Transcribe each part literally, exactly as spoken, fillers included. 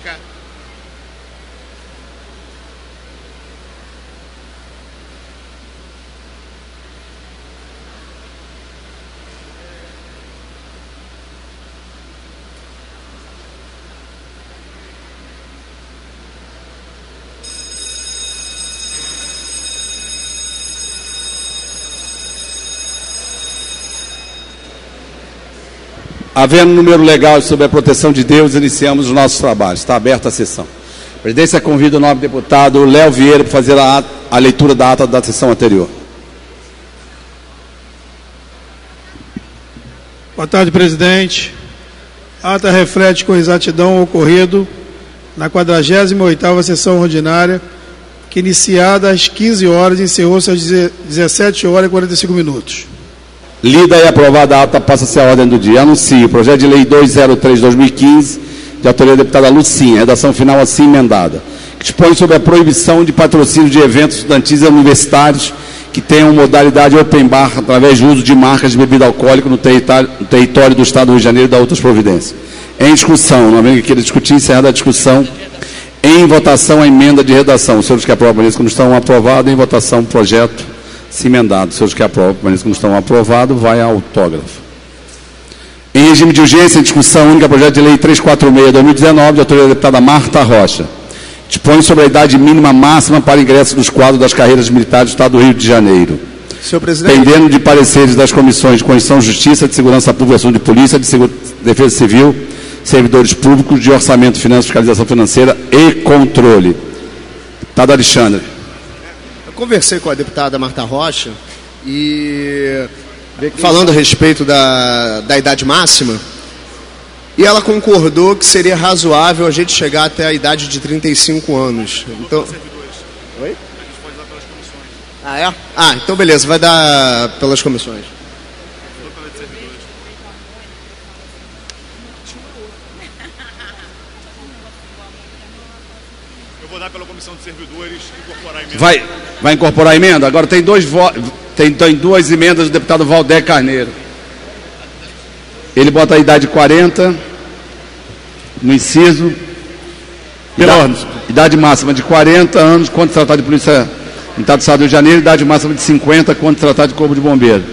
cá. Havendo número legal sobre a proteção de Deus, iniciamos os nossos trabalhos. Está aberta a sessão. A presidência convida o nobre deputado Léo Vieira para fazer a, a leitura da ata da sessão anterior. Boa tarde, presidente. A ata reflete com exatidão o ocorrido na quadragésima oitava sessão ordinária, que iniciada às quinze horas e encerrou-se às dezessete horas e quarenta e cinco minutos. Lida e aprovada a ata, passa-se a ordem do dia. Anuncio o projeto de lei duzentos e três de dois mil e quinze, de autoria da deputada Lucinha, redação final assim emendada, que dispõe sobre a proibição de patrocínio de eventos estudantis e universitários que tenham modalidade open bar através do uso de marcas de bebida alcoólica no território, no território do Estado do Rio de Janeiro e da outras providências. Em discussão, não havendo que queira discutir, encerrada a discussão, em votação a emenda de redação. Os senhores que aprovam, permaneçam como estão, aprovado. Em votação o projeto se emendado. Os senhores que aprovam, permaneçam como estão, aprovado. Vai ao autógrafo. Em regime de urgência, em discussão única, projeto de lei trezentos e quarenta e seis de dois mil e dezenove, de autoria da deputada Marta Rocha. Dispõe sobre a idade mínima máxima para ingresso nos quadros das carreiras militares do Estado do Rio de Janeiro. Senhor presidente. Pendendo de pareceres das comissões de Constituição, Justiça, de Segurança Pública, Assunto de Polícia, de Segura, Defesa Civil, Servidores Públicos, de Orçamento, Finanças, Fiscalização Financeira e Controle. Deputado Alexandre. Eu conversei com a deputada Marta Rocha e falando a respeito da, da idade máxima, e ela concordou que seria razoável a gente chegar até a idade de trinta e cinco anos. Então... Oi? Ah, é? Ah, então beleza, vai dar pelas comissões. Eu vou dar pela comissão de servidores incorporar a emenda. Vai, vai incorporar a emenda? Agora tem, dois vo... tem, tem duas emendas do deputado Valdé Carneiro. Ele bota a idade de quarenta no inciso. Pela idade, idade máxima de quarenta anos, quando se tratar de polícia no Estado do Estado do Rio de Janeiro, idade máxima de cinquenta, quando se tratar de corpo de bombeiro.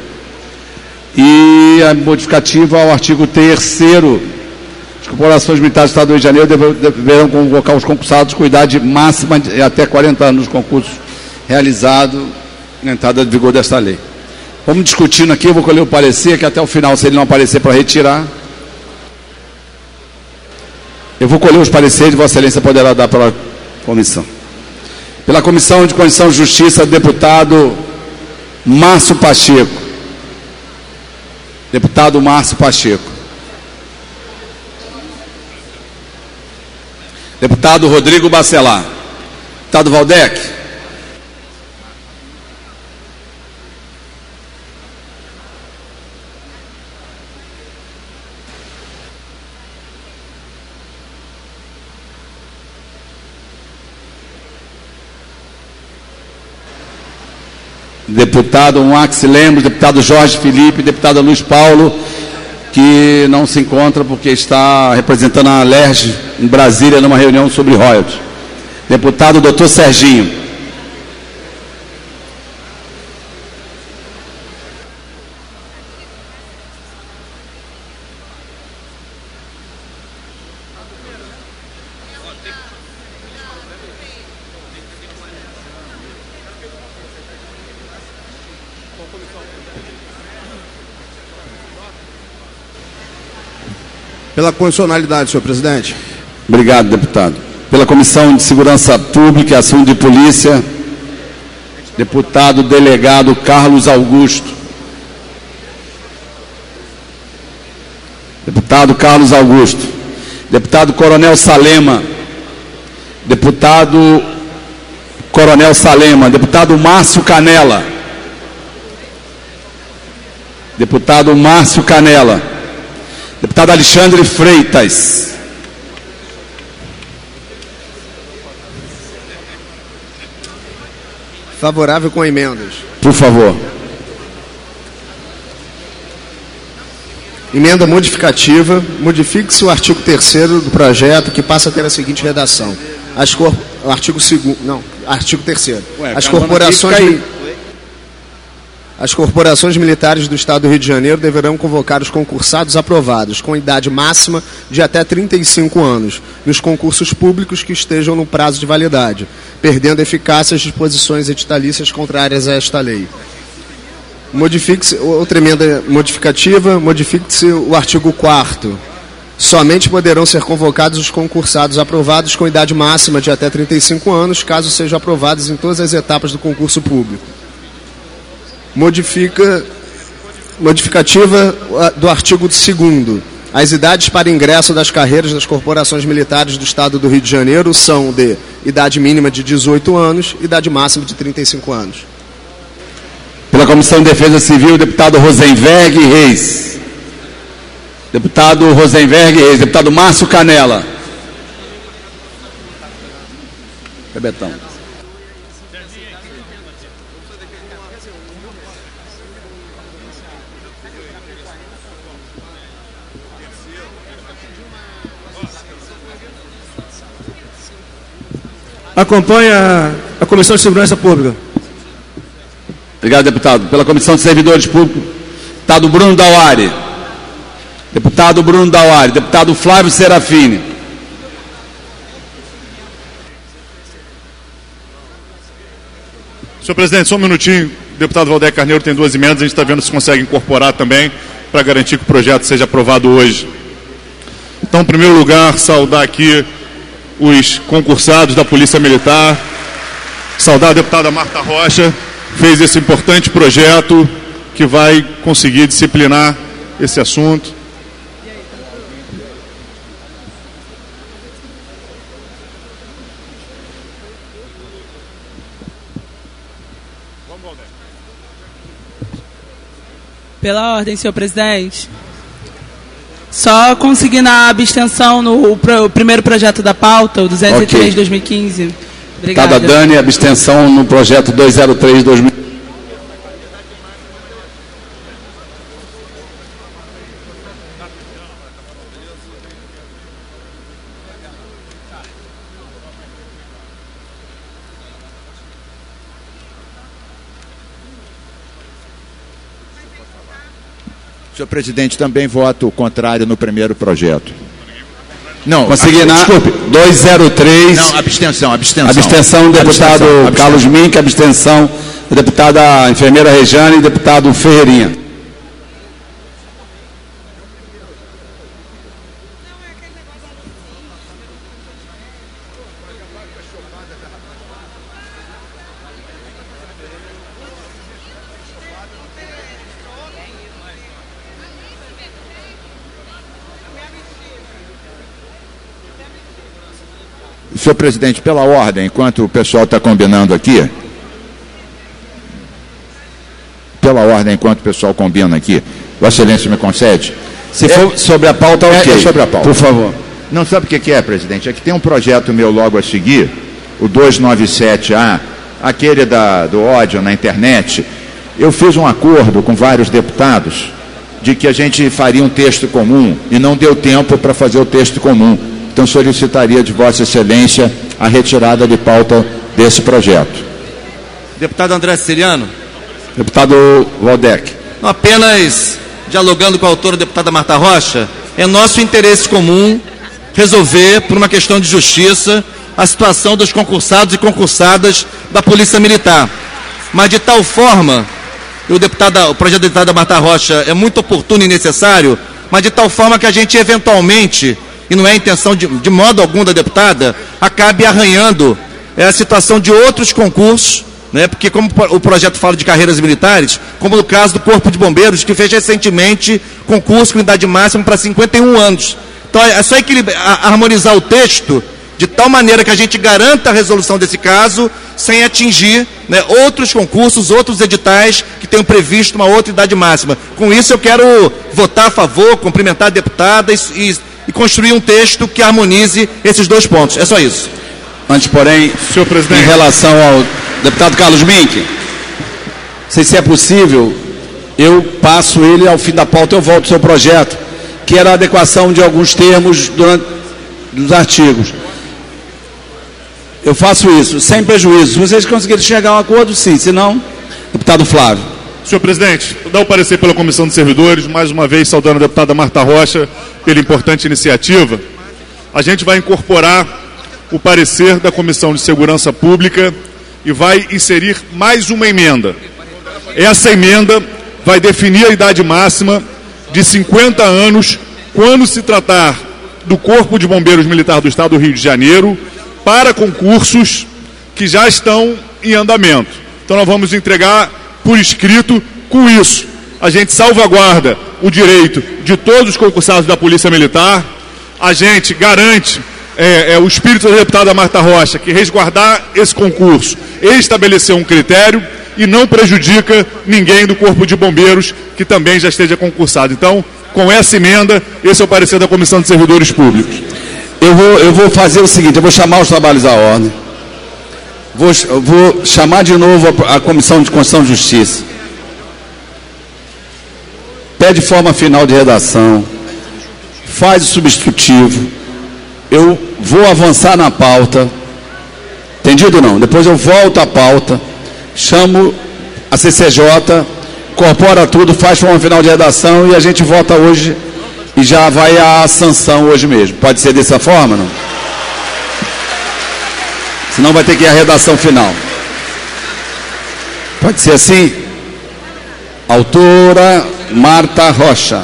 E a modificativa ao artigo terceiro. As corporações militares do Estado do Rio de Janeiro deverão convocar os concursados com idade máxima de até quarenta anos nos concursos realizados na entrada de vigor desta lei. Vamos discutindo aqui, eu vou colher o parecer, que até o final, se ele não aparecer para retirar, eu vou colher os pareceres, Vossa Excelência poderá dar para a comissão. Pela Comissão de Constituição e Justiça, deputado Márcio Pacheco. Deputado Márcio Pacheco. Deputado Rodrigo Bacelar. Deputado Valdec. Deputado Max Lemos, deputado Jorge Felipe, deputada Luiz Paulo, que não se encontra porque está representando a Alerj em Brasília numa reunião sobre royalties. Deputado doutor Serginho. Pela constitucionalidade, senhor presidente. Obrigado, deputado. Pela Comissão de Segurança Pública e Assunto de Polícia, deputado delegado Carlos Augusto. Deputado Carlos Augusto. Deputado Coronel Salema. Deputado Coronel Salema. Deputado Márcio Canela. Deputado Márcio Canela. Deputado Alexandre Freitas. Favorável com emendas. Por favor. Emenda modificativa. Modifique-se o artigo terceiro do projeto, que passa a ter a seguinte redação. As cor... O artigo segundo... Não, artigo terceiro. Ué, As corporações... As corporações militares do Estado do Rio de Janeiro deverão convocar os concursados aprovados com idade máxima de até trinta e cinco anos nos concursos públicos que estejam no prazo de validade, perdendo eficácia as disposições editalícias contrárias a esta lei. Modifique-se, outra emenda modificativa, modifique-se o artigo quarto. Somente poderão ser convocados os concursados aprovados com idade máxima de até trinta e cinco anos, caso sejam aprovados em todas as etapas do concurso público. Modifica, modificativa do artigo segundo. As idades para ingresso das carreiras das corporações militares do Estado do Rio de Janeiro são de idade mínima de dezoito anos e idade máxima de trinta e cinco anos. Pela Comissão de Defesa Civil, deputado Rosenberg Reis. Deputado Rosenberg Reis. Deputado Márcio Canela. Bebetão. Acompanha a Comissão de Segurança Pública. Obrigado, deputado. Pela Comissão de Servidores Públicos, deputado Bruno Dauari. Deputado Bruno Dauari. Deputado Flávio Serafini. Senhor presidente, só um minutinho. O deputado Valdec Carneiro tem duas emendas, a gente está vendo se consegue incorporar também, para garantir que o projeto seja aprovado hoje. Então, em primeiro lugar, saudar aqui os concursados da Polícia Militar, saudar a deputada Marta Rocha, fez esse importante projeto que vai conseguir disciplinar esse assunto. Pela ordem, senhor presidente. Só conseguir na abstenção no pro, primeiro projeto da pauta, o duzentos e três de dois mil e quinze. Obrigada. Deputada Dani, abstenção no projeto duzentos e três de dois mil e quinze. Senhor presidente, também voto contrário no primeiro projeto. Não, consegui na desculpe, duzentos e três. Não, abstenção, abstenção. Abstenção do deputado abstenção, abstenção. Carlos Mink, abstenção da deputada enfermeira Rejane e deputado Ferreirinha. Senhor presidente, pela ordem, enquanto o pessoal está combinando aqui, pela ordem, enquanto o pessoal combina aqui, Vossa Excelência me concede? Se é, for sobre a pauta, ok. É, é sobre a pauta. Por favor. Não sabe o que, que é, presidente? É que tem um projeto meu logo a seguir, o duzentos e noventa e sete A, aquele da, do ódio na internet. Eu fiz um acordo com vários deputados de que a gente faria um texto comum e não deu tempo para fazer o texto comum. Então, solicitaria de Vossa Excelência a retirada de pauta desse projeto. Deputado André Siciliano. Deputado Valdec. Não apenas dialogando com a autora, a deputada Marta Rocha, é nosso interesse comum resolver, por uma questão de justiça, a situação dos concursados e concursadas da Polícia Militar. Mas de tal forma, o, deputado, o projeto da deputada Marta Rocha é muito oportuno e necessário, mas de tal forma que a gente eventualmente, e não é a intenção de, de modo algum da deputada, acabe arranhando é, a situação de outros concursos, né, porque como o projeto fala de carreiras militares, como no caso do Corpo de Bombeiros, que fez recentemente concurso com idade máxima para cinquenta e um anos. Então é só equilibrar, harmonizar o texto de tal maneira que a gente garanta a resolução desse caso, sem atingir, né, outros concursos, outros editais que tenham previsto uma outra idade máxima. Com isso eu quero votar a favor, cumprimentar a deputada e, e e construir um texto que harmonize esses dois pontos. É só isso. Antes, porém, senhor presidente, em relação ao deputado Carlos Mink, não sei se é possível eu passo ele, ao fim da pauta eu volto ao seu projeto, que era a adequação de alguns termos durante, dos artigos. Eu faço isso, sem prejuízo. Se vocês conseguirem chegar a um acordo, sim. Se não, deputado Flávio. Senhor presidente, vou dar o parecer pela Comissão de Servidores, mais uma vez saudando a deputada Marta Rocha pela importante iniciativa. A gente vai incorporar o parecer da Comissão de Segurança Pública e vai inserir mais uma emenda. Essa emenda vai definir a idade máxima de cinquenta anos quando se tratar do Corpo de Bombeiros Militar do Estado do Rio de Janeiro para concursos que já estão em andamento. Então nós vamos entregar por escrito. Com isso, a gente salvaguarda o direito de todos os concursados da Polícia Militar, a gente garante é, é, o espírito da deputada Marta Rocha, que resguardar esse concurso e estabelecer um critério e não prejudica ninguém do Corpo de Bombeiros que também já esteja concursado. Então, com essa emenda, esse é o parecer da Comissão de Servidores Públicos. Eu vou, eu vou fazer o seguinte, eu vou chamar os trabalhos à ordem. Vou, vou chamar de novo a, a Comissão de Constituição e Justiça. Pede forma final de redação. Faz o substitutivo. Eu vou avançar na pauta. Entendido ou não? Depois eu volto à pauta. Chamo a C C J, incorpora tudo, faz forma final de redação e a gente vota hoje e já vai à sanção hoje mesmo. Pode ser dessa forma, não? Senão vai ter que ir à redação final. Pode ser assim? Autora Marta Rocha.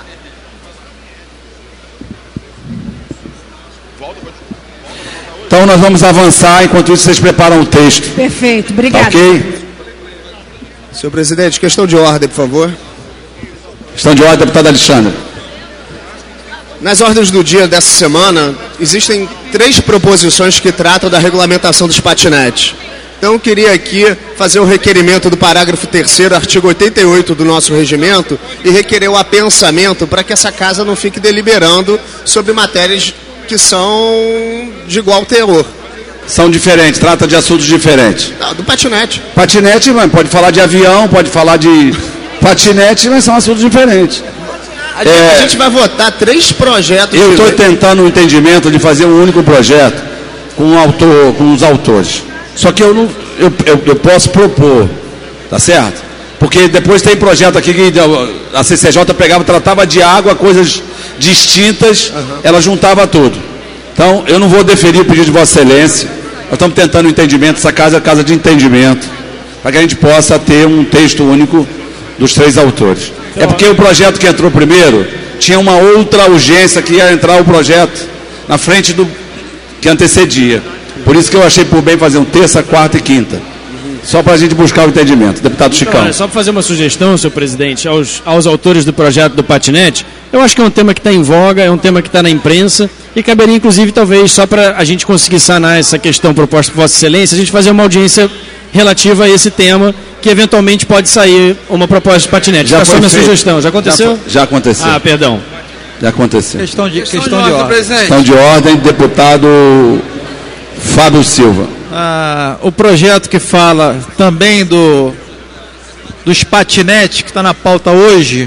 Então nós vamos avançar, enquanto isso vocês preparam o texto. Perfeito, obrigado. Tá ok? Senhor presidente, questão de ordem, por favor. Questão de ordem, deputado Alexandre. Nas ordens do dia dessa semana, existem três proposições que tratam da regulamentação dos patinetes. Então, eu queria aqui fazer o requerimento do parágrafo terceiro, artigo oitenta e oito do nosso regimento, e requerer o apensamento para que essa casa não fique deliberando sobre matérias que são de igual teor. São diferentes, trata de assuntos diferentes. Não, do patinete. Patinete, mas pode falar de avião, pode falar de patinete, mas são assuntos diferentes. A gente, é, a gente vai votar três projetos. Eu estou tentando um entendimento de fazer um único projeto com, um autor, com os autores. Só que eu não, eu, eu, eu posso propor, tá certo? Porque depois tem projeto aqui que a C C J pegava, tratava de água, coisas distintas, uhum. Ela juntava tudo. Então, eu não vou deferir o pedido de Vossa Excelência. Nós estamos tentando um entendimento, essa casa é a casa de entendimento, para que a gente possa ter um texto único dos três autores. É porque o projeto que entrou primeiro tinha uma outra urgência que ia entrar o projeto na frente do que antecedia. Por isso que eu achei por bem fazer um terça, quarta e quinta. Só para a gente buscar o entendimento. Deputado Chicão. Então, só para fazer uma sugestão, senhor presidente, aos, aos autores do projeto do patinete, eu acho que é um tema que está em voga, é um tema que está na imprensa e caberia, inclusive, talvez, só para a gente conseguir sanar essa questão proposta por Vossa Excelência, a gente fazer uma audiência relativa a esse tema, que eventualmente pode sair uma proposta de patinete. Já foi minha sugestão. Já aconteceu? Já, já aconteceu. Ah, perdão. Já aconteceu. Questão de, questão questão de, de ordem, ordem. presidente. Questão de ordem, deputado Fábio Silva. Ah, o projeto que fala também do dos patinetes, que está na pauta hoje,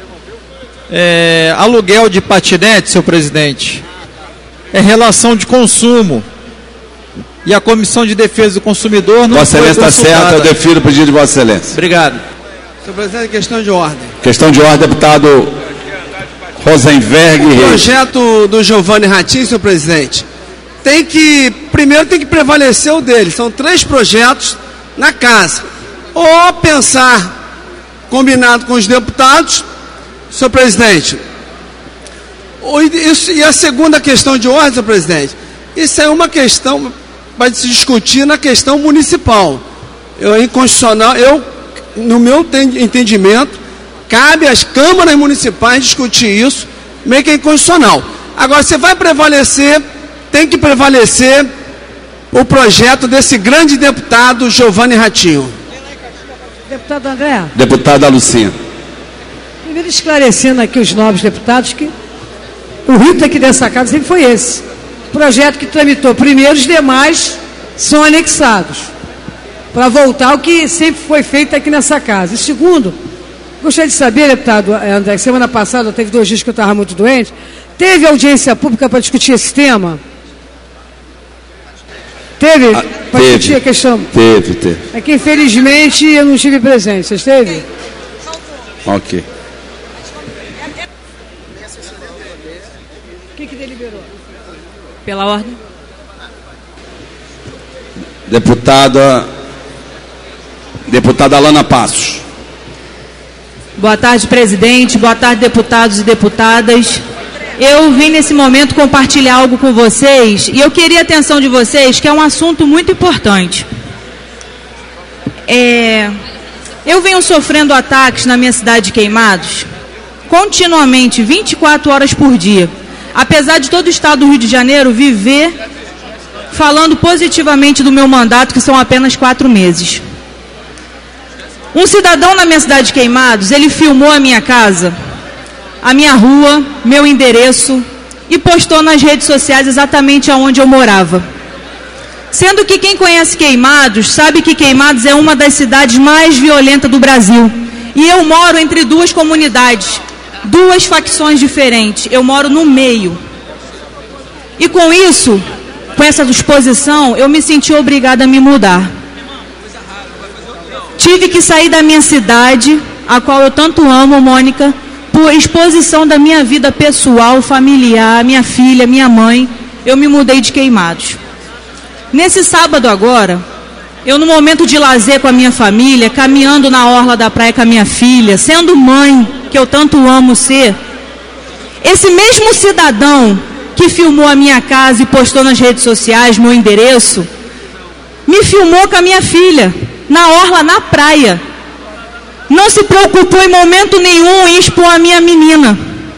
é, aluguel de patinete, senhor presidente, é relação de consumo. E a Comissão de Defesa do Consumidor não Vossa foi Excelência está certa, eu defiro o pedido de Vossa Excelência. Obrigado. Senhor presidente, questão de ordem. Questão de ordem, deputado Rosenberg Reis. O projeto do Giovanni Ratinho, senhor presidente, tem que, primeiro tem que prevalecer o dele. São três projetos na casa. Ou pensar, combinado com os deputados, senhor presidente. Ou isso, e a segunda questão de ordem, senhor presidente, isso é uma questão, vai se discutir na questão municipal. Eu, é inconstitucional, eu, no meu entendimento, cabe às câmaras municipais discutir isso, meio que é inconstitucional. Agora, você vai prevalecer, tem que prevalecer o projeto desse grande deputado Giovanni Ratinho. Deputado André. Deputada Lucinha. Primeiro esclarecendo aqui os novos deputados que o rito aqui dessa casa sempre foi esse. Projeto que tramitou primeiro, os demais são anexados. Para voltar ao que sempre foi feito aqui nessa casa. E segundo, Gostaria de saber, deputado André, semana passada, teve dois dias que eu estava muito doente, teve audiência pública para discutir esse tema? Teve? Ah, para teve, discutir a questão? Teve, teve. É que, infelizmente, eu não estive presente. Vocês teve? Ok. O que, que deliberou? Pela ordem. Deputada, deputada Alana Passos. Boa tarde, presidente. Boa tarde, deputados e deputadas. Eu vim nesse momento compartilhar algo com vocês e eu queria a atenção de vocês, que é um assunto muito importante. É, eu venho sofrendo ataques na minha cidade de Queimados, continuamente, vinte e quatro horas por dia. Apesar de todo o estado do Rio de Janeiro viver falando positivamente do meu mandato, que são apenas quatro meses. Um cidadão na minha cidade de Queimados, ele filmou a minha casa, a minha rua, meu endereço e postou nas redes sociais exatamente aonde eu morava. Sendo que quem conhece Queimados sabe que Queimados é uma das cidades mais violentas do Brasil. E eu moro entre duas comunidades, duas facções diferentes. Eu moro no meio. E com isso, com essa disposição, eu me senti obrigada a me mudar. Tive que sair da minha cidade, a qual eu tanto amo, Mônica, por exposição da minha vida pessoal, familiar, minha filha, minha mãe. Eu me mudei de Queimados. Nesse sábado agora, eu no momento de lazer com a minha família, caminhando na orla da praia com a minha filha, sendo mãe, que eu tanto amo ser, esse mesmo cidadão que filmou a minha casa e postou nas redes sociais meu endereço, me filmou com a minha filha, na orla, na praia. Não se preocupou em momento nenhum em expor a minha menina.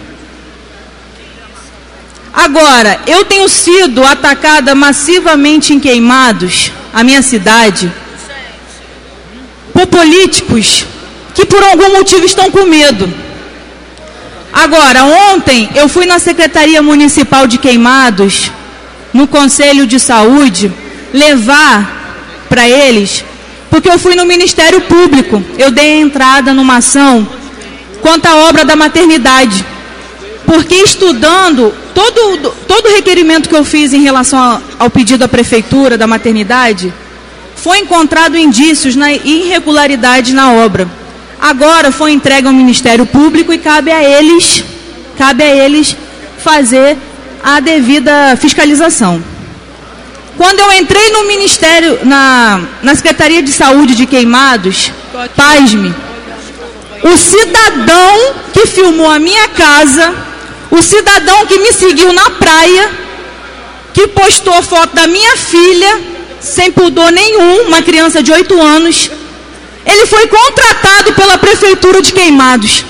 Agora, eu tenho sido atacada massivamente em Queimados, a minha cidade, por políticos que por algum motivo estão com medo. Agora, ontem eu fui na Secretaria Municipal de Queimados, no Conselho de Saúde, levar para eles, porque eu fui no Ministério Público, eu dei entrada numa ação quanto à obra da maternidade, porque estudando todo todo o requerimento que eu fiz em relação ao pedido da Prefeitura da maternidade, foi encontrado indícios na irregularidade na obra. Agora foi entregue ao Ministério Público e cabe a eles, cabe a eles fazer a devida fiscalização. Quando eu entrei no Ministério, na, na Secretaria de Saúde de Queimados, pasme, o cidadão que filmou a minha casa, o cidadão que me seguiu na praia, que postou foto da minha filha, sem pudor nenhum, uma criança de oito anos, ele foi contratado pela Prefeitura de Queimados.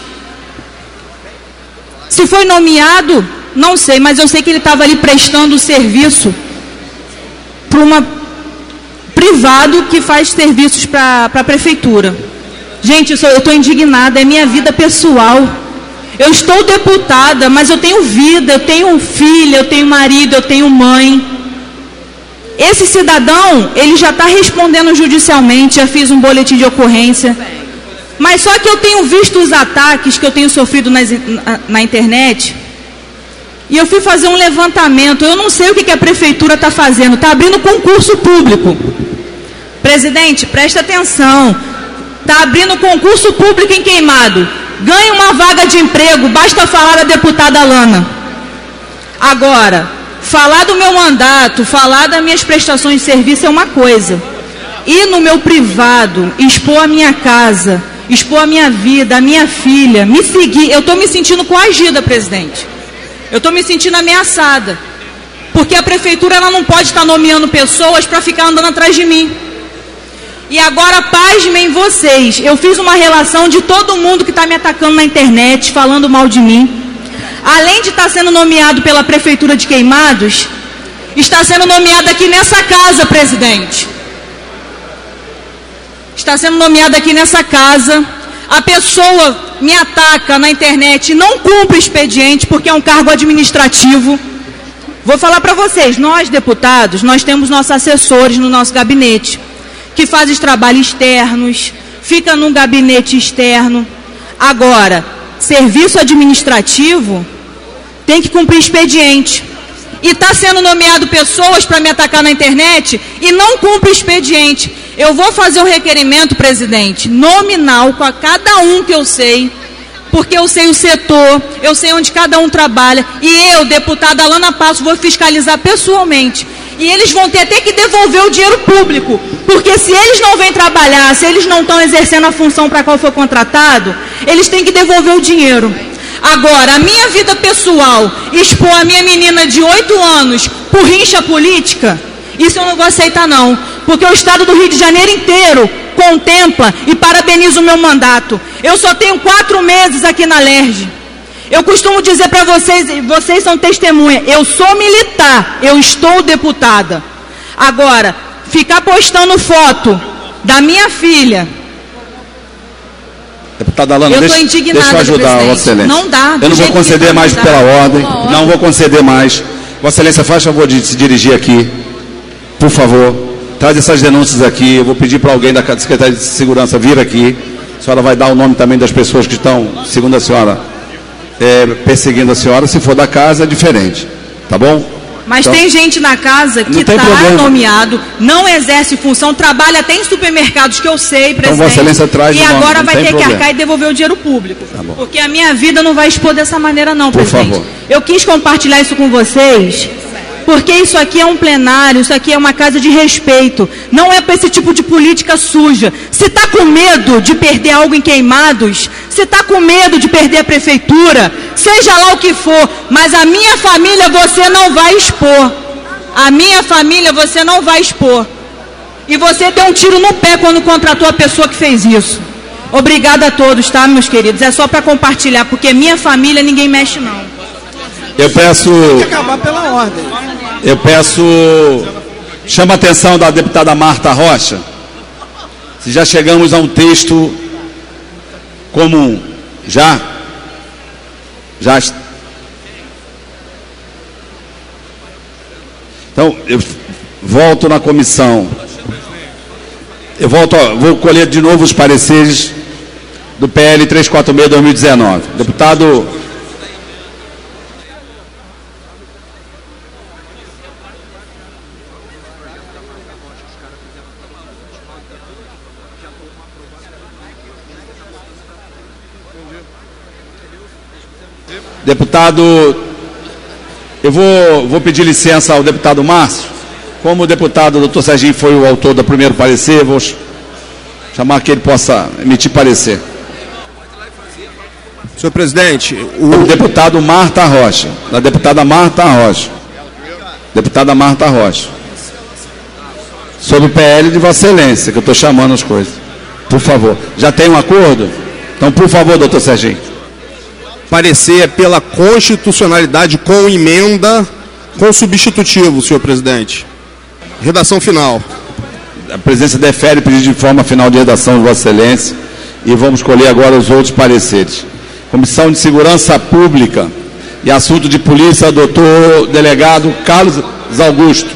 Se foi nomeado, não sei, mas eu sei que ele estava ali prestando serviço para uma privado que faz serviços para a Prefeitura. Gente, eu estou indignada, é minha vida pessoal. Eu estou deputada, mas eu tenho vida, eu tenho filha, eu tenho marido, eu tenho mãe. Esse cidadão, ele já está respondendo judicialmente, já fiz um boletim de ocorrência. Mas só que eu tenho visto os ataques que eu tenho sofrido na, na, na internet, e eu fui fazer um levantamento. Eu não sei o que, que a Prefeitura está fazendo, está abrindo concurso público. Presidente, presta atenção, está abrindo concurso público em Queimado. Ganha uma vaga de emprego, basta falar da deputada Alana. Agora, falar do meu mandato, falar das minhas prestações de serviço é uma coisa. Ir no meu privado, expor a minha casa, expor a minha vida, a minha filha, me seguir, eu estou me sentindo coagida, presidente. Eu estou me sentindo ameaçada. Porque a Prefeitura ela não pode estar nomeando pessoas para ficar andando atrás de mim. E agora, pasmem vocês, eu fiz uma relação de todo mundo que está me atacando na internet, falando mal de mim. Além de estar sendo nomeado pela Prefeitura de Queimados, está sendo nomeado aqui nessa casa, presidente. Está sendo nomeado aqui nessa casa. A pessoa me ataca na internet, não cumpre expediente, porque é um cargo administrativo. Vou falar para vocês, nós deputados, nós temos nossos assessores no nosso gabinete, que fazem trabalhos externos, fica num gabinete externo. Agora, serviço administrativo tem que cumprir expediente. E está sendo nomeado pessoas para me atacar na internet e não cumpre expediente. Eu vou fazer um requerimento, presidente, nominal com a cada um que eu sei, porque eu sei o setor, eu sei onde cada um trabalha, e eu, deputada Alana Passo, vou fiscalizar pessoalmente. E eles vão ter até que devolver o dinheiro público, porque se eles não vêm trabalhar, se eles não estão exercendo a função para a qual foi contratado, eles têm que devolver o dinheiro. Agora, a minha vida pessoal, expor a minha menina de oito anos por rincha política, isso eu não vou aceitar não, porque o estado do Rio de Janeiro inteiro contempla e parabeniza o meu mandato. Eu só tenho quatro meses aqui na Lerge. Eu costumo dizer para vocês, vocês são testemunha, eu sou militar, eu estou deputada. Agora, ficar postando foto da minha filha... Deputada Alana, eu deixa, indignada, deixa eu ajudar, Vossa Excelência. Não dá. Eu não vou conceder mais pela ordem. Não vou conceder mais. Vossa Excelência, faz favor de se dirigir aqui. Por favor. Traz essas denúncias aqui. Eu vou pedir para alguém da Secretaria de Segurança vir aqui. A senhora vai dar o nome também das pessoas que estão, segundo a senhora, é, perseguindo a senhora. Se for da casa, é diferente. Tá bom? Mas então, tem gente na casa que está nomeado, não exerce função, trabalha até em supermercados, que eu sei, presidente, então, Vossa Excelência traz e agora nome, vai ter problema. que arcar e devolver o dinheiro público. Tá, porque a minha vida não vai expor dessa maneira não, Por presidente. Favor. Eu quis compartilhar isso com vocês, porque isso aqui é um plenário, isso aqui é uma casa de respeito, não é para esse tipo de política suja. Se está com medo de perder algo em Queimados, se está com medo de perder a prefeitura, seja lá o que for, mas a minha família você não vai expor. A minha família você não vai expor. E você deu um tiro no pé quando contratou a pessoa que fez isso. Obrigada a todos, tá, meus queridos? É só para compartilhar, porque minha família ninguém mexe, não. Eu peço... Tem que acabar pela ordem. Eu peço... Chama a atenção da deputada Marta Rocha. Se já chegamos a um texto comum. Já? Já? Então, eu volto na comissão. Eu volto, ó, vou colher de novo os pareceres do P L trezentos e quarenta e seis de dois mil e dezenove. Deputado... Deputado, eu vou, vou pedir licença ao deputado Márcio. Como o deputado doutor Serginho foi o autor do primeiro parecer, vou chamar que ele possa emitir parecer. Senhor presidente, o, o deputado Marta Rocha, da deputada Marta Rocha. Deputada Marta Rocha. Sobre o P L de Vossa Excelência, que eu estou chamando as coisas. Por favor. Já tem um acordo? Então, por favor, doutor Serginho. Parecer pela constitucionalidade com emenda, com substitutivo, senhor presidente. Redação final. A presidência defere o pedido de forma final de redação de Vossa Excelência e vamos escolher agora os outros pareceres. Comissão de Segurança Pública e Assunto de Polícia, doutor delegado Carlos Augusto.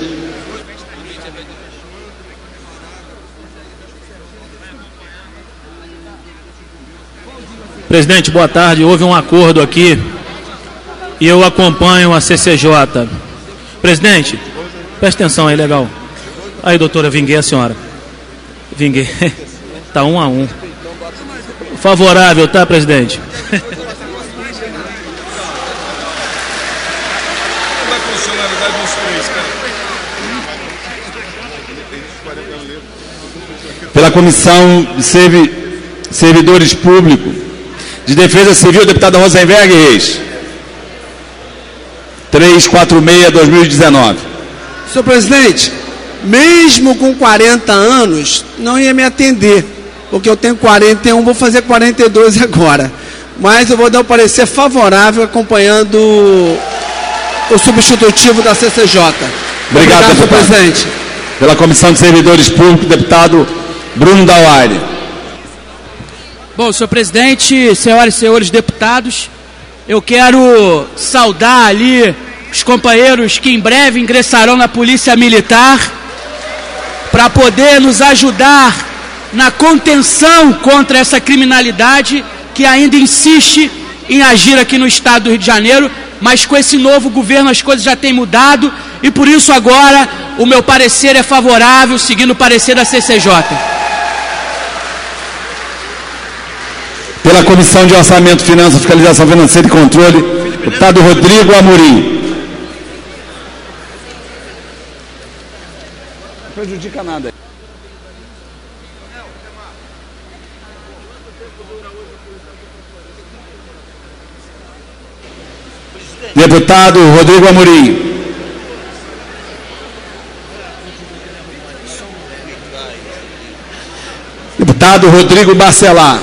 Presidente, boa tarde. Houve um acordo aqui e eu acompanho a C C J. Presidente, presta atenção aí, legal. Aí, doutora, vinguei a senhora. Vinguei. Tá um a um. Favorável, tá, presidente? Pela Comissão de Servi... Servidores Públicos de Defesa Civil, deputada Rosenberg Reis. trezentos e quarenta e seis de dois mil e dezenove. Senhor presidente, mesmo com quarenta anos, não ia me atender, porque eu tenho quarenta e um, vou fazer quarenta e dois agora. Mas eu vou dar um parecer favorável acompanhando o substitutivo da C C J. Obrigado, Obrigado senhor presidente. Pela Comissão de Servidores Públicos, deputado Bruno Dauaire. Bom, senhor presidente, senhoras e senhores deputados, eu quero saudar ali os companheiros que em breve ingressarão na Polícia Militar para poder nos ajudar na contenção contra essa criminalidade que ainda insiste em agir aqui no estado do Rio de Janeiro, mas com esse novo governo as coisas já têm mudado e por isso agora o meu parecer é favorável, seguindo o parecer da C C J. Pela Comissão de Orçamento, Finanças, Fiscalização Financeira e Controle, deputado Rodrigo Amorim. Não prejudica nada. Deputado Rodrigo Amorim. Deputado Rodrigo Bacelar.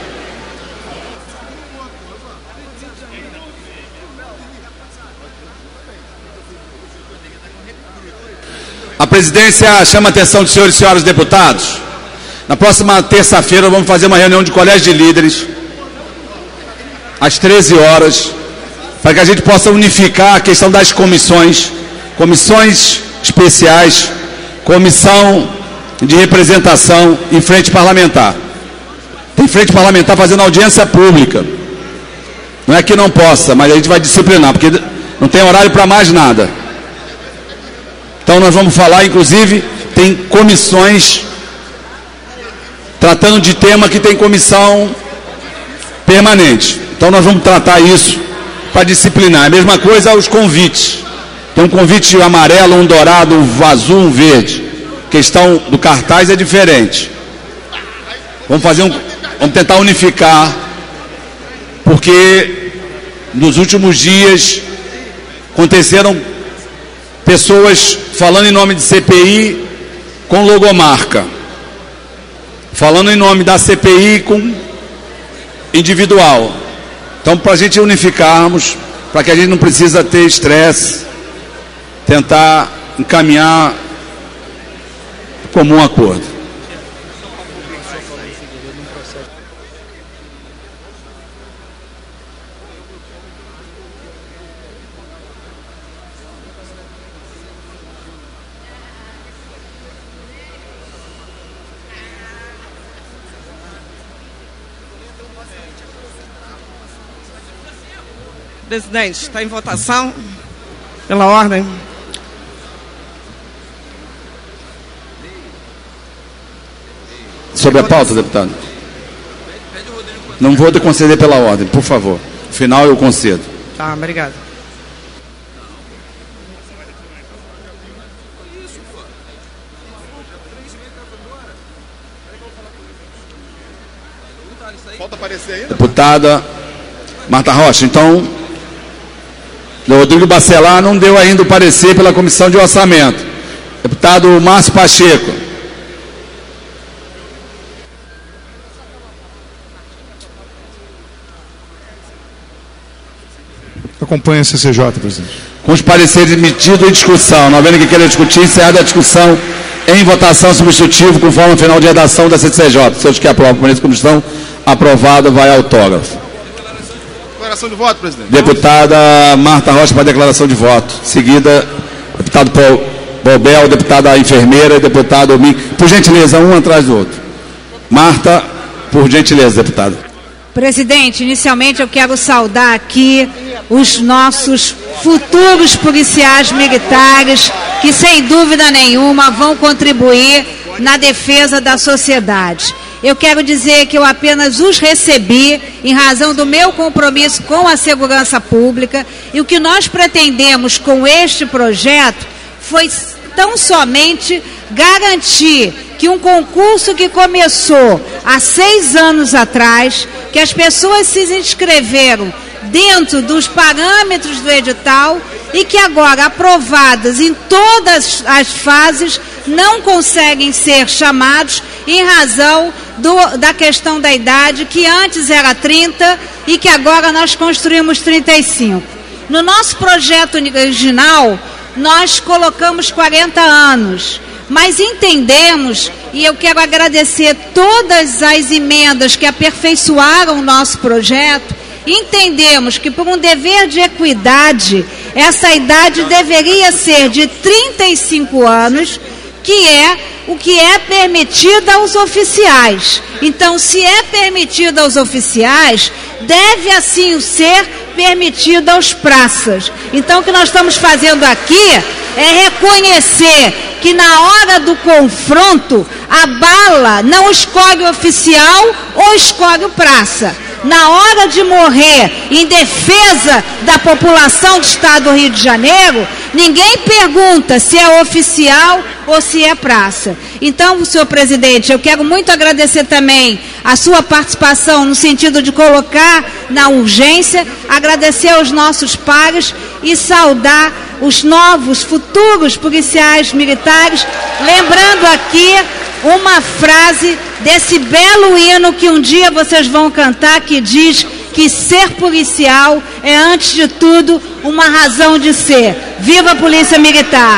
A presidência chama a atenção dos senhores e senhoras deputados. Na próxima terça-feira vamos fazer uma reunião de colégio de líderes, às treze horas, para que a gente possa unificar a questão das comissões, comissões especiais, comissão de representação e frente parlamentar. Tem frente parlamentar fazendo audiência pública. Não é que não possa, mas a gente vai disciplinar, porque não tem horário para mais nada. Então nós vamos falar, inclusive, tem comissões tratando de tema que tem comissão permanente. Então nós vamos tratar isso para disciplinar. A mesma coisa os convites. Tem um convite amarelo, um dourado, um azul, um verde. A questão do cartaz é diferente. Vamos fazer um, vamos tentar unificar, porque nos últimos dias aconteceram pessoas falando em nome de C P I com logomarca, falando em nome da C P I com individual. Então, para a gente unificarmos, para que a gente não precisa ter estresse, tentar encaminhar comum acordo. Presidente, está em votação. Pela ordem. Sobre a pauta, deputado? Não vou conceder pela ordem, por favor. No final eu concedo. Tá, obrigado. Falta aparecer ainda? Deputada Marta Rocha, então, o Rodrigo Bacelar não deu ainda o parecer pela Comissão de Orçamento. Deputado Márcio Pacheco. Acompanha a C C J, presidente. Com os pareceres emitidos em discussão, não havendo que queira discutir, encerrada a discussão em votação substitutivo, conforme o final de redação da C C J. Se eu que aprova a comissão, aprovado, vai autógrafo. Declaração de voto, presidente. Deputada Marta Rocha para declaração de voto. Seguida, deputado Paul Bobel, deputada enfermeira e deputado Min. Por gentileza, um atrás do outro. Marta, por gentileza, deputada. Presidente, inicialmente eu quero saudar aqui os nossos futuros policiais militares que, sem dúvida nenhuma, vão contribuir na defesa da sociedade. Eu quero dizer que eu apenas os recebi em razão do meu compromisso com a segurança pública, e o que nós pretendemos com este projeto foi tão somente garantir que um concurso que começou há seis anos atrás, que as pessoas se inscreveram dentro dos parâmetros do edital e que agora, aprovadas em todas as fases, não conseguem ser chamados em razão do, da questão da idade, que antes era trinta e que agora nós construímos trinta e cinco. No nosso projeto original, nós colocamos quarenta anos, mas entendemos, e eu quero agradecer todas as emendas que aperfeiçoaram o nosso projeto, entendemos que, por um dever de equidade, essa idade deveria ser de trinta e cinco anos, que é o que é permitido aos oficiais. Então, se é permitido aos oficiais, deve assim ser permitido aos praças. Então, o que nós estamos fazendo aqui é reconhecer que na hora do confronto, a bala não escolhe o oficial ou escolhe o praça. Na hora de morrer em defesa da população do estado do Rio de Janeiro, ninguém pergunta se é oficial ou se é praça. Então, senhor presidente, eu quero muito agradecer também a sua participação no sentido de colocar na urgência, agradecer aos nossos pares e saudar os novos, futuros policiais militares, lembrando aqui uma frase desse belo hino que um dia vocês vão cantar, que diz que ser policial é, antes de tudo, uma razão de ser. Viva a Polícia Militar!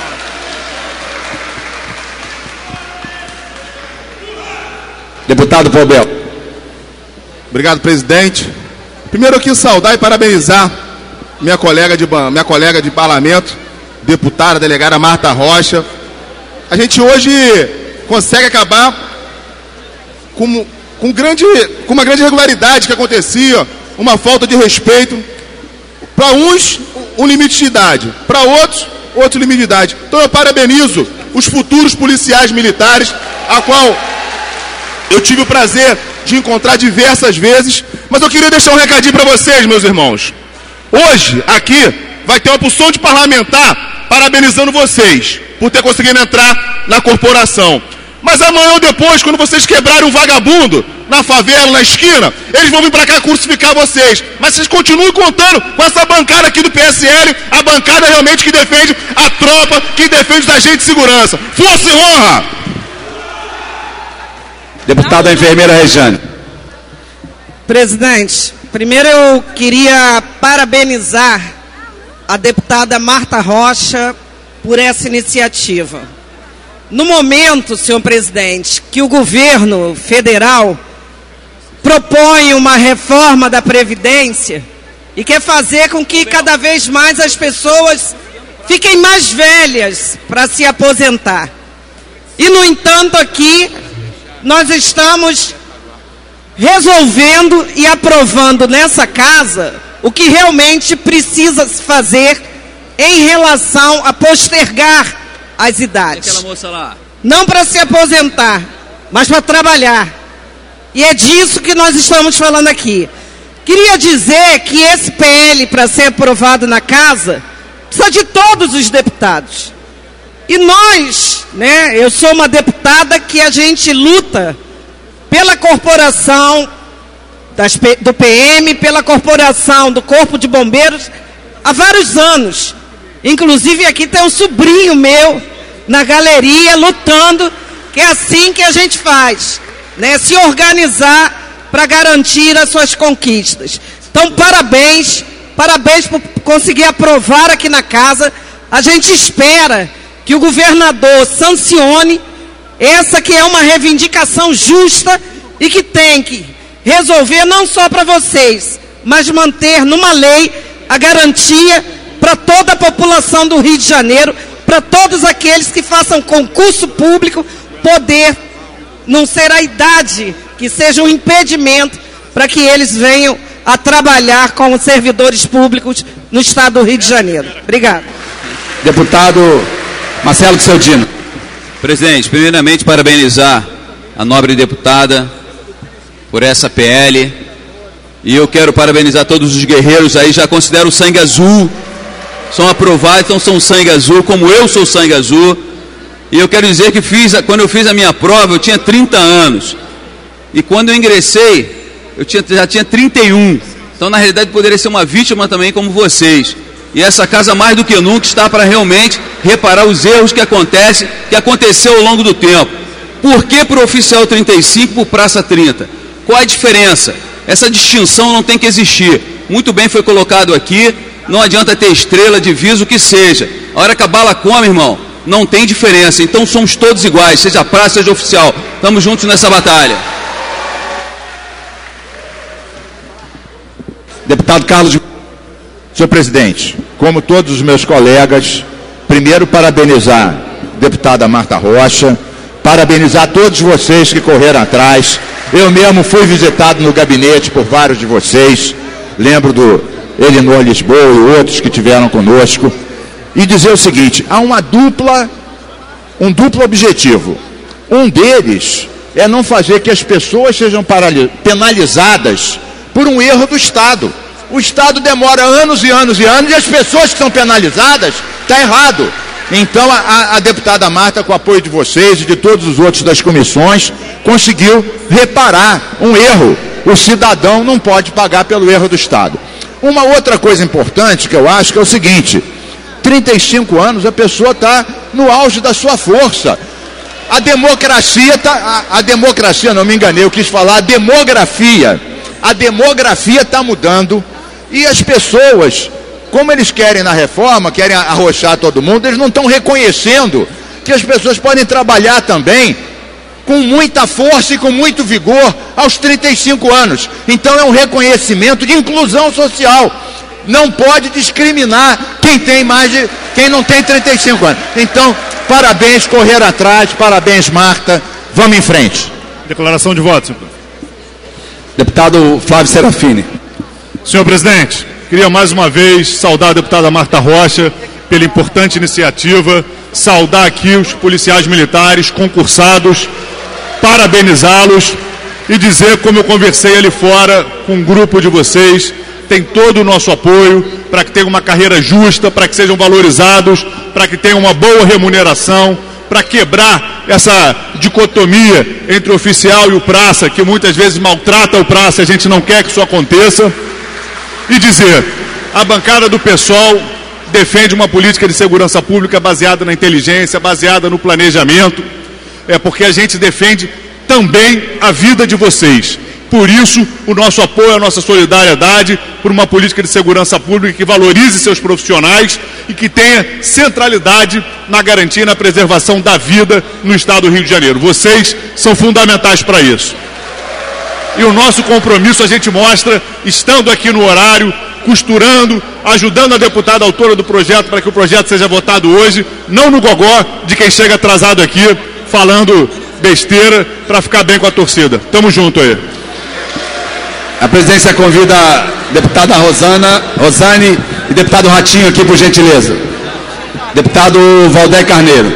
Deputado Pobel. Obrigado, presidente. Primeiro eu quis saudar e parabenizar minha colega de, minha colega de parlamento, deputada, delegada Marta Rocha. A gente hoje consegue acabar com, com, grande, com uma grande irregularidade que acontecia, uma falta de respeito. Para uns, um limite de idade. Para outros, outro limite de idade. Então eu parabenizo os futuros policiais militares, a qual eu tive o prazer de encontrar diversas vezes. Mas eu queria deixar um recadinho para vocês, meus irmãos. Hoje, aqui, vai ter uma porção de parlamentar parabenizando vocês por ter conseguido entrar na corporação. Mas amanhã ou depois, quando vocês quebrarem um vagabundo na favela, na esquina, eles vão vir para cá crucificar vocês. Mas vocês continuem contando com essa bancada aqui do P S L, a bancada realmente que defende a tropa, que defende os agentes de segurança. Força e honra! Deputada enfermeira Rejane. Presidente, primeiro eu queria parabenizar a deputada Marta Rocha por essa iniciativa. No momento, senhor presidente, que o governo federal propõe uma reforma da Previdência e quer fazer com que cada vez mais as pessoas fiquem mais velhas para se aposentar. E, no entanto, aqui nós estamos resolvendo e aprovando nessa casa o que realmente precisa se fazer em relação a postergar as idades. Aquela moça lá. Não para se aposentar, mas para trabalhar. E é disso que nós estamos falando aqui. Queria dizer que esse P L, para ser aprovado na casa, precisa de todos os deputados. E nós, né, eu sou uma deputada que a gente luta pela corporação das, do P M, pela corporação do Corpo de Bombeiros, há vários anos. Inclusive aqui tem um sobrinho meu na galeria lutando, que é assim que a gente faz, né? Se organizar para garantir as suas conquistas. Então, parabéns, parabéns por conseguir aprovar aqui na casa. A gente espera que o governador sancione essa que é uma reivindicação justa e que tem que resolver não só para vocês, mas manter numa lei a garantia para toda a população do Rio de Janeiro, para todos aqueles que façam concurso público, poder não ser a idade que seja um impedimento para que eles venham a trabalhar como servidores públicos no estado do Rio de Janeiro. Obrigado. Deputado Marcelo Cialdino. Presidente, primeiramente parabenizar a nobre deputada por essa P L. E eu quero parabenizar todos os guerreiros aí, já considero o sangue azul. São aprovados, então são sangue azul, como eu sou sangue azul. E eu quero dizer que fiz, quando eu fiz a minha prova, eu tinha trinta anos. E quando eu ingressei, eu tinha, já tinha trinta e um. Então, na realidade, poderia ser uma vítima também como vocês. E essa casa, mais do que nunca, está para realmente reparar os erros que acontecem, que aconteceu ao longo do tempo. Por que para o oficial trinta e cinco, para o praça trinta? Qual a diferença? Essa distinção não tem que existir. Muito bem foi colocado aqui, não adianta ter estrela, divisa, o que seja. A hora que a bala come, irmão, não tem diferença. Então somos todos iguais, seja praça, seja oficial. Estamos juntos nessa batalha. Deputado Carlos. Senhor presidente, como todos os meus colegas, primeiro parabenizar a deputada Marta Rocha Parabenizar todos vocês que correram atrás. Eu mesmo fui visitado no gabinete por vários de vocês. Lembro do Elinor Lisboa e outros que tiveram conosco. E dizer o seguinte, há uma dupla, um duplo objetivo. Um deles é não fazer que as pessoas sejam penalizadas por um erro do Estado. O Estado demora anos e anos e anos e as pessoas que são penalizadas, está errado. Então a, a deputada Marta, com o apoio de vocês e de todos os outros das comissões, conseguiu reparar um erro. O cidadão não pode pagar pelo erro do Estado. Uma outra coisa importante que eu acho que é o seguinte, trinta e cinco anos a pessoa está no auge da sua força. A democracia está, a, a democracia, não me enganei, eu quis falar a demografia. A demografia está mudando e as pessoas, como eles querem na reforma, querem arrochar todo mundo, eles não estão reconhecendo que as pessoas podem trabalhar também com muita força e com muito vigor aos trinta e cinco anos. Então é um reconhecimento de inclusão social. Não pode discriminar quem tem mais de, quem não tem trinta e cinco anos. Então, parabéns, correr atrás, parabéns, Marta. Vamos em frente. Declaração de voto, senhor. Deputado Flávio Serafini. Senhor presidente, queria mais uma vez saudar a deputada Marta Rocha pela importante iniciativa, saudar aqui os policiais militares concursados, parabenizá-los e dizer como eu conversei ali fora com um grupo de vocês, tem todo o nosso apoio para que tenham uma carreira justa, para que sejam valorizados, para que tenham uma boa remuneração, para quebrar essa dicotomia entre o oficial e o praça, que muitas vezes maltrata o praça, a gente não quer que isso aconteça, e dizer, a bancada do PSOL defende uma política de segurança pública baseada na inteligência, baseada no planejamento, é porque a gente defende também a vida de vocês. Por isso, o nosso apoio, a nossa solidariedade por uma política de segurança pública que valorize seus profissionais e que tenha centralidade na garantia e na preservação da vida no Estado do Rio de Janeiro. Vocês são fundamentais para isso. E o nosso compromisso a gente mostra estando aqui no horário, costurando, ajudando a deputada autora do projeto para que o projeto seja votado hoje, não no gogó de quem chega atrasado aqui falando besteira para ficar bem com a torcida. Tamo junto aí. A presidência convida a deputada Rosana, Rosane e deputado Ratinho aqui, por gentileza. Deputado Valdeir Carneiro.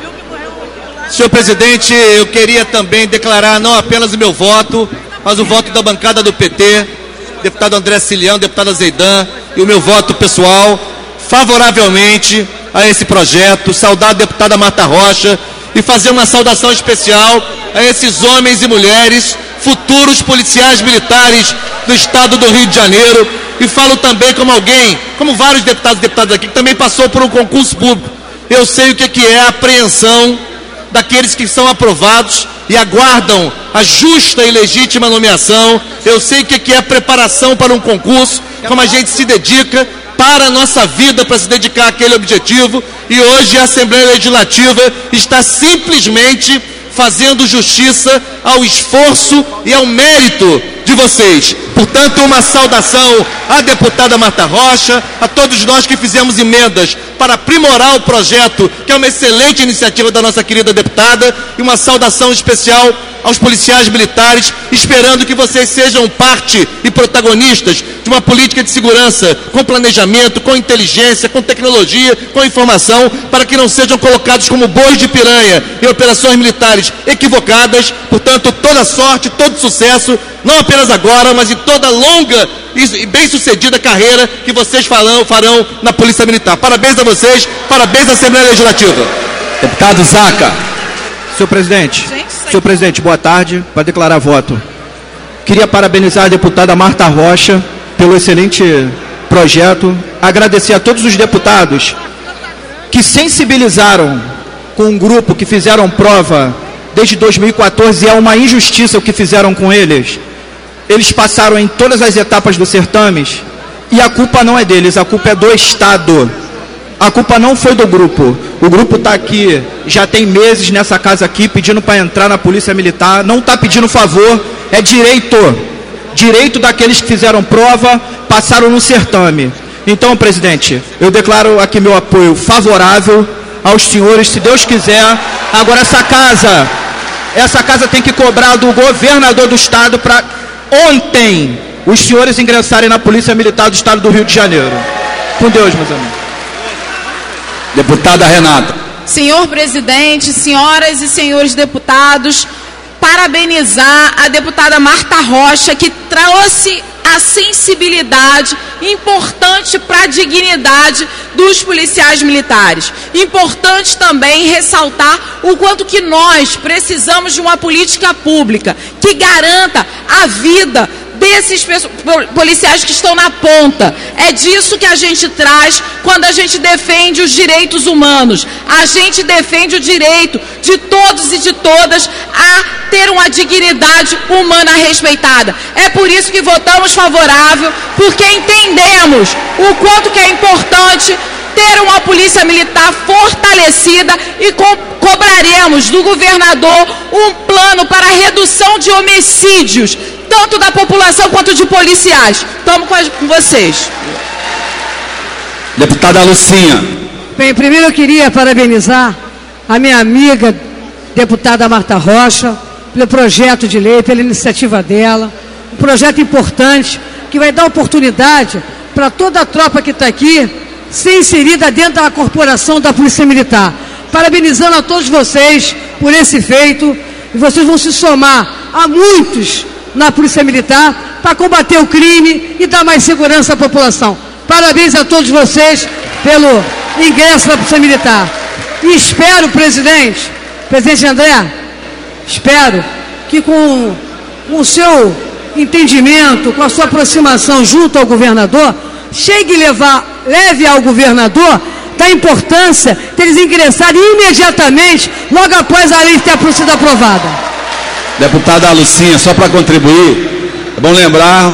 Senhor presidente, eu queria também declarar não apenas o meu voto, mas o voto da bancada do P T, deputado André Cilião, deputada Zeidan, e o meu voto pessoal, favoravelmente a esse projeto, saudar a deputada Marta Rocha e fazer uma saudação especial a esses homens e mulheres, futuros policiais militares do Estado do Rio de Janeiro, e falo também como alguém, como vários deputados e deputadas aqui, que também passou por um concurso público. Eu sei o que é a apreensão daqueles que são aprovados e aguardam a justa e legítima nomeação. Eu sei o que é a preparação para um concurso, como a gente se dedica para a nossa vida, para se dedicar àquele objetivo, e hoje a Assembleia Legislativa está simplesmente fazendo justiça ao esforço e ao mérito de vocês. Portanto, uma saudação à deputada Marta Rocha, a todos nós que fizemos emendas para aprimorar o projeto, que é uma excelente iniciativa da nossa querida deputada, e uma saudação especial aos policiais militares, esperando que vocês sejam parte e protagonistas de uma política de segurança com planejamento, com inteligência, com tecnologia, com informação, para que não sejam colocados como bois de piranha em operações militares equivocadas. Portanto, toda sorte, todo sucesso, não apenas agora, mas em toda longa e bem-sucedida carreira que vocês farão, farão na Polícia Militar. Parabéns a vocês, parabéns à Assembleia Legislativa. Deputado Zaca. Senhor presidente, senhor presidente, boa tarde, para declarar voto. Queria parabenizar a deputada Marta Rocha pelo excelente projeto, agradecer a todos os deputados que sensibilizaram com um grupo que fizeram prova desde dois mil e quatorze, e é uma injustiça o que fizeram com eles. Eles passaram em todas as etapas dos certames, e a culpa não é deles, a culpa é do Estado. A culpa não foi do grupo. O grupo está aqui, já tem meses nessa casa aqui, pedindo para entrar na Polícia Militar, não está pedindo favor, é direito. Direito daqueles que fizeram prova, passaram no certame. Então, presidente, eu declaro aqui meu apoio favorável aos senhores, se Deus quiser. Agora essa casa, essa casa tem que cobrar do governador do estado para ontem os senhores ingressarem na Polícia Militar do Estado do Rio de Janeiro. Com Deus, meus amigos. Deputada Renata. Senhor presidente, senhoras e senhores deputados, parabenizar a deputada Marta Rocha, que trouxe a sensibilidade importante para a dignidade dos policiais militares. Importante também ressaltar o quanto que nós precisamos de uma política pública que garanta a vida desses policiais que estão na ponta. É disso que a gente traz quando a gente defende os direitos humanos. A gente defende o direito de todos e de todas a ter uma dignidade humana respeitada. É por isso que votamos favorável, porque entendemos o quanto que é importante ter uma polícia militar fortalecida e co cobraremos do governador um plano para a redução de homicídios, tanto da população quanto de policiais. Estamos com vocês. Deputada Lucinha. Bem, primeiro eu queria parabenizar a minha amiga, deputada Marta Rocha, pelo projeto de lei, pela iniciativa dela. Um projeto importante que vai dar oportunidade para toda a tropa que está aqui ser inserida dentro da corporação da Polícia Militar. Parabenizando a todos vocês por esse feito, e vocês vão se somar a muitos na Polícia Militar para combater o crime e dar mais segurança à população. Parabéns a todos vocês pelo ingresso na Polícia Militar. E espero, presidente, presidente André, espero que com, com o seu entendimento, com a sua aproximação junto ao governador, chegue a levar, leve ao governador da importância deles ingressarem imediatamente, logo após a lei ter sido aprovada. Deputada Lucinha, só para contribuir, é bom lembrar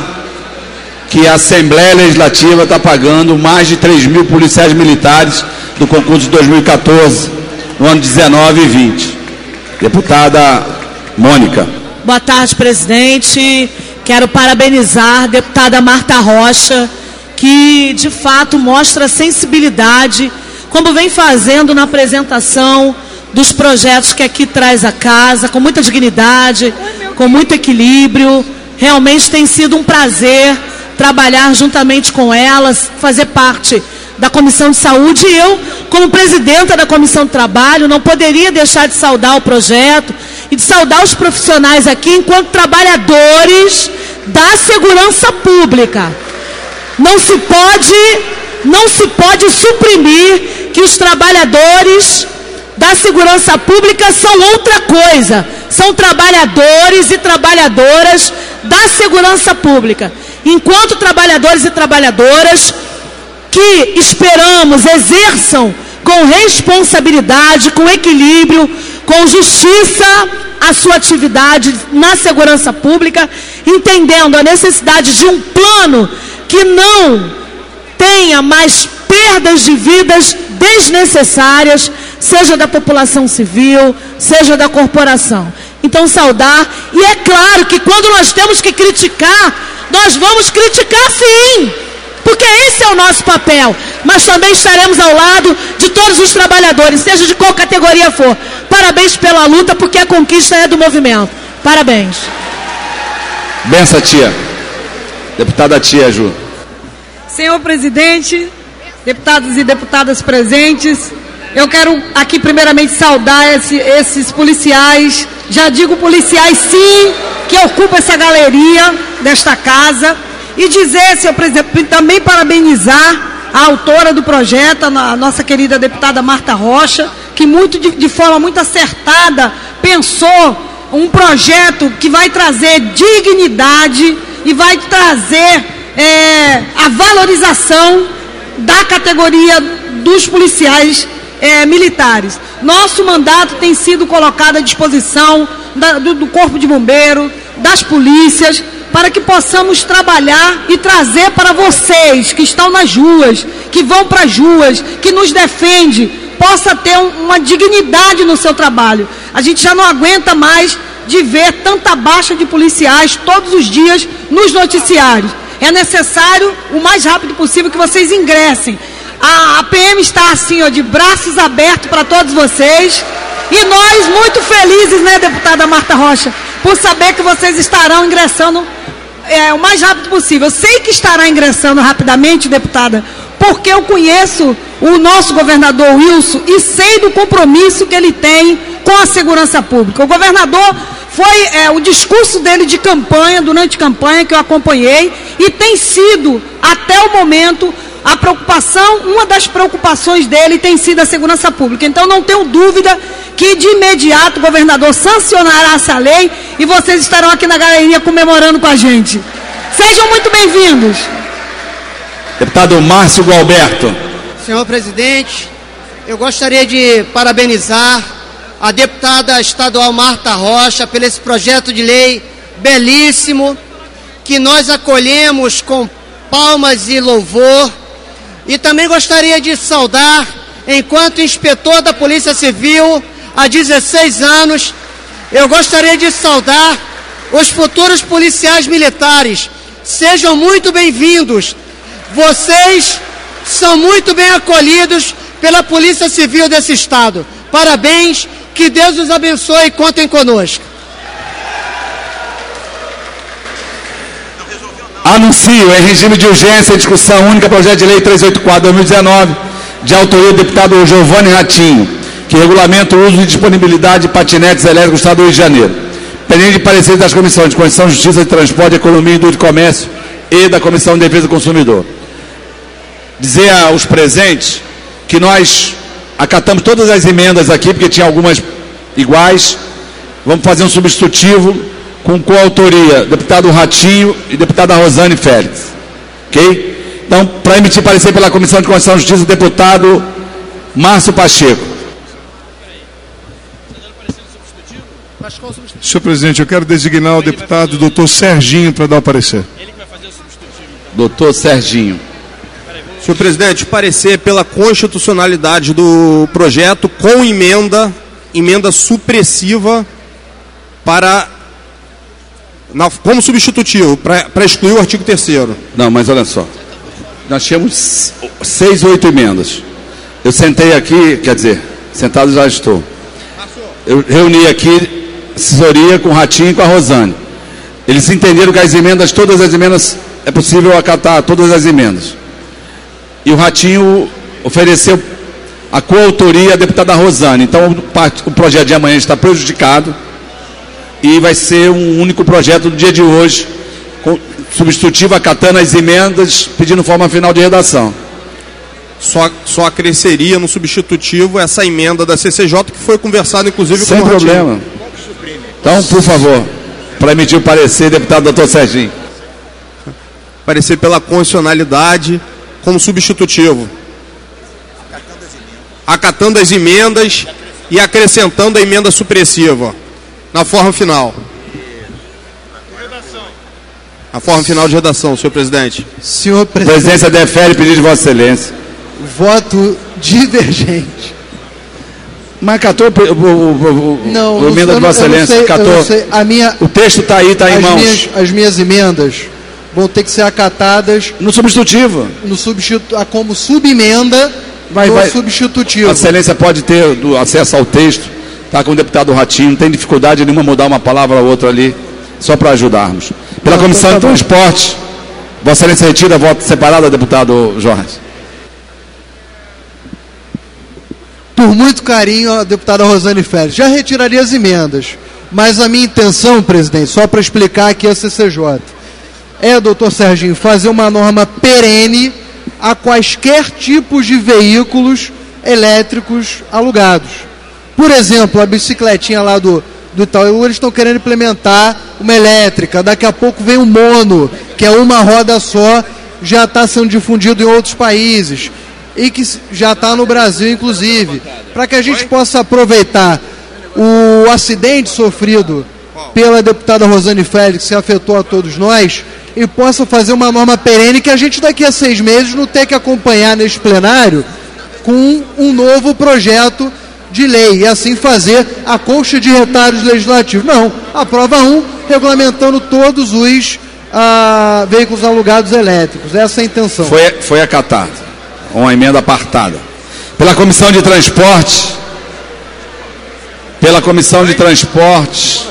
que a Assembleia Legislativa está pagando mais de três mil policiais militares do concurso de dois mil e quatorze, no ano dezenove e vinte. Deputada Mônica. Boa tarde, presidente. Quero parabenizar a deputada Marta Rocha, que de fato mostra sensibilidade, como vem fazendo na apresentação dos projetos que aqui traz a casa, com muita dignidade, com muito equilíbrio. Realmente tem sido um prazer trabalhar juntamente com elas, fazer parte da Comissão de Saúde, e eu, como presidenta da Comissão de Trabalho, não poderia deixar de saudar o projeto e de saudar os profissionais aqui enquanto trabalhadores da segurança pública. Não se pode, não se pode suprimir que os trabalhadores da segurança pública são outra coisa. São trabalhadores e trabalhadoras da segurança pública. Enquanto trabalhadores e trabalhadoras que esperamos exerçam com responsabilidade, com equilíbrio, com justiça a sua atividade na segurança pública, entendendo a necessidade de um plano que não tenha mais perdas de vidas desnecessárias, seja da população civil, seja da corporação. Então, saudar, e é claro que quando nós temos que criticar, nós vamos criticar sim, porque esse é o nosso papel, mas também estaremos ao lado de todos os trabalhadores, seja de qual categoria for. Parabéns pela luta, porque a conquista é do movimento. Parabéns. Benção, tia. Deputada tia Ju. Senhor presidente, deputados e deputadas presentes, eu quero aqui primeiramente saudar esse, esses policiais, já digo policiais sim, que ocupam essa galeria desta casa, e dizer, senhor presidente, também parabenizar a autora do projeto, a nossa querida deputada Marta Rocha, que muito, de, de forma muito acertada pensou um projeto que vai trazer dignidade e vai trazer é, a valorização da categoria dos policiais é, militares. Nosso mandato tem sido colocado à disposição da, do, do Corpo de Bombeiro, das polícias, para que possamos trabalhar e trazer para vocês que estão nas ruas, que vão para as ruas, que nos defende, possa ter um, uma dignidade no seu trabalho. A gente já não aguenta mais de ver tanta baixa de policiais todos os dias nos noticiários. É necessário, o mais rápido possível, que vocês ingressem. A, a P M está assim, ó, de braços abertos para todos vocês. E nós muito felizes, né, deputada Marta Rocha, por saber que vocês estarão ingressando é, o mais rápido possível. Eu sei que estará ingressando rapidamente, deputada, porque eu conheço o nosso governador Wilson e sei do compromisso que ele tem com a segurança pública. O governador foi é, o discurso dele de campanha, durante campanha, que eu acompanhei, e tem sido, até o momento, a preocupação, uma das preocupações dele tem sido a segurança pública. Então não tenho dúvida que de imediato o governador sancionará essa lei e vocês estarão aqui na galeria comemorando com a gente. Sejam muito bem-vindos. Deputado Márcio Gualberto. Senhor presidente, eu gostaria de parabenizar a deputada estadual Marta Rocha pelo esse projeto de lei belíssimo, que nós acolhemos com palmas e louvor. E também gostaria de saudar, enquanto inspetor da Polícia Civil há dezesseis anos, eu gostaria de saudar os futuros policiais militares. Sejam muito bem-vindos. Vocês são muito bem acolhidos pela Polícia Civil desse Estado. Parabéns, que Deus os abençoe e contem conosco. Anuncio em regime de urgência a discussão única projeto de lei trezentos e oitenta e quatro de dois mil e dezenove, de autoria do deputado Giovanni Ratinho, que regulamenta o uso e disponibilidade de patinetes elétricos no Estado do Rio de Janeiro. Pendente de parecer das comissões de Constituição, Justiça, de Transporte, Economia, Indústria e Comércio e da Comissão de Defesa do Consumidor. Dizer aos presentes que nós acatamos todas as emendas aqui, porque tinha algumas iguais. Vamos fazer um substitutivo com coautoria, deputado Ratinho e deputada Rosane Félix. Ok? Então, para emitir parecer pela Comissão de Constituição e Justiça, o deputado Márcio Pacheco. Senhor presidente, eu quero designar o deputado doutor Serginho para dar o parecer. Doutor Serginho. Senhor presidente, parecer pela constitucionalidade do projeto com emenda, emenda supressiva para... Na, como substitutivo, para excluir o artigo terceiro. Não, mas olha só. Nós tínhamos seis ou oito emendas. Eu sentei aqui, quer dizer, sentado já estou. Eu reuni aqui assessoria com o Ratinho e com a Rosane. Eles entenderam que as emendas, todas as emendas, é possível acatar todas as emendas. E o Ratinho ofereceu a coautoria à deputada Rosane. Então o, o projeto de amanhã está prejudicado. E vai ser um único projeto do dia de hoje, com, substitutivo, acatando as emendas, pedindo forma final de redação. Só, só acresceria no substitutivo essa emenda da C C J, que foi conversada inclusive Sem com o Ratinho. Sem problema. Então, por favor, para emitir o parecer, deputado doutor Serginho. Parecer pela constitucionalidade como substitutivo. Acatando as emendas e acrescentando a emenda supressiva. Na forma final. A forma final de redação, senhor presidente. Senhor presidente. Presidência defere pedido de Vossa Excelência. Voto divergente. Mas catou o, o, o, não, o emenda de Vossa Excelência? Sei, catou. Sei, a minha, o texto está aí, está em mãos. Minhas, as minhas emendas vão ter que ser acatadas. No substitutivo. No substitu, como subemenda vai, no vai. substitutivo. Vossa Excelência pode ter do, acesso ao texto. Está com o deputado Ratinho, não tem dificuldade nenhuma mudar uma palavra ou outra ali, só para ajudarmos. Pela não, Comissão então tá de Transporte, Vossa Excelência retira voto separado, deputado Jorge. Por muito carinho, a deputada Rosane Félix. Já retiraria as emendas, mas a minha intenção, presidente, só para explicar aqui a C C J, é, doutor Serginho, fazer uma norma perene a quaisquer tipos de veículos elétricos alugados. Por exemplo, a bicicletinha lá do, do Itaú, eles estão querendo implementar uma elétrica. Daqui a pouco vem um mono, que é uma roda só, já está sendo difundido em outros países. E que já está no Brasil, inclusive. Para que a gente possa aproveitar o acidente sofrido pela deputada Rosane Félix, que afetou a todos nós, e possa fazer uma norma perene que a gente daqui a seis meses não tenha que acompanhar neste plenário com um novo projeto de lei, e assim fazer a colcha de retalhos legislativos. Não, aprova um, regulamentando todos os ah, veículos alugados elétricos. Essa é a intenção. Foi, foi acatado. uma emenda apartada. Pela Comissão de Transportes, pela Comissão de Transportes,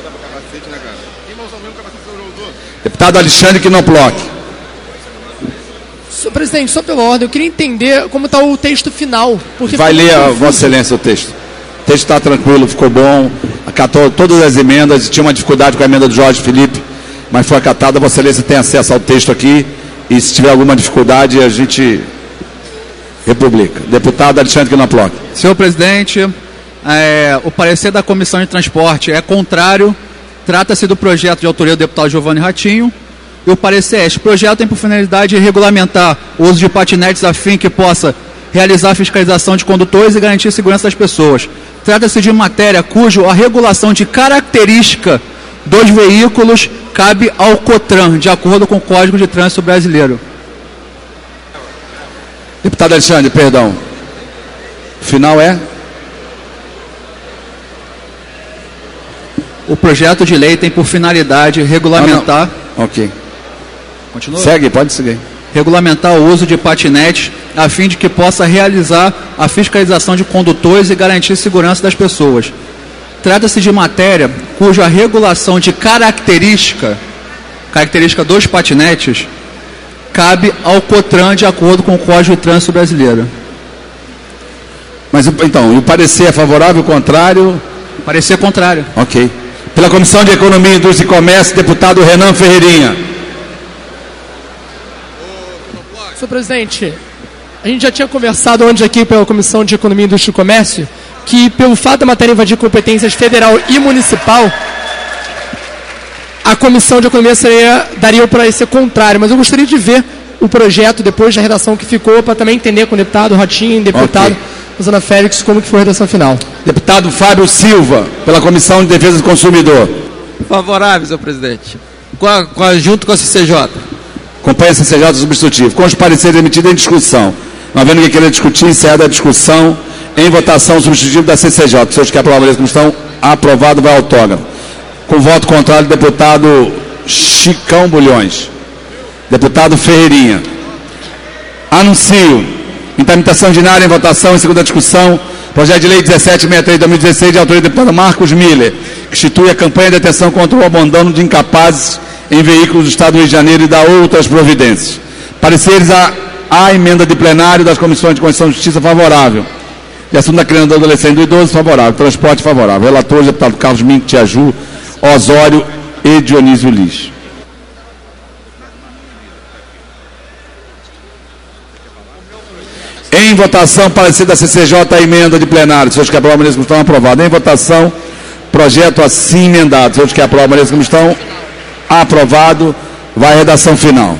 deputado Alexandre Knoploch. Senhor presidente, só pela ordem, eu queria entender como está o texto final. Porque Vai ler, a confuso. Vossa Excelência, o texto. O texto está tranquilo, ficou bom, acatou todas as emendas, tinha uma dificuldade com a emenda do Jorge Felipe, mas foi acatada. Vossa Excelência tem acesso ao texto aqui, e se tiver alguma dificuldade, a gente republica. Deputado Alexandre Knoploch. Senhor presidente, é, o parecer da Comissão de Transporte é contrário. Trata-se do projeto de autoria do deputado Giovanni Ratinho. E o parecer é: este projeto tem por finalidade regulamentar o uso de patinetes a fim que possa realizar a fiscalização de condutores e garantir a segurança das pessoas. Trata-se de matéria cujo a regulação de característica dos veículos cabe ao COTRAN, de acordo com o Código de Trânsito Brasileiro. Deputado Alexandre, perdão. O final é? O projeto de lei tem por finalidade regulamentar... Ah, ok. Continua? Segue, pode seguir. Regulamentar o uso de patinetes a fim de que possa realizar a fiscalização de condutores e garantir a segurança das pessoas. Trata-se de matéria cuja regulação de característica, característica dos patinetes, cabe ao COTRAN de acordo com o Código de Trânsito Brasileiro. Mas então, o parecer é favorável, contrário? Parecer contrário. Ok. Pela Comissão de Economia, Indústria e Comércio, deputado Renan Ferreirinha. Senhor presidente, a gente já tinha conversado antes aqui pela Comissão de Economia, Indústria e Comércio que, pelo fato da matéria invadir competências federal e municipal, a Comissão de Economia seria, daria o parecer contrário. Mas eu gostaria de ver o projeto depois da redação que ficou, para também entender com o deputado Ratinho, deputado okay. Rosana Félix, como que foi a redação final. Deputado Fábio Silva, pela Comissão de Defesa do Consumidor. Favorável, senhor presidente. Com a, com a, junto com a C C J. Acompanha a C C J substitutivo. Com os pareceres emitidos em discussão. Não havendo que queira discutir, encerrada a discussão. Em votação, substitutivo da C C J. Se os que aprovam a comissão, aprovado, vai autógrafo. Com voto contrário, deputado Chicão Bulhões. Deputado Ferreirinha. Anuncio. Em tramitação ordinária, em votação, em segunda discussão, projeto de lei dezessete sessenta e três de dois mil e dezesseis, de autoria do deputado Marcos Miller, que institui a campanha de detenção contra o abandono de incapazes em veículos do Estado do Rio de Janeiro e dá outras providências. Pareceres à, à emenda de plenário das comissões de Constituição e Justiça favorável. De assunto da criança, do adolescente e do idoso favorável. Transporte favorável. Relatores, deputado Carlos Mink, Tiaju, Osório e Dionísio Lix. Em votação, parecer da C C J, a emenda de plenário. Senhores que aprovam, a estão aprovado. Em votação, projeto assim emendado. Senhores que aprovam, a estão aprovado. Vai a redação final.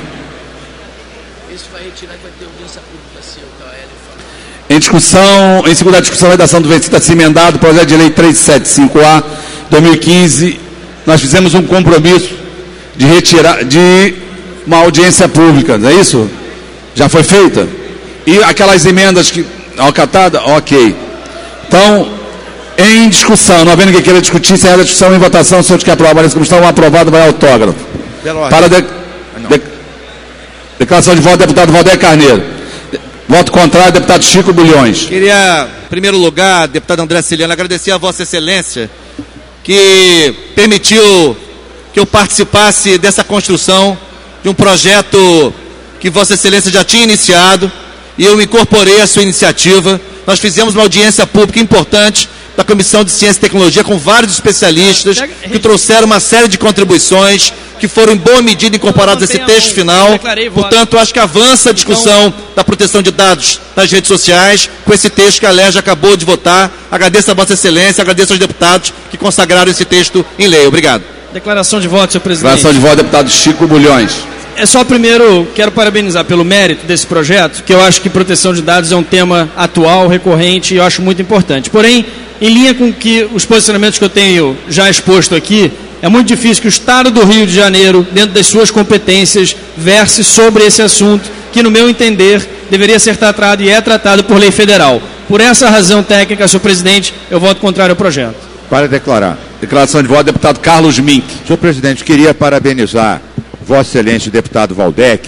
Isso vai retirar e vai ter audiência pública, se o K L fala. Em discussão, em segunda discussão, a redação do vencido assim emendado, projeto de lei trezentos e setenta e cinco A, dois mil e quinze, nós fizemos um compromisso de retirar, de uma audiência pública, não é isso? Já foi feita? E aquelas emendas que, acatada? Ok. Então, em discussão, não havendo quem queira discutir, encerrada a discussão, em votação, senhores que aprovam, como estão aprovado, vai autógrafo. Para de, de, declaração de voto, deputado Valdeir Carneiro. Voto contrário, deputado Chico Bulhões. Queria, em primeiro lugar, deputado André Ciliano, agradecer a Vossa Excelência que permitiu que eu participasse dessa construção de um projeto que Vossa Excelência já tinha iniciado e eu incorporei a sua iniciativa. Nós fizemos uma audiência pública importante da Comissão de Ciência e Tecnologia com vários especialistas que trouxeram uma série de contribuições que foram em boa medida incorporadas nesse texto final. Portanto, acho que avança a discussão da proteção de dados nas redes sociais com esse texto que a L E R J acabou de votar. Agradeço a Vossa Excelência, agradeço aos deputados que consagraram esse texto em lei. Obrigado. Declaração de voto, senhor presidente. Declaração de voto, deputado Chico Bulhões. É só primeiro, quero parabenizar pelo mérito desse projeto, que eu acho que proteção de dados é um tema atual, recorrente e eu acho muito importante. Porém, em linha com que os posicionamentos que eu tenho já exposto aqui, é muito difícil que o Estado do Rio de Janeiro, dentro das suas competências, verse sobre esse assunto, que no meu entender deveria ser tratado e é tratado por lei federal. Por essa razão técnica, senhor presidente, eu voto contrário ao projeto. Para declarar. Declaração de voto, deputado Carlos Mink. Senhor presidente, queria parabenizar Vossa Excelência, deputado Valdec,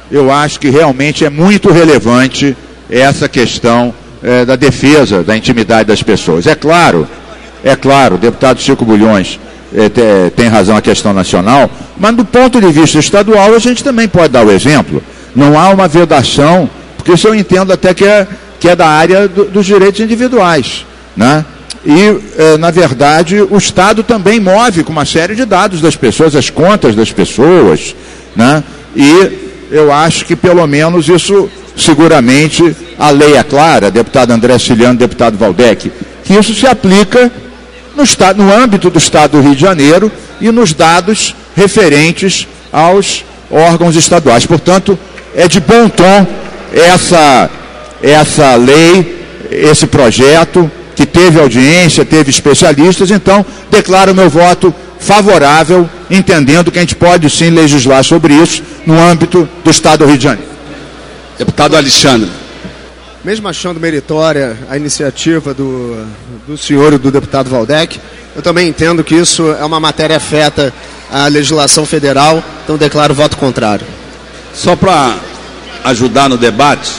eu acho que realmente é muito relevante essa questão é, da defesa da intimidade das pessoas. É claro, é claro, o deputado Chico Bulhões é, te, tem razão a questão nacional, mas do ponto de vista estadual a gente também pode dar o exemplo. Não há uma vedação, porque isso eu entendo até que é, que é da área do, dos direitos individuais, né? E, eh, na verdade, o Estado também move com uma série de dados das pessoas, as contas das pessoas, né? E eu acho que, pelo menos, isso, seguramente, a lei é clara, deputado André Ciliano, deputado Valdec, que isso se aplica no, estado, no âmbito do Estado do Rio de Janeiro e nos dados referentes aos órgãos estaduais. Portanto, é de bom tom essa, essa lei, esse projeto, que teve audiência, teve especialistas, então declaro meu voto favorável, entendendo que a gente pode sim legislar sobre isso no âmbito do Estado do Rio de Janeiro. Deputado Alexandre. Mesmo achando meritória a iniciativa do, do senhor e do deputado Valdec, eu também entendo que isso é uma matéria afeta à legislação federal, então declaro voto contrário. Só para ajudar no debate,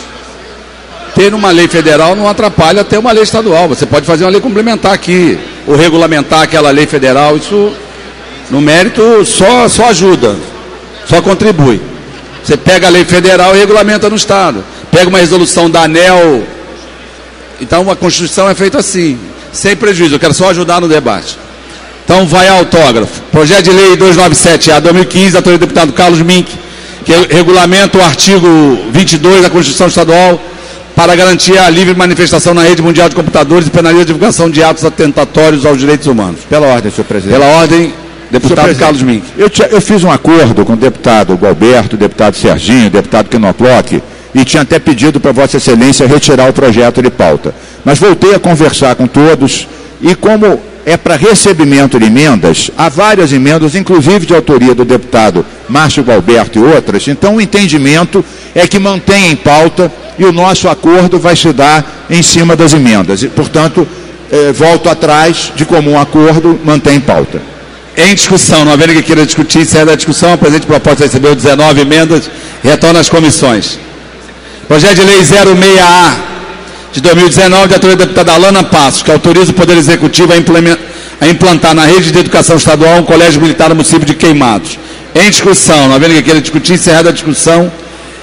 ter uma lei federal não atrapalha ter uma lei estadual. Você pode fazer uma lei complementar aqui, ou regulamentar aquela lei federal. Isso, no mérito, só, só ajuda, só contribui. Você pega a lei federal e regulamenta no Estado. Pega uma resolução da ANEEL. Então, a Constituição é feita assim, sem prejuízo. Eu quero só ajudar no debate. Então, vai ao autógrafo. Projeto de Lei duzentos e noventa e sete A, dois mil e quinze, autoria do deputado Carlos Mink, que regulamenta o artigo vinte e dois da Constituição Estadual, para garantir a livre manifestação na rede mundial de computadores e penaliza a divulgação de atos atentatórios aos direitos humanos. Pela ordem, senhor presidente. Pela ordem, deputado Carlos Mink. Eu, tinha, eu fiz um acordo com o deputado Gualberto, o deputado Serginho, o deputado Quinocloc, e tinha até pedido para Vossa Excelência retirar o projeto de pauta. Mas voltei a conversar com todos, e como é para recebimento de emendas, há várias emendas, inclusive de autoria do deputado Márcio Gualberto e outras, então o entendimento é que mantém em pauta e o nosso acordo vai se dar em cima das emendas. E, portanto, eh, volto atrás, de comum acordo, mantém em pauta. Em discussão, não havendo que queira discutir, encerra da discussão, a presente proposta recebeu dezenove emendas, retorna às comissões. Projeto de Lei zero seis A de dois mil e dezenove, de autoria da deputada Alana Passos, que autoriza o Poder Executivo a, a implantar na rede de educação estadual um colégio militar no município de Queimados. Em discussão, não havendo que queira discutir, encerrada a discussão,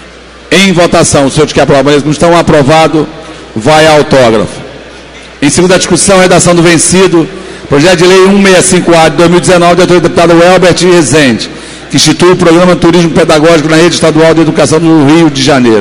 em votação, os senhores que aprovam eles não estão aprovado, vai a autógrafo. Em segunda discussão, redação do vencido, projeto de lei cento e sessenta e cinco A de dois mil e dezenove, de autoria do deputado Welbert Rezende, que institui o programa de turismo pedagógico na rede estadual de educação do Rio de Janeiro.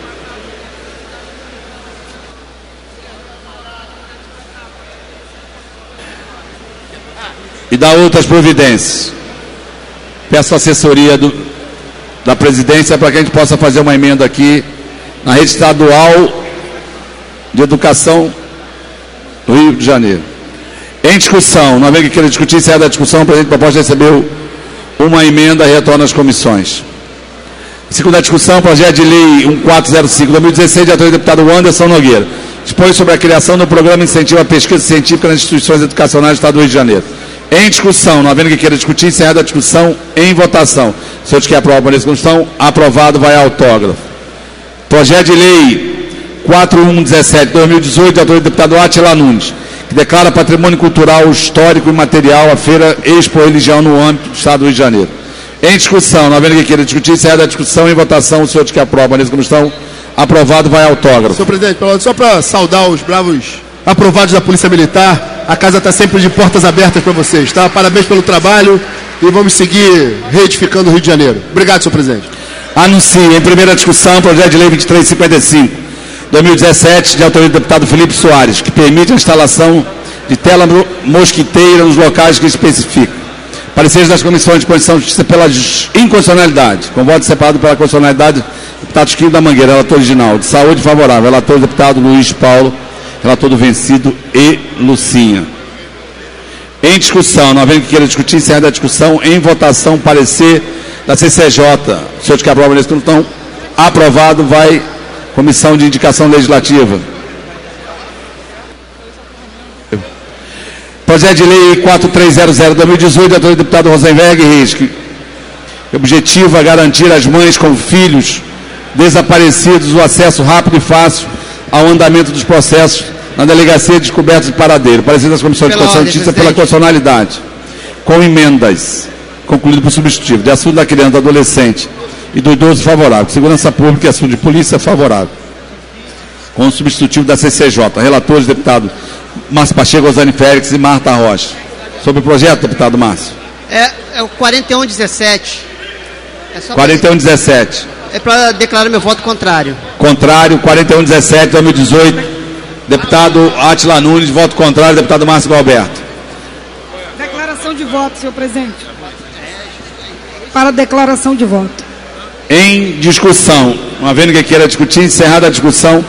E dá outras providências. Peço a assessoria do, da presidência para que a gente possa fazer uma emenda aqui na rede estadual de educação do Rio de Janeiro. Em discussão, não havendo que queira discutir, se é da discussão, o presidente proposta recebeu uma emenda e retorna às comissões. Segunda discussão, projeto de lei mil quatrocentos e cinco de dois mil e dezesseis, de autoria do deputado Anderson Nogueira. Dispõe sobre a criação do programa incentivo à pesquisa científica nas instituições educacionais do Estado do Rio de Janeiro. Em discussão, não havendo que queira discutir, encerrada a discussão, em votação. Se senhores que aprovam nessa constituição, aprovado, vai a autógrafo. Projeto de lei quatro mil cento e dezessete de dois mil e dezoito, de autoria do deputado Átila Nunes, que declara patrimônio cultural, histórico e material a feira Expo Religião no âmbito do Estado do Rio de Janeiro. Em discussão, não havendo que queira discutir, encerrada a discussão, em votação, os senhores que aprovam nessa constituição, aprovado, vai a autógrafo. Senhor presidente, só para saudar os bravos aprovados da Polícia Militar, a casa está sempre de portas abertas para vocês, tá? Parabéns pelo trabalho e vamos seguir reedificando o Rio de Janeiro. Obrigado, senhor presidente. Anuncio, em primeira discussão, projeto de lei vinte e três cinquenta e cinco, de dois mil e dezessete, de autoria do deputado Felipe Soares, que permite a instalação de tela mosquiteira nos locais que especifica. Pareceres das comissões de Constituição e Justiça pela inconstitucionalidade, com voto separado pela constitucionalidade, deputado Chiquinho da Mangueira, relator original. De saúde, favorável. Relator, deputado Luiz Paulo, relator do vencido, e Lucinha. Em discussão, não havendo que queira discutir, encerrada a discussão, em votação, parecer da C C J. Os senhores que aprovam nesse então, aprovado, vai Comissão de Indicação Legislativa. Projeto de lei quatro mil trezentos de dois mil e dezoito, da autoria do deputado Rosenberg Reis, que, objetiva garantir às mães com filhos desaparecidos o acesso rápido e fácil ao andamento dos processos na Delegacia de Descoberta de Paradeiro. Parecer das Comissões de Constituição e Justiça pela constitucionalidade, com emendas, concluído por substitutivo, de assunto da criança, do adolescente e do idoso favorável. Segurança Pública e assunto de polícia favorável. Com o substitutivo da C C J. Relatores, deputado Márcio Pacheco, Rosane Félix e Marta Rocha. Sobre o projeto, deputado Márcio. É, é o quarenta e um dezessete. É quarenta e um dezessete. É para declarar meu voto contrário. Contrário, quarenta e um dezessete, dois mil e dezoito. Deputado Átila Nunes, voto contrário. Deputado Márcio Galberto. Declaração de voto, senhor presidente. Para declaração de voto. Em discussão. Uma vez que queira discutir, encerrada a discussão.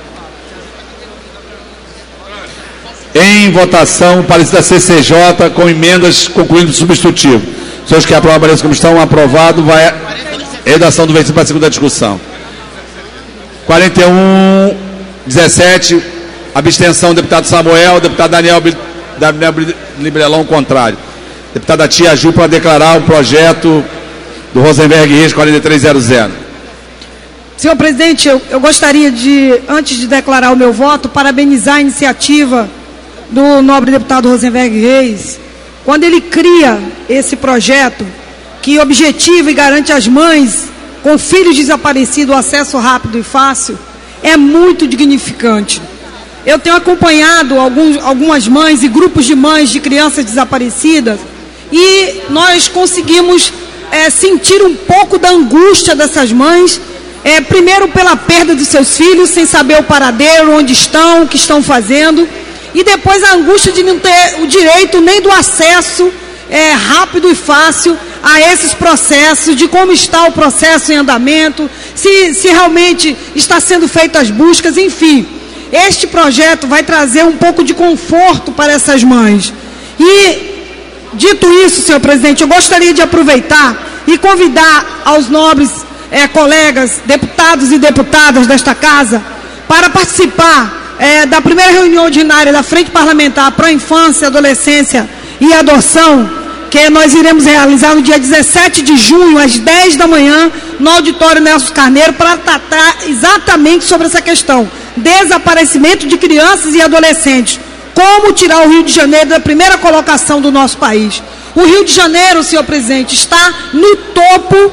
Em votação, parecer da C C J, com emendas, concluindo o substitutivo. Os senhores que aprovam a parecer como estão aprovado, vai a redação do versículo para a segunda discussão. quarenta e um, dezessete, abstenção, deputado Samuel, deputado Daniel, Daniel Librelão, contrário. Deputada Tia Ju, para declarar o projeto do Rosenberg Reis, quarenta e três zero zero. Senhor presidente, eu, eu gostaria de, antes de declarar o meu voto, parabenizar a iniciativa do nobre deputado Rosenberg Reis, quando ele cria esse projeto que objetiva e garante às mães com filhos desaparecidos o acesso rápido e fácil, é muito dignificante. Eu tenho acompanhado alguns, algumas mães e grupos de mães de crianças desaparecidas e nós conseguimos é, sentir um pouco da angústia dessas mães, é, primeiro pela perda dos seus filhos, sem saber o paradeiro, onde estão, o que estão fazendo, e depois a angústia de não ter o direito nem do acesso é, rápido e fácil a esses processos, de como está o processo em andamento, se, se realmente está sendo feitas as buscas, enfim. Este projeto vai trazer um pouco de conforto para essas mães. E, dito isso, senhor presidente, eu gostaria de aproveitar e convidar aos nobres é, colegas, deputados e deputadas desta casa, para participar É, da primeira reunião ordinária da Frente Parlamentar para a Infância, Adolescência e Adoção, que nós iremos realizar no dia dezessete de junho, às dez da manhã, no auditório Nelson Carneiro, para tratar exatamente sobre essa questão, desaparecimento de crianças e adolescentes, como tirar o Rio de Janeiro da primeira colocação do nosso país. O Rio de Janeiro, senhor presidente, está no topo,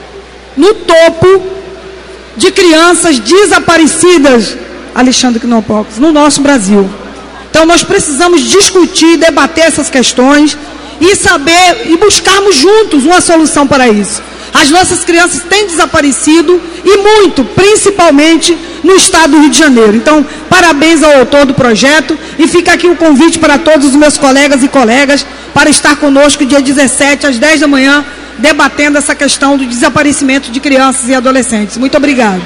no topo de crianças desaparecidas, Alexandre Knopocles, no nosso Brasil. Então nós precisamos discutir, debater essas questões e saber e buscarmos juntos uma solução para isso. As nossas crianças têm desaparecido e muito, principalmente no estado do Rio de Janeiro. Então, parabéns ao autor do projeto e fica aqui o convite para todos os meus colegas e colegas para estar conosco dia dezessete às dez da manhã, debatendo essa questão do desaparecimento de crianças e adolescentes. Muito obrigado.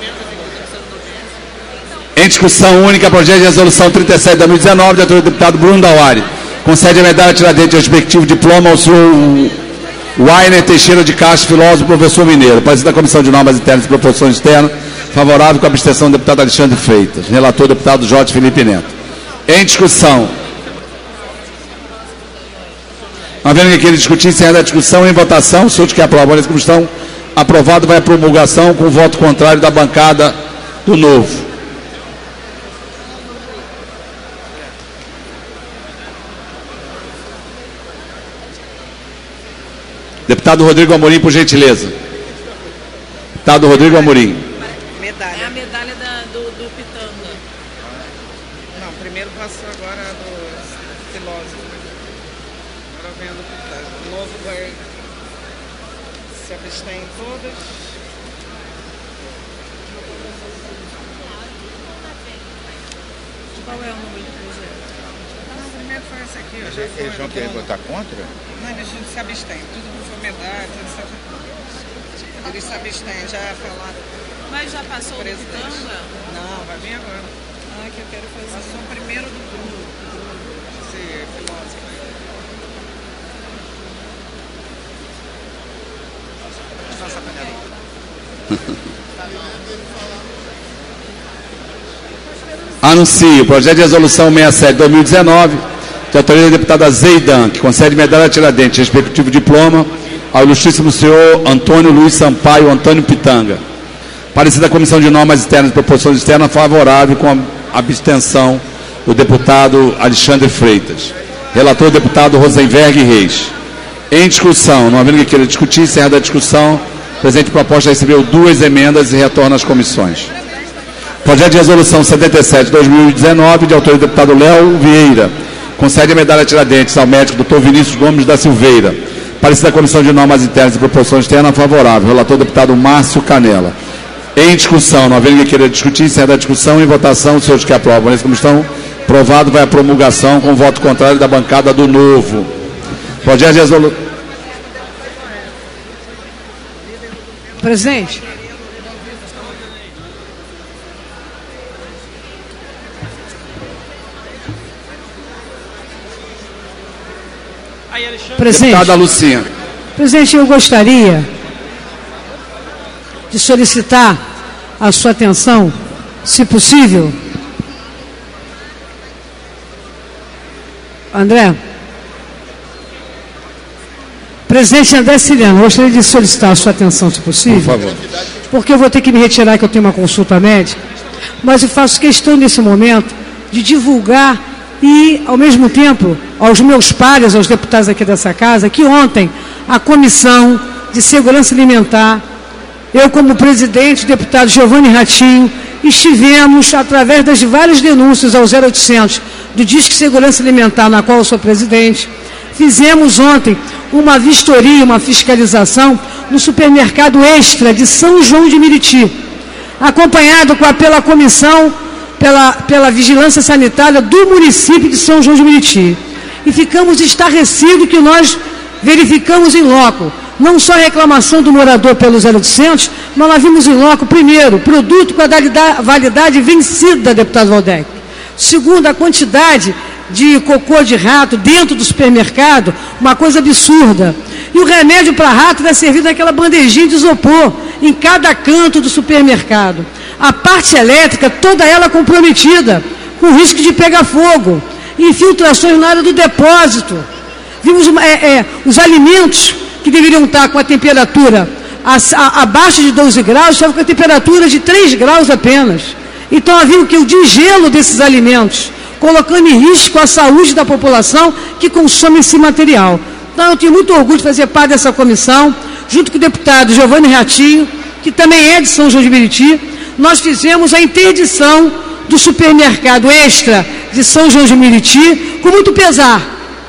Em discussão única, projeto de resolução trinta e sete de dois mil e dezenove, de autoria do deputado Bruno Dauari. Concede a medalha Tiradentes de respectivo diploma ao senhor Wainer Teixeira de Castro, filósofo, professor mineiro. Presidente da Comissão de Normas Internas e Proporções Externas, favorável com a abstenção do deputado Alexandre Freitas. Relator, deputado Jorge Felipe Neto. Em discussão. Uma vez que queira discutir, encerrada a discussão, em votação, os senhores que aprovam a comissão, aprovado vai à promulgação com o voto contrário da bancada do Novo. Deputado Rodrigo Amorim, por gentileza. Deputado Rodrigo Amorim. Medalha. É a medalha da, do, do Pitanga. Não, primeiro passou agora do filósofo. Agora vem a do Pitanga. O novo vai se abster em todas. Qual é o número do projeto? Não, o primeiro foi esse aqui. Mas eles, eles vão querer votar contra? Não, eles se abstêm. Tudo que for medalha, eles se abstêm. Já falaram. Mas já passou o Pitanga? Não, vai vir agora. Ah, que eu quero fazer. Passou primeiro do Bruno. Esse filósofo. Anuncio o projeto de resolução sessenta e sete de dois mil e dezenove, de autoria da deputada Zeidan, que concede medalha Tiradentes, respectivo diploma, ao ilustríssimo senhor Antônio Luiz Sampaio Antônio Pitanga. Parecer da Comissão de Normas Externas e Proposições Externas favorável com a abstenção do deputado Alexandre Freitas. Relator o deputado Rosenberg Reis. Em discussão, não havendo que queira discutir, encerrada a discussão, a presente proposta recebeu duas emendas e retorna às comissões. Projeto de Resolução setenta e sete de dois mil e dezenove, de autoria do deputado Léo Vieira, concede a medalha Tiradentes ao médico doutor Vinícius Gomes da Silveira. Parecer da Comissão de Normas Internas e Proposições Externas favorável. Relator o deputado Márcio Canela. Em discussão, não havendo que queira discutir, encerrada a discussão, em votação, os senhores que aprovam nessa comissão, aprovado vai a promulgação com voto contrário da bancada do Novo. Projeto de resolução. Presidente. Presidente. Deputada Lucinha. Presidente, eu gostaria de solicitar a sua atenção, se possível. André. Presidente André Ciliano, gostaria de solicitar a sua atenção, se possível. Por favor. Porque eu vou ter que me retirar, que eu tenho uma consulta médica, mas eu faço questão nesse momento de divulgar e, ao mesmo tempo, aos meus pares, aos deputados aqui dessa casa, que ontem a Comissão de Segurança Alimentar, eu como presidente, o deputado Giovanni Ratinho, estivemos, através das várias denúncias ao zero oitocentos do Disque Segurança Alimentar, na qual eu sou presidente, fizemos ontem uma vistoria, uma fiscalização no supermercado Extra de São João de Meriti, acompanhado com a, pela comissão, pela, pela vigilância sanitária do município de São João de Meriti. E ficamos estarrecidos que nós verificamos em loco, não só a reclamação do morador pelo zero oitocentos, mas nós vimos em loco, primeiro, produto com a validade vencida, deputado Valdec. Segundo, a quantidade de cocô de rato dentro do supermercado, uma coisa absurda. E o remédio para rato vai servir naquela bandejinha de isopor, em cada canto do supermercado. A parte elétrica, toda ela comprometida, com risco de pegar fogo. Infiltrações na área do depósito. Vimos é, é, os alimentos que deveriam estar com a temperatura a, a, abaixo de doze graus, estavam com a temperatura de três graus apenas. Então havia o que? O degelo desses alimentos, colocando em risco a saúde da população que consome esse material. Então eu tenho muito orgulho de fazer parte dessa comissão, junto com o deputado Giovanni Ratinho, que também é de São João de Meriti. Nós fizemos a interdição do supermercado Extra de São João de Meriti, com muito pesar.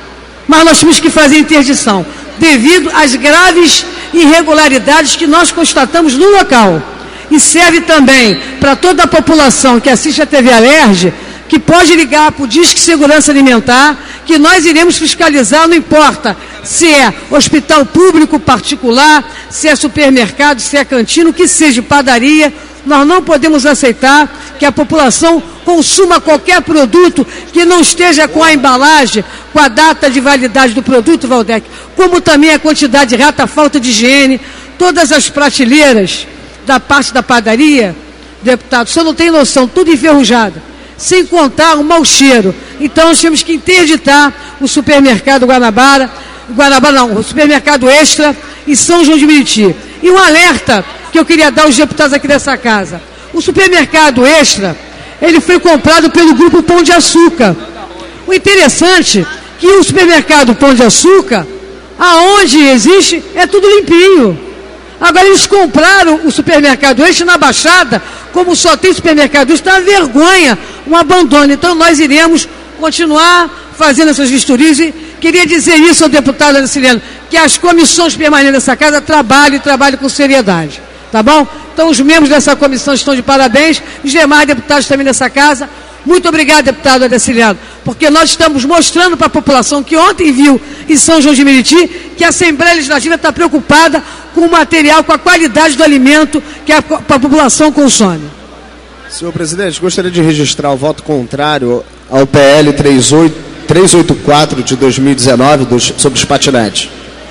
Mas nós tínhamos que fazer a interdição, devido às graves irregularidades que nós constatamos no local. E serve também para toda a população que assiste a T V Alerj, que pode ligar para o Disque Segurança Alimentar, que nós iremos fiscalizar, não importa se é hospital público, particular, se é supermercado, se é cantina, o que seja, padaria. Nós não podemos aceitar que a população consuma qualquer produto que não esteja com a embalagem, com a data de validade do produto, Valdec, como também a quantidade de rato, a falta de higiene, todas as prateleiras da parte da padaria, deputado, o senhor não tem noção, tudo enferrujado, sem contar o mau cheiro. Então nós temos que interditar o supermercado Guanabara, Guanabara não, o supermercado Extra em São João de Meriti. E um alerta que eu queria dar aos deputados aqui dessa casa. O supermercado Extra, ele foi comprado pelo grupo Pão de Açúcar. O interessante é que o supermercado Pão de Açúcar, aonde existe, é tudo limpinho. Agora eles compraram o supermercado Extra na Baixada, como só tem supermercado Extra, dá vergonha, um abandono. Então nós iremos continuar fazendo essas vistorias e queria dizer isso ao deputado Adaciliano, que as comissões permanentes dessa casa trabalhem e trabalhem com seriedade. Tá bom? Então os membros dessa comissão estão de parabéns, os demais deputados também dessa casa. Muito obrigado, deputado Adaciliano, porque nós estamos mostrando para a população que ontem viu em São João de Meriti que a Assembleia Legislativa está preocupada com o material, com a qualidade do alimento que a, a população consome. Senhor presidente, gostaria de registrar o voto contrário ao P L trezentos e oitenta e quatro de dois mil e dezenove dos, sobre os patinetes.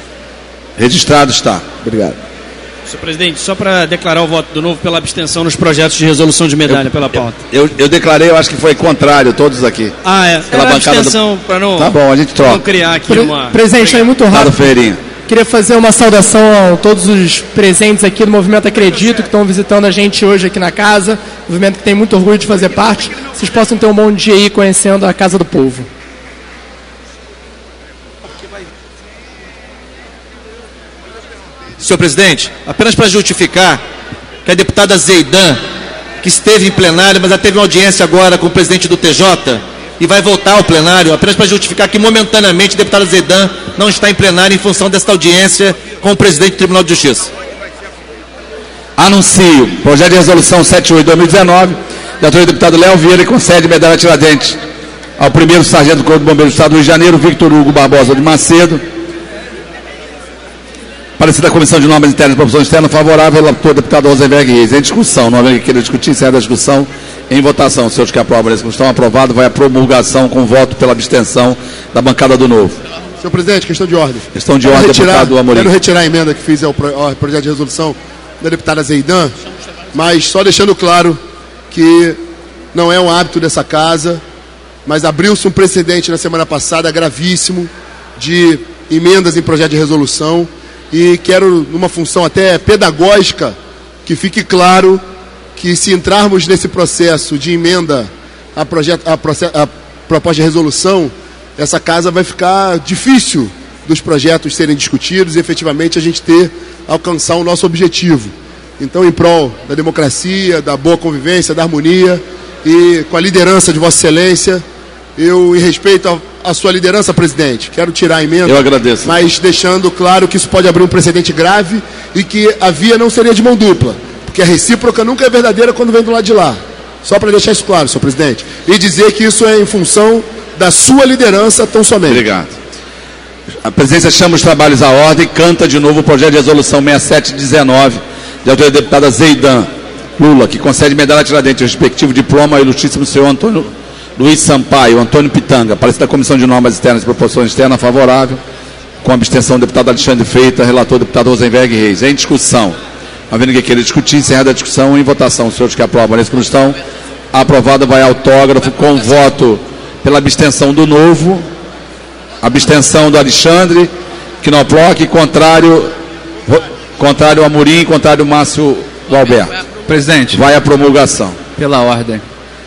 Registrado está. Obrigado. Senhor presidente, só para declarar o voto do Novo pela abstenção nos projetos de resolução de medalha eu, pela pauta. Eu, eu, eu declarei, eu acho que foi contrário, todos aqui. Ah, é. Pela Era bancada abstenção do... para não, tá bom, a gente troca. não criar aqui Pre uma... Presidente, foi muito rápido. Feirinha. Queria fazer uma saudação a todos os presentes aqui do Movimento Acredito, que estão visitando a gente hoje aqui na casa. Movimento que tem muito orgulho de fazer parte. Vocês possam ter um bom dia aí conhecendo a Casa do Povo. Senhor presidente, apenas para justificar que a deputada Zeidan, que esteve em plenário, mas ela teve uma audiência agora com o presidente do T J e vai voltar ao plenário, apenas para justificar que momentaneamente a deputada Zeidan não está em plenário em função desta audiência com o presidente do Tribunal de Justiça. Anuncio projeto de resolução setenta e oito de dois mil e dezenove, da autoria do deputado Léo Vieira, que concede medalha Tiradentes ao primeiro sargento do Corpo de Bombeiros do Estado do Rio de Janeiro, Victor Hugo Barbosa de Macedo. Parecer da Comissão de Normas Internas e Proposição Externa favorável, relator deputado Rosenberg Reis. Em discussão, não havendo que queira discutir, encerra a discussão em votação. Os senhores que aprovam essa questão aprovado, vai a promulgação com voto pela abstenção da bancada do Novo. Senhor presidente, questão de ordem. Questão de ordem, deputado Amorim. Quero retirar a emenda que fiz ao projeto de resolução da deputada Zeidan, mas só deixando claro que não é um hábito dessa casa, mas abriu-se um precedente na semana passada gravíssimo de emendas em projeto de resolução. E quero, numa função até pedagógica, que fique claro que se entrarmos nesse processo de emenda a, projeto, a, processo, a proposta de resolução, essa casa vai ficar difícil dos projetos serem discutidos e efetivamente a gente ter, alcançar o nosso objetivo. Então, em prol da democracia, da boa convivência, da harmonia e com a liderança de Vossa Excelência, eu, em respeito à sua liderança, presidente, quero tirar a emenda. Eu agradeço. Mas deixando claro que isso pode abrir um precedente grave e que a via não seria de mão dupla, porque a recíproca nunca é verdadeira quando vem do lado de lá. Só para deixar isso claro, senhor presidente. E dizer que isso é em função da sua liderança tão somente. Obrigado. A presidência chama os trabalhos à ordem e canta de novo o projeto de resolução sessenta e sete dezenove, de autoria da deputada Zeidan Lula, que concede medalha Tiradentes, respectivo diploma ao ilustríssimo senhor Antônio Luiz Sampaio, Antônio Pitanga. Parecer da Comissão de Normas Externas e Proposição Externa favorável, com abstenção do deputado Alexandre Freitas, relator do deputado Rosenberg Reis. Em discussão, havendo que queira discutir, encerrada a discussão, em votação. Os senhores que aprovam nesse não estão, aprovado vai autógrafo com voto pela abstenção do Novo, abstenção do Alexandre, Knoploch, contrário, contrário Amorim, contrário Márcio Alberto. Presidente. Vai a promulgação. Pela ordem.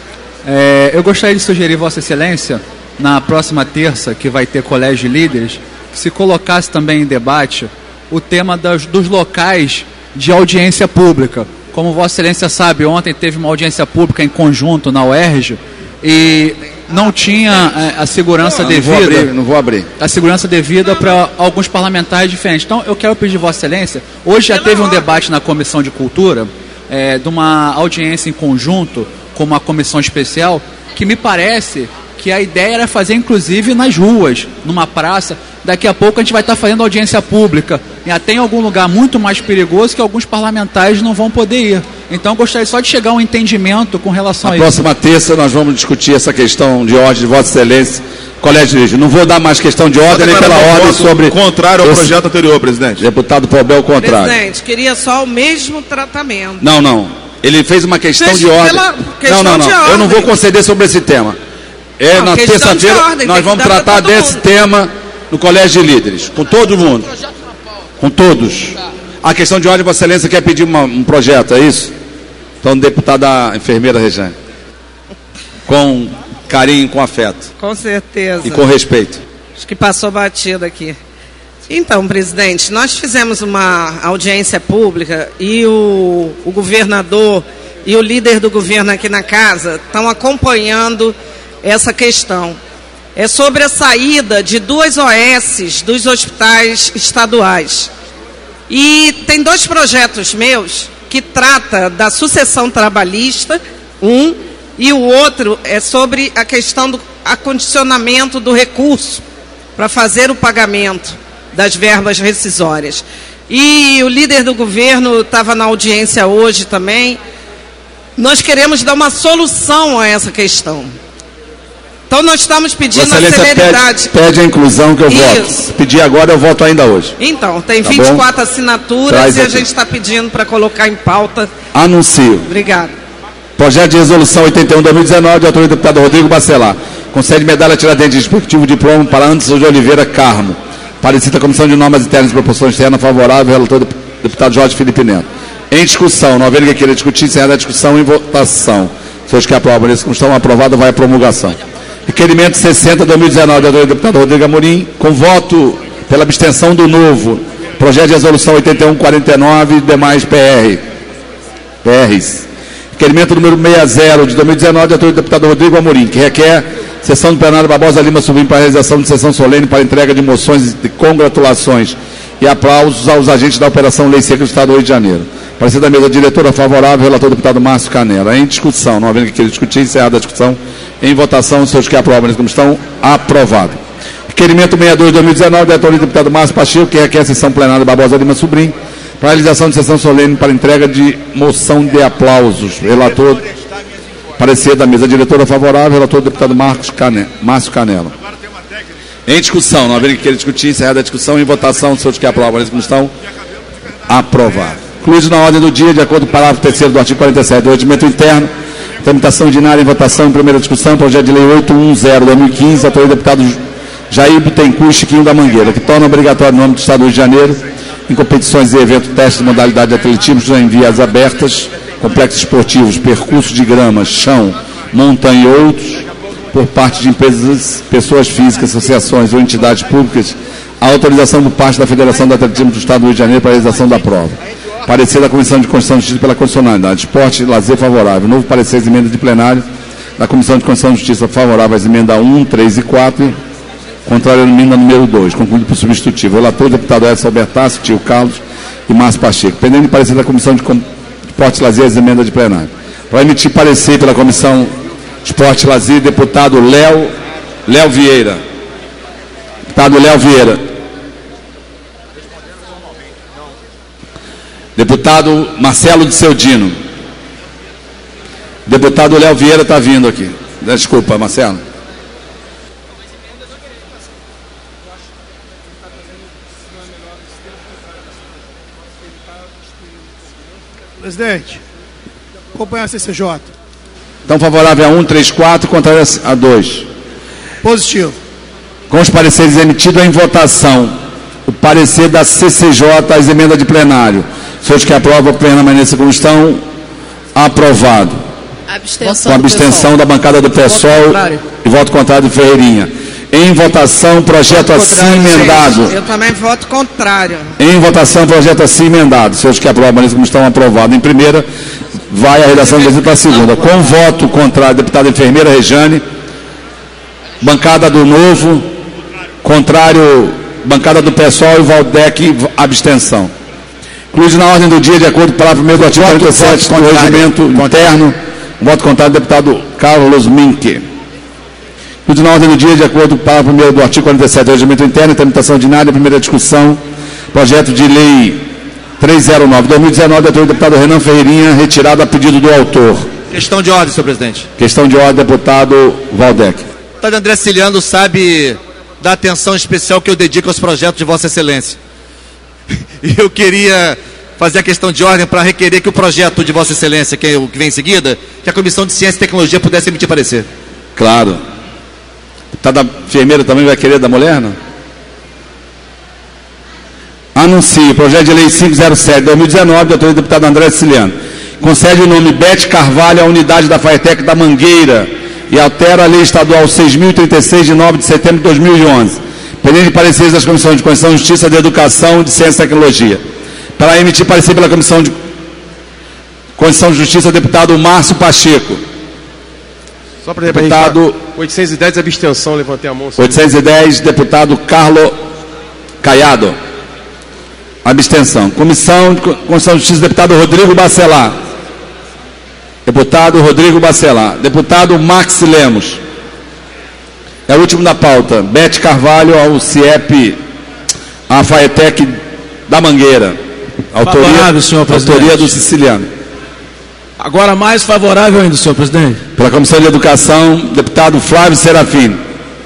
É, eu gostaria de sugerir, Vossa Excelência, na próxima terça, que vai ter colégio de líderes, que se colocasse também em debate o tema das, dos locais de audiência pública. Como Vossa Excelência sabe, ontem teve uma audiência pública em conjunto na U E R J e não tinha é, a segurança não, devida. Não vou abrir, não vou abrir. A segurança devida para alguns parlamentares diferentes. Então, eu quero pedir Vossa Excelência, hoje já teve um debate na Comissão de Cultura, é, de uma audiência em conjunto com uma comissão especial, que me parece que a ideia era fazer inclusive nas ruas, numa praça. Daqui a pouco a gente vai estar fazendo audiência pública e até em algum lugar muito mais perigoso que alguns parlamentares não vão poder ir. Então eu gostaria só de chegar a um entendimento com relação Na a isso. próxima terça nós vamos discutir essa questão de ordem de Vossa Excelência. Colégio de Líder, não vou dar mais questão de ordem nem pela ordem sobre... Contrário ao projeto anterior, presidente. Deputado Pobel, contrário. Presidente, queria só o mesmo tratamento. Não, não. Ele fez uma questão Fez de ordem. pela questão não, não, não. de ordem. Eu não vou conceder sobre esse tema. É, Não, na questão de terça-feira ordem, nós tem que vamos dar pra tratar todo desse mundo. tema no Colégio de Líderes, com todo mundo. Com todos. A questão de ordem, Vossa Excelência quer pedir uma, um projeto, é isso? Então, deputada enfermeira Rejane. Com carinho, com afeto. Com certeza. E com respeito. Acho que passou batido aqui. Então, presidente, nós fizemos uma audiência pública e o, o governador e o líder do governo aqui na casa estão acompanhando essa questão. É sobre a saída de duas O S's dos hospitais estaduais. E tem dois projetos meus que trata da sucessão trabalhista, um, e o outro é sobre a questão do acondicionamento do recurso para fazer o pagamento das verbas rescisórias. E o líder do governo estava na audiência hoje também. Nós queremos dar uma solução a essa questão. Então nós estamos pedindo a celeridade. Pede, pede a inclusão que eu Isso. voto. Se pedir agora, eu voto ainda hoje. Então, tem Tá vinte e quatro bom? assinaturas Traz e a aqui. gente está pedindo para colocar em pauta. Anuncio. Obrigado. Projeto de resolução oitenta e um de dois mil e dezenove, de autoria do deputado Rodrigo Bacelar. Concede medalha Tiradentes, respectivo diploma para Anderson de Oliveira Carmo. Parecida Comissão de Normas Internas e Proporção Externa, favorável, relator deputado Jorge Felipe Neto. Em discussão, não havendo que queira discutir, encerrada a discussão em votação. Senhores que aprovam nessa comissão, aprovada, vai à promulgação. Requerimento sessenta de dois mil e dezenove, do deputado Rodrigo Amorim, com voto pela abstenção do novo. Projeto de resolução oitenta e um quarenta e nove e demais P R. P Rs. Requerimento número sessenta de dois mil e dezenove, do deputado Rodrigo Amorim, que requer sessão do plenário Barbosa Lima Sobrinho para a realização de sessão solene para entrega de moções de congratulações e aplausos aos agentes da Operação Lei Seca do Estado do Rio de Janeiro. Parecer da mesa diretora favorável, relator deputado Márcio Canela. Em discussão, não havendo que queira discutir, encerrada a discussão, em votação, os senhores que aprovam nessa comissão, aprovado. Requerimento sessenta e dois de dois mil e dezenove, da autoria do deputado Márcio Pacheco, que requer a sessão plenária Barbosa Lima Sobrinho para a realização de sessão solene para entrega de moção de aplausos. Relator, parecer da mesa diretora favorável, relator deputado Marcos Cane, Márcio Canela. Em discussão, não havendo que queira discutir, encerrada a discussão, em votação, os senhores que aprovam nessa comissão, aprovado. Incluído na ordem do dia, de acordo com o parágrafo terceiro do artigo quarenta e sete do Regimento Interno, tramitação ordinária em votação em primeira discussão, projeto de lei oitocentos e dez de dois mil e quinze, autoria do deputado Jair Bittencourt Chiquinho da Mangueira, que torna obrigatório no âmbito do Estado do Rio de Janeiro, em competições e eventos, testes de modalidade de atletismo em vias abertas, complexos esportivos, percursos de grama, chão, montanha e outros, por parte de empresas, pessoas físicas, associações ou entidades públicas, a autorização por parte da Federação de Atletismo do Estado do Rio de Janeiro para a realização da prova. Parecer da Comissão de Constituição e Justiça pela condicionalidade. Esporte e lazer favorável. Novo parecer às emendas de plenário da Comissão de Constituição e Justiça favorável às emendas um, três e quatro. Contrário à emenda número dois. Concluído por substitutivo. Relator, deputado Edson Albertassi, tio Carlos e Márcio Pacheco. Pendendo de parecer da Comissão de Esporte e Lazer às emendas de plenário. Para emitir parecer pela Comissão de Esporte e Lazer, deputado Léo, Léo Vieira. Deputado Léo Vieira. Deputado Marcelo de Seudino. Deputado Léo Vieira está vindo aqui. Desculpa, Marcelo. Presidente, acompanhar a C C J. Então, favorável a um, três, quatro, contrário a dois. Positivo. Com os pareceres emitidos em votação, o parecer da C C J às emendas de plenário. Senhores que aprovam, permaneçam como estão. Aprovado. Abstenção Com a abstenção da bancada do PSOL e voto contrário de Ferreirinha. Em votação, projeto assim emendado. Eu também voto contrário. Em votação, projeto assim emendado. Senhores que aprovam, permaneçam como estão. Aprovado. Em primeira, vai a redação de para a segunda. Com voto contrário, deputada enfermeira Rejane. Bancada do Novo. Contrário, bancada do PSOL e Valdec, abstenção. Incluído na ordem do dia, de acordo com o parágrafo primeiro do artigo quarenta e sete do Regimento Interno, voto contrário do deputado Carlos Minck. Incluído na ordem do dia, de acordo com o parágrafo primeiro do artigo quarenta e sete do Regimento Interno, tramitação ordinária, primeira discussão, projeto de lei trezentos e nove de dois mil e dezenove, da autoria do deputado Renan Ferreirinha, retirado a pedido do autor. Questão de ordem, senhor presidente. Questão de ordem, deputado Valdec. O deputado André Ciliano sabe da atenção especial que eu dedico aos projetos de Vossa Excelência. E eu queria fazer a questão de ordem para requerer que o projeto de Vossa Excelência, que é o que vem em seguida, que a Comissão de Ciência e Tecnologia pudesse emitir parecer. Claro. Deputada enfermeira também vai querer da mulher, não? Anuncio. Projeto de lei quinhentos e sete de dois mil e dezenove, da autoria do deputado André Ciliano. Concede o nome Bete Carvalho à unidade da FAETEC da Mangueira e altera a lei estadual seis mil e trinta e seis, de nove de setembro de dois mil e onze. Pendente de pareceres das Comissões de Constituição, Justiça, de Educação e de Ciência e Tecnologia. Para emitir parecer pela Comissão de Constituição e Justiça, deputado Márcio Pacheco. Só para deputado oitocentos e dez, abstenção, levantei a mão. oitocentos e dez, deputado Carlos Caiado. Abstenção. Comissão de Constituição e Justiça, deputado Rodrigo Bacelar. Deputado Rodrigo Bacelar. Deputado Max Lemos. É o último da pauta. Bete Carvalho ao CIEP, a FAETEC da Mangueira. Autoria, favorável, senhor presidente. Autoria do Siciliano. Agora mais favorável ainda, senhor presidente. Pela Comissão de Educação, deputado Flávio Serafim.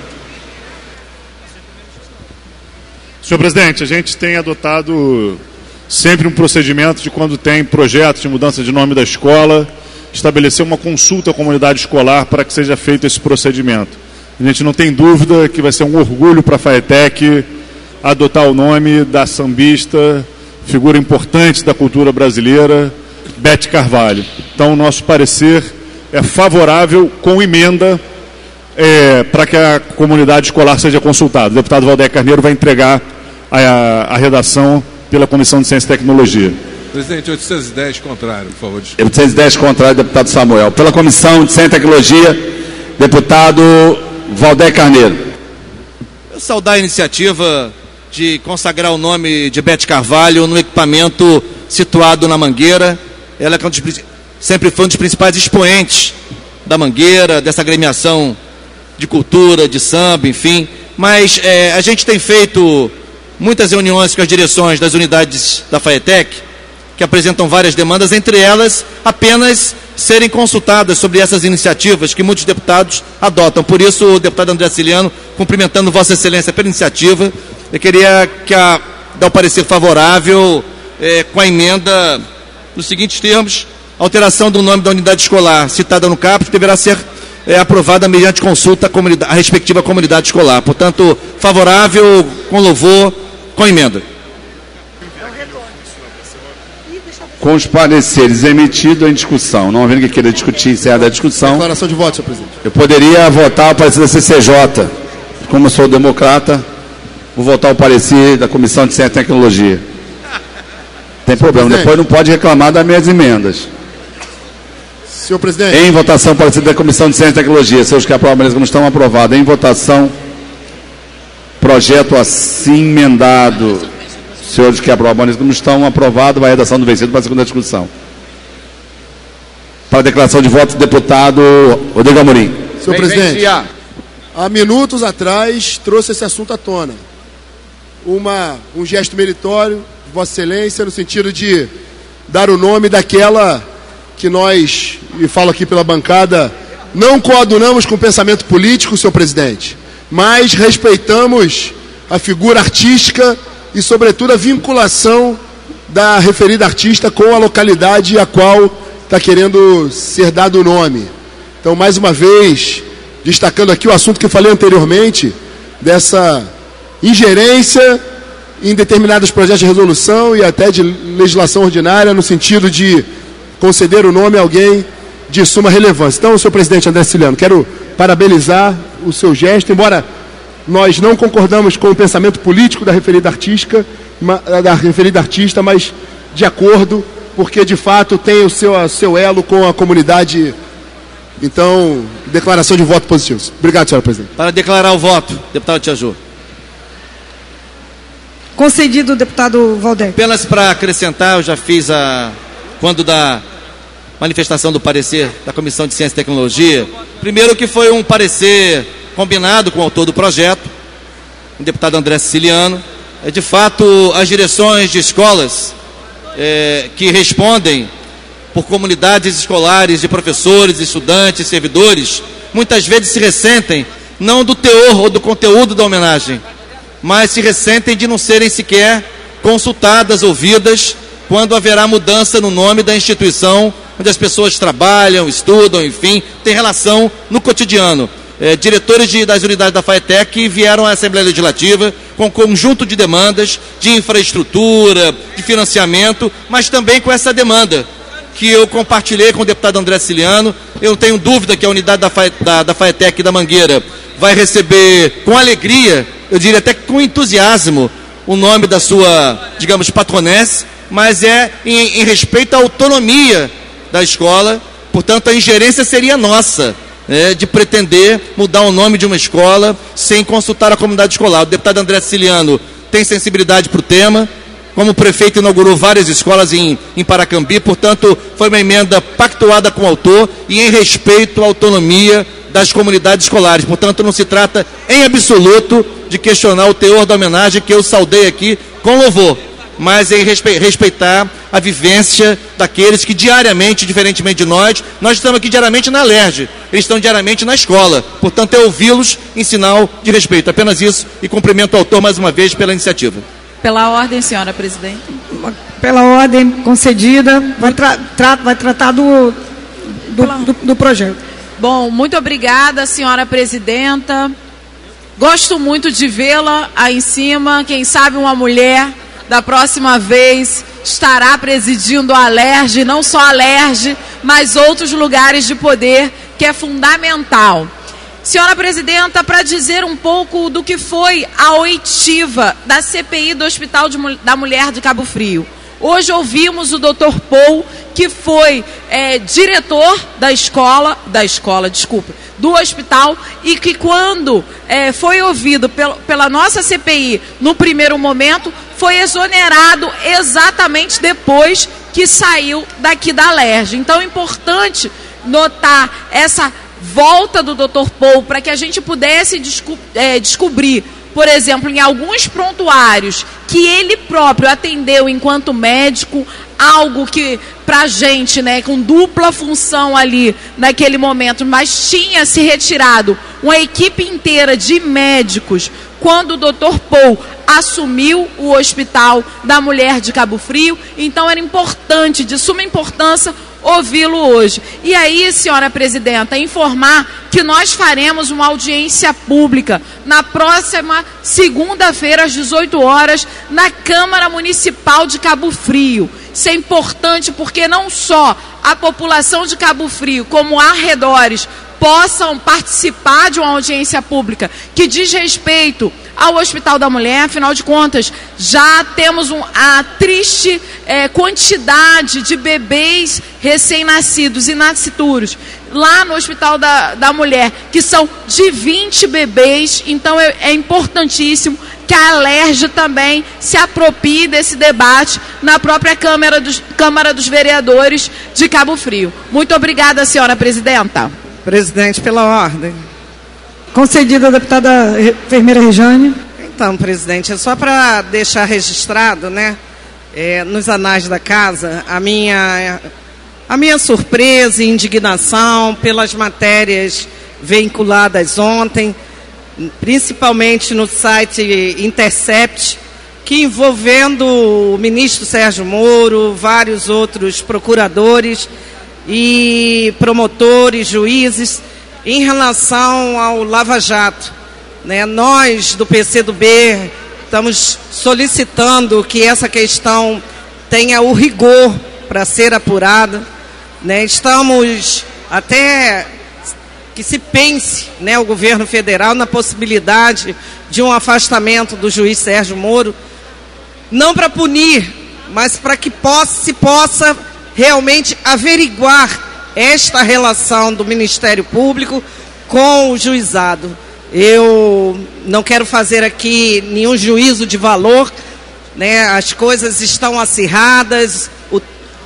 Senhor presidente, a gente tem adotado sempre um procedimento de quando tem projetos de mudança de nome da escola, estabelecer uma consulta à comunidade escolar para que seja feito esse procedimento. A gente não tem dúvida que vai ser um orgulho para a FAETEC adotar o nome da sambista, figura importante da cultura brasileira, Bete Carvalho. Então, o nosso parecer é favorável com emenda é, para que a comunidade escolar seja consultada. O deputado Valdec Carneiro vai entregar a, a, a redação pela Comissão de Ciência e Tecnologia. Presidente, oitocentos e dez contrário, por favor. Desculpa. oitocentos e dez contrário, deputado Samuel. Pela Comissão de Ciência e Tecnologia, deputado Valdec Carneiro. Eu saudar a iniciativa de consagrar o nome de Bete Carvalho no equipamento situado na Mangueira. Ela é um dos, sempre foi um dos principais expoentes da Mangueira, dessa agremiação de cultura, de samba, enfim. Mas é, a gente tem feito muitas reuniões com as direções das unidades da FAETEC, que apresentam várias demandas, entre elas apenas serem consultadas sobre essas iniciativas que muitos deputados adotam. Por isso, o deputado André Siciliano, cumprimentando Vossa Excelência pela iniciativa, eu queria que a, dar o parecer favorável é, com a emenda nos seguintes termos: alteração do nome da unidade escolar citada no caput deverá ser é, aprovada mediante consulta à, comunidade, à respectiva comunidade escolar. Portanto, favorável, com louvor, com emenda. Com os pareceres emitidos em discussão, não havendo que queira discutir, encerra a discussão. Declaração de voto, senhor presidente. Eu poderia votar o parecer da C C J. Como eu sou democrata, vou votar o parecer da Comissão de Ciência e Tecnologia. Tem problema, presidente. Depois não pode reclamar das minhas emendas. Senhor presidente. Em votação, parecer da Comissão de Ciência e Tecnologia. Seus que aprovam, beleza, não estão aprovados. Em votação, projeto assim emendado. Senhores que aprovam, beleza, não estão aprovados. Vai a redação do vencido para a segunda discussão. Para a declaração de voto, deputado Rodrigo Amorim. Senhor presidente, há minutos atrás trouxe esse assunto à tona. Uma, um gesto meritório de Vossa Excelência, no sentido de dar o nome daquela que nós, e falo aqui pela bancada, não coadunamos com o pensamento político, senhor presidente, mas respeitamos a figura artística e, sobretudo, a vinculação da referida artista com a localidade a qual está querendo ser dado o nome. Então, mais uma vez, destacando aqui o assunto que eu falei anteriormente, dessa ingerência em determinados projetos de resolução e até de legislação ordinária, no sentido de conceder o nome a alguém de suma relevância. Então, senhor presidente André Siciliano, quero parabenizar o seu gesto, embora nós não concordamos com o pensamento político da referida artística, da referida artista, mas de acordo, porque de fato tem o seu, o seu elo com a comunidade. Então, declaração de voto positivo. Obrigado, senhora presidente. Para declarar o voto, deputado Tiaju. Concedido, deputado Valdec. Apenas para acrescentar, eu já fiz a... quando da manifestação do parecer da Comissão de Ciência e Tecnologia, primeiro que foi um parecer combinado com o autor do projeto, o deputado André Siciliano. É, de fato, as direções de escolas é, que respondem por comunidades escolares, de professores, estudantes, servidores, muitas vezes se ressentem, não do teor ou do conteúdo da homenagem, mas se ressentem de não serem sequer consultadas, ouvidas, quando haverá mudança no nome da instituição onde as pessoas trabalham, estudam, enfim, tem relação no cotidiano. É, diretores de, das unidades da FAETEC vieram à Assembleia Legislativa com um conjunto de demandas de infraestrutura, de financiamento, mas também com essa demanda que eu compartilhei com o deputado André Siciliano. Eu não tenho dúvida que a unidade da, Fa, da, da FAETEC da Mangueira vai receber com alegria, eu diria até com entusiasmo, o nome da sua, digamos, patronesse, mas é em, em respeito à autonomia da escola. Portanto, a ingerência seria nossa, né, de pretender mudar o nome de uma escola sem consultar a comunidade escolar. O deputado André Siciliano tem sensibilidade para o tema, como o prefeito inaugurou várias escolas em, em Paracambi, portanto, foi uma emenda pactuada com o autor e em respeito à autonomia das comunidades escolares. Portanto, não se trata em absoluto de questionar o teor da homenagem que eu saudei aqui com louvor, mas em respeitar a vivência daqueles que diariamente, diferentemente de nós, nós estamos aqui diariamente na Alerj, eles estão diariamente na escola. Portanto, é ouvi-los em sinal de respeito. Apenas isso, e cumprimento o autor mais uma vez pela iniciativa. Pela ordem, senhora presidente. Pela ordem concedida, vai, tra tra vai tratar do, do, do, do projeto. Bom, muito obrigada, senhora presidenta. Gosto muito de vê-la aí em cima. Quem sabe uma mulher, da próxima vez, estará presidindo a Alerj, não só a Alerj, mas outros lugares de poder, que é fundamental. Senhora Presidenta, para dizer um pouco do que foi a oitiva da C P I do Hospital de, da Mulher de Cabo Frio. Hoje ouvimos o doutor Paul, que foi é, diretor da escola, da escola, desculpa, do hospital, e que quando é, foi ouvido pel, pela nossa C P I no primeiro momento, foi exonerado exatamente depois que saiu daqui da Alerj. Então é importante notar essa volta do doutor Paul para que a gente pudesse desco é, descobrir, por exemplo, em alguns prontuários que ele próprio atendeu enquanto médico, algo que pra gente, né, com dupla função ali naquele momento, mas tinha se retirado uma equipe inteira de médicos quando o doutor Paul assumiu o Hospital da Mulher de Cabo Frio. Então era importante, de suma importância, ouvi-lo hoje. E aí, senhora Presidenta, informar que nós faremos uma audiência pública na próxima segunda-feira, às dezoito horas, na Câmara Municipal de Cabo Frio. Isso é importante porque não só a população de Cabo Frio, como arredores, possam participar de uma audiência pública que diz respeito ao Hospital da Mulher. Afinal de contas, já temos um, a triste é, quantidade de bebês recém-nascidos e nascituros lá no Hospital da, da Mulher, que são de vinte bebês. Então é, é importantíssimo que a Alerj também se aproprie desse debate na própria Câmara dos, Câmara dos Vereadores de Cabo Frio. Muito obrigada, senhora Presidenta. Presidente, pela ordem. Concedida a deputada enfermeira Rejane. Então, presidente, é só para deixar registrado, né, é, nos anais da casa, a minha, a minha surpresa e indignação pelas matérias veiculadas ontem, principalmente no site Intercept, que envolvendo o ministro Sérgio Moro, vários outros procuradores e promotores, juízes, em relação ao Lava Jato, né? Nós, do P C do B, estamos solicitando que essa questão tenha o rigor para ser apurada, né? Estamos até que se pense, né, o governo federal na possibilidade de um afastamento do juiz Sérgio Moro, não para punir, mas para que possa, se possa realmente averiguar esta relação do Ministério Público com o juizado. Eu não quero fazer aqui nenhum juízo de valor, né? As coisas estão acirradas, o,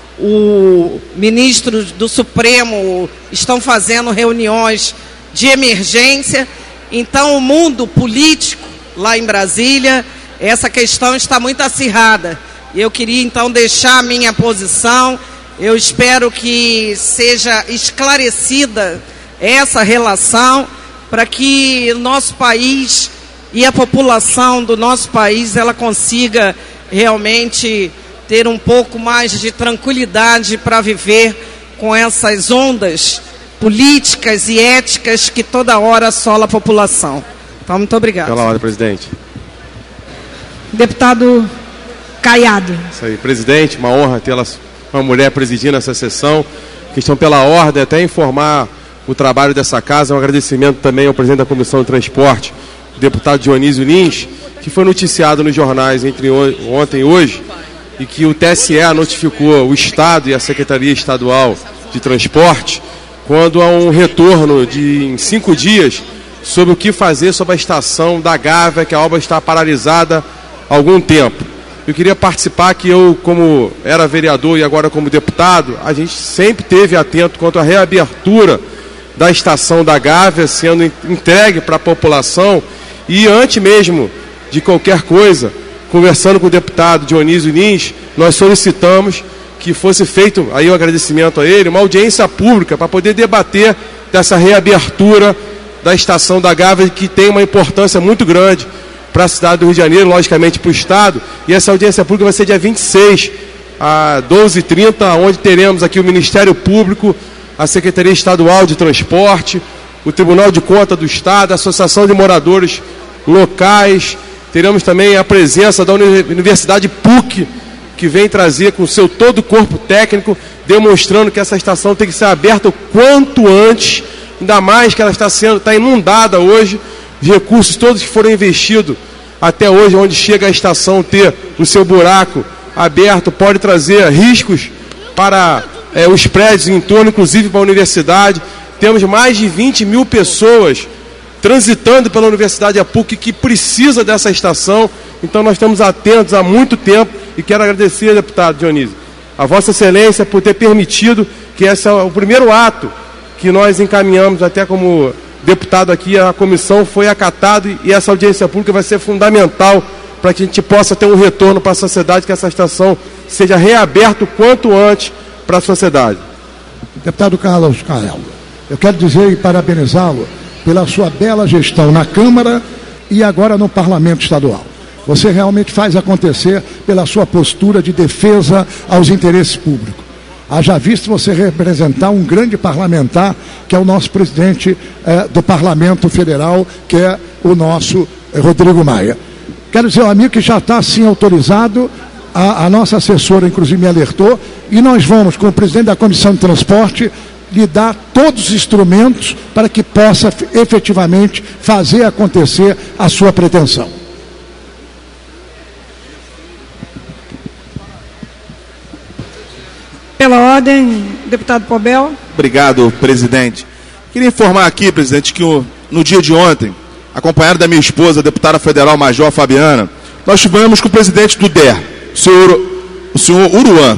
o ministro do Supremo estão fazendo reuniões de emergência, então o mundo político lá em Brasília, essa questão está muito acirrada. Eu queria então deixar a minha posição. Eu espero que seja esclarecida essa relação para que o nosso país e a população do nosso país ela consiga realmente ter um pouco mais de tranquilidade para viver com essas ondas políticas e éticas que toda hora assola a população. Então, muito obrigado. Pela ordem, presidente. Deputado Caiado. Isso aí, presidente, uma honra tê-la, uma mulher presidindo essa sessão. Questão pela ordem, até informar o trabalho dessa casa, um agradecimento também ao presidente da Comissão de Transporte, o deputado Dionísio Lins, que foi noticiado nos jornais entre ontem e hoje, e que o T S E notificou o Estado e a Secretaria Estadual de Transporte quando há um retorno de em cinco dias sobre o que fazer sobre a estação da Gávea, que a obra está paralisada há algum tempo. Eu queria participar que eu, como era vereador e agora como deputado, a gente sempre esteve atento quanto à reabertura da estação da Gávea sendo entregue para a população, e antes mesmo de qualquer coisa, conversando com o deputado Dionísio Lins, nós solicitamos que fosse feito, aí o agradecimento a ele, uma audiência pública para poder debater dessa reabertura da estação da Gávea, que tem uma importância muito grande para a cidade do Rio de Janeiro, logicamente para o Estado, e essa audiência pública vai ser dia vinte e seis, às doze e trinta, onde teremos aqui o Ministério Público, a Secretaria Estadual de Transporte, o Tribunal de Contas do Estado, a Associação de Moradores Locais. Teremos também a presença da Universidade P U C, que vem trazer com o seu todo o corpo técnico, demonstrando que essa estação tem que ser aberta o quanto antes, ainda mais que ela está sendo, está inundada hoje. Os recursos todos que foram investidos até hoje, onde chega a estação ter o seu buraco aberto, pode trazer riscos para é, os prédios em torno, inclusive para a universidade. Temos mais de vinte mil pessoas transitando pela Universidade da P U C que precisa dessa estação, então nós estamos atentos há muito tempo e quero agradecer, deputado Dionísio, a Vossa Excelência por ter permitido que esse é o primeiro ato que nós encaminhamos até como deputado aqui, a comissão foi acatado e essa audiência pública vai ser fundamental para que a gente possa ter um retorno para a sociedade, que essa estação seja reaberta o quanto antes para a sociedade. Deputado Carlos Cael, eu quero dizer e parabenizá-lo pela sua bela gestão na Câmara e agora no Parlamento Estadual. Você realmente faz acontecer pela sua postura de defesa aos interesses públicos. Haja visto você representar um grande parlamentar, que é o nosso presidente eh, do Parlamento Federal, que é o nosso eh, Rodrigo Maia. Quero dizer ao amigo que já está assim autorizado, a, a nossa assessora inclusive me alertou, e nós vamos, com o presidente da Comissão de Transporte, lhe dar todos os instrumentos para que possa efetivamente fazer acontecer a sua pretensão. Pela ordem, deputado Pobel. Obrigado, presidente. Queria informar aqui, presidente, que o, no dia de ontem, acompanhado da minha esposa, a deputada federal Major Fabiana, nós estivemos com o presidente do D E R, o senhor, o senhor Uruan,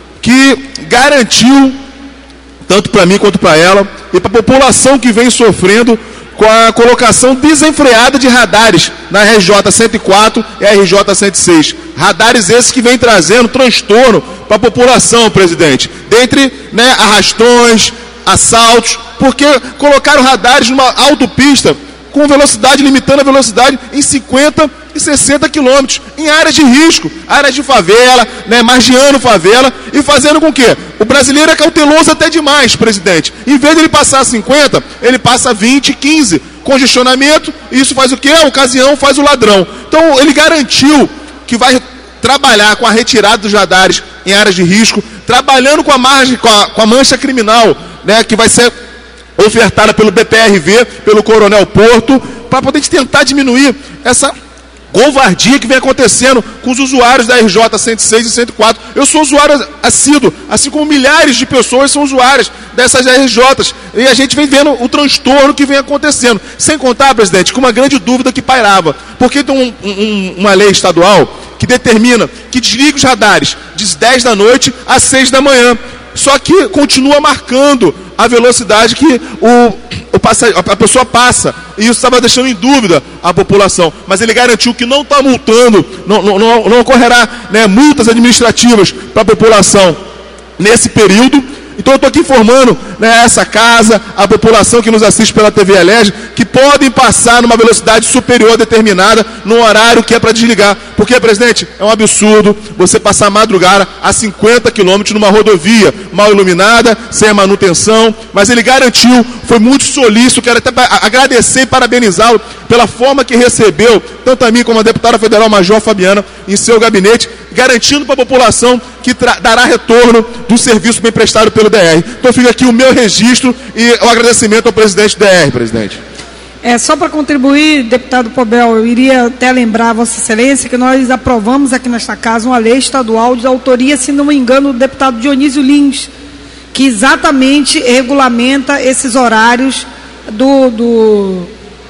que garantiu, tanto para mim quanto para ela, e para a população que vem sofrendo com a colocação desenfreada de radares na R J cento e quatro e R J cento e seis. Radares esses que vêm trazendo transtorno para a população, presidente. Dentre né, arrastões, assaltos, porque colocaram radares numa autopista com velocidade, limitando a velocidade em cinquenta e sessenta quilômetros, em áreas de risco, áreas de favela, né, margeando favela, e fazendo com que o brasileiro é cauteloso até demais, presidente. Em vez de ele passar cinquenta, ele passa vinte, quinze. Congestionamento, isso faz o quê? A ocasião faz o ladrão. Então, ele garantiu que vai trabalhar com a retirada dos radares em áreas de risco, trabalhando com a, margem, com a, com a mancha criminal, né, que vai ser ofertada pelo B P R V, pelo Coronel Porto, para poder tentar diminuir essa covardia que vem acontecendo com os usuários da R J cento e seis e cento e quatro. Eu sou usuário assíduo, assim como milhares de pessoas são usuárias dessas R Js. E a gente vem vendo o transtorno que vem acontecendo. Sem contar, presidente, com uma grande dúvida que pairava. Porque tem um, um, uma lei estadual que determina que desliga os radares de dez da noite às seis da manhã. Só que continua marcando a velocidade que o, o passa, a pessoa passa. E isso estava deixando em dúvida a população. Mas ele garantiu que não está multando, não, não, não, não ocorrerá né, multas administrativas para a população nesse período. Então eu estou aqui informando né, essa casa, a população que nos assiste pela T V Elege, que podem passar numa velocidade superior determinada no horário que é para desligar. Porque, presidente, é um absurdo você passar madrugada a cinquenta quilômetros numa rodovia mal iluminada, sem a manutenção, mas ele garantiu, foi muito solícito, quero até agradecer e parabenizá-lo pela forma que recebeu, tanto a mim como a deputada federal Major Fabiana, em seu gabinete, garantindo para a população que dará retorno do serviço bem prestado pelo D R. Então fica aqui o meu registro e o agradecimento ao presidente do D R, presidente. É, só para contribuir, deputado Pobel, eu iria até lembrar a Vossa Excelência que nós aprovamos aqui nesta casa uma lei estadual de autoria, se não me engano, do deputado Dionísio Lins, que exatamente regulamenta esses horários do, do,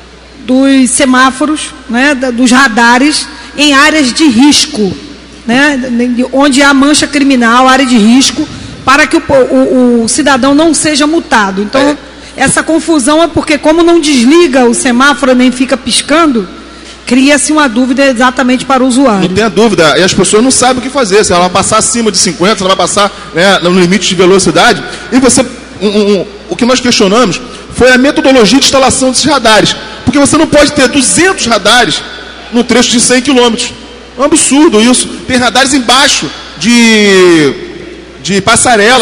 dos semáforos, né, dos radares em áreas de risco, né, onde há mancha criminal, área de risco, para que o, o, o cidadão não seja multado. Então, é. essa confusão é porque, como não desliga o semáforo nem fica piscando, cria-se uma dúvida exatamente para o usuário. Não tenha dúvida, e as pessoas não sabem o que fazer, se ela vai passar acima de cinquenta, se ela vai passar né, no limite de velocidade, e você, um, um, o que nós questionamos foi a metodologia de instalação desses radares, porque você não pode ter duzentos radares no trecho de cem quilômetros, é um absurdo isso, tem radares embaixo de, de passarelas,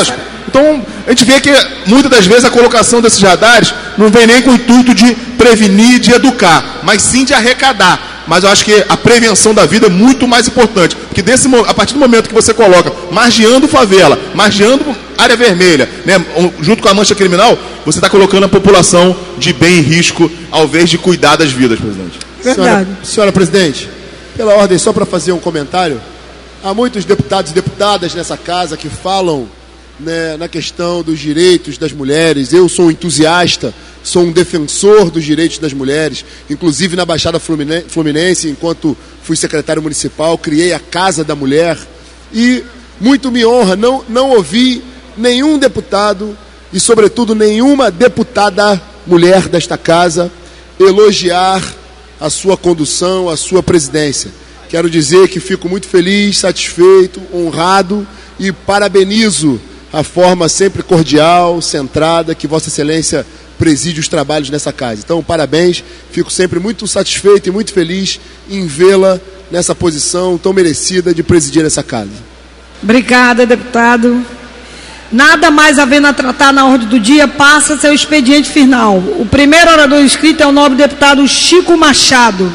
Então, a gente vê que muitas das vezes a colocação desses radares não vem nem com o intuito de prevenir, de educar, mas sim de arrecadar. Mas eu acho que a prevenção da vida é muito mais importante, porque desse, a partir do momento que você coloca margeando favela, margeando área vermelha, né, junto com a mancha criminal, você está colocando a população de bem em risco, ao invés de cuidar das vidas, presidente. Senhora, senhora presidente, pela ordem, só para fazer um comentário, há muitos deputados e deputadas nessa casa que falam, né, na questão dos direitos das mulheres. Eu sou um entusiasta, sou um defensor dos direitos das mulheres, inclusive na Baixada Fluminense, enquanto fui secretário municipal, criei a Casa da Mulher, e muito me honra não, não ouvir nenhum deputado e, sobretudo, nenhuma deputada mulher desta casa elogiar a sua condução, a sua presidência. Quero dizer que fico muito feliz, satisfeito, honrado e parabenizo a forma sempre cordial, centrada, que Vossa Excelência preside os trabalhos nessa casa. Então, parabéns, fico sempre muito satisfeito e muito feliz em vê-la nessa posição tão merecida de presidir essa casa. Obrigada, deputado. Nada mais havendo a tratar na ordem do dia, passa seu expediente final. O primeiro orador inscrito é o nobre deputado Chico Machado.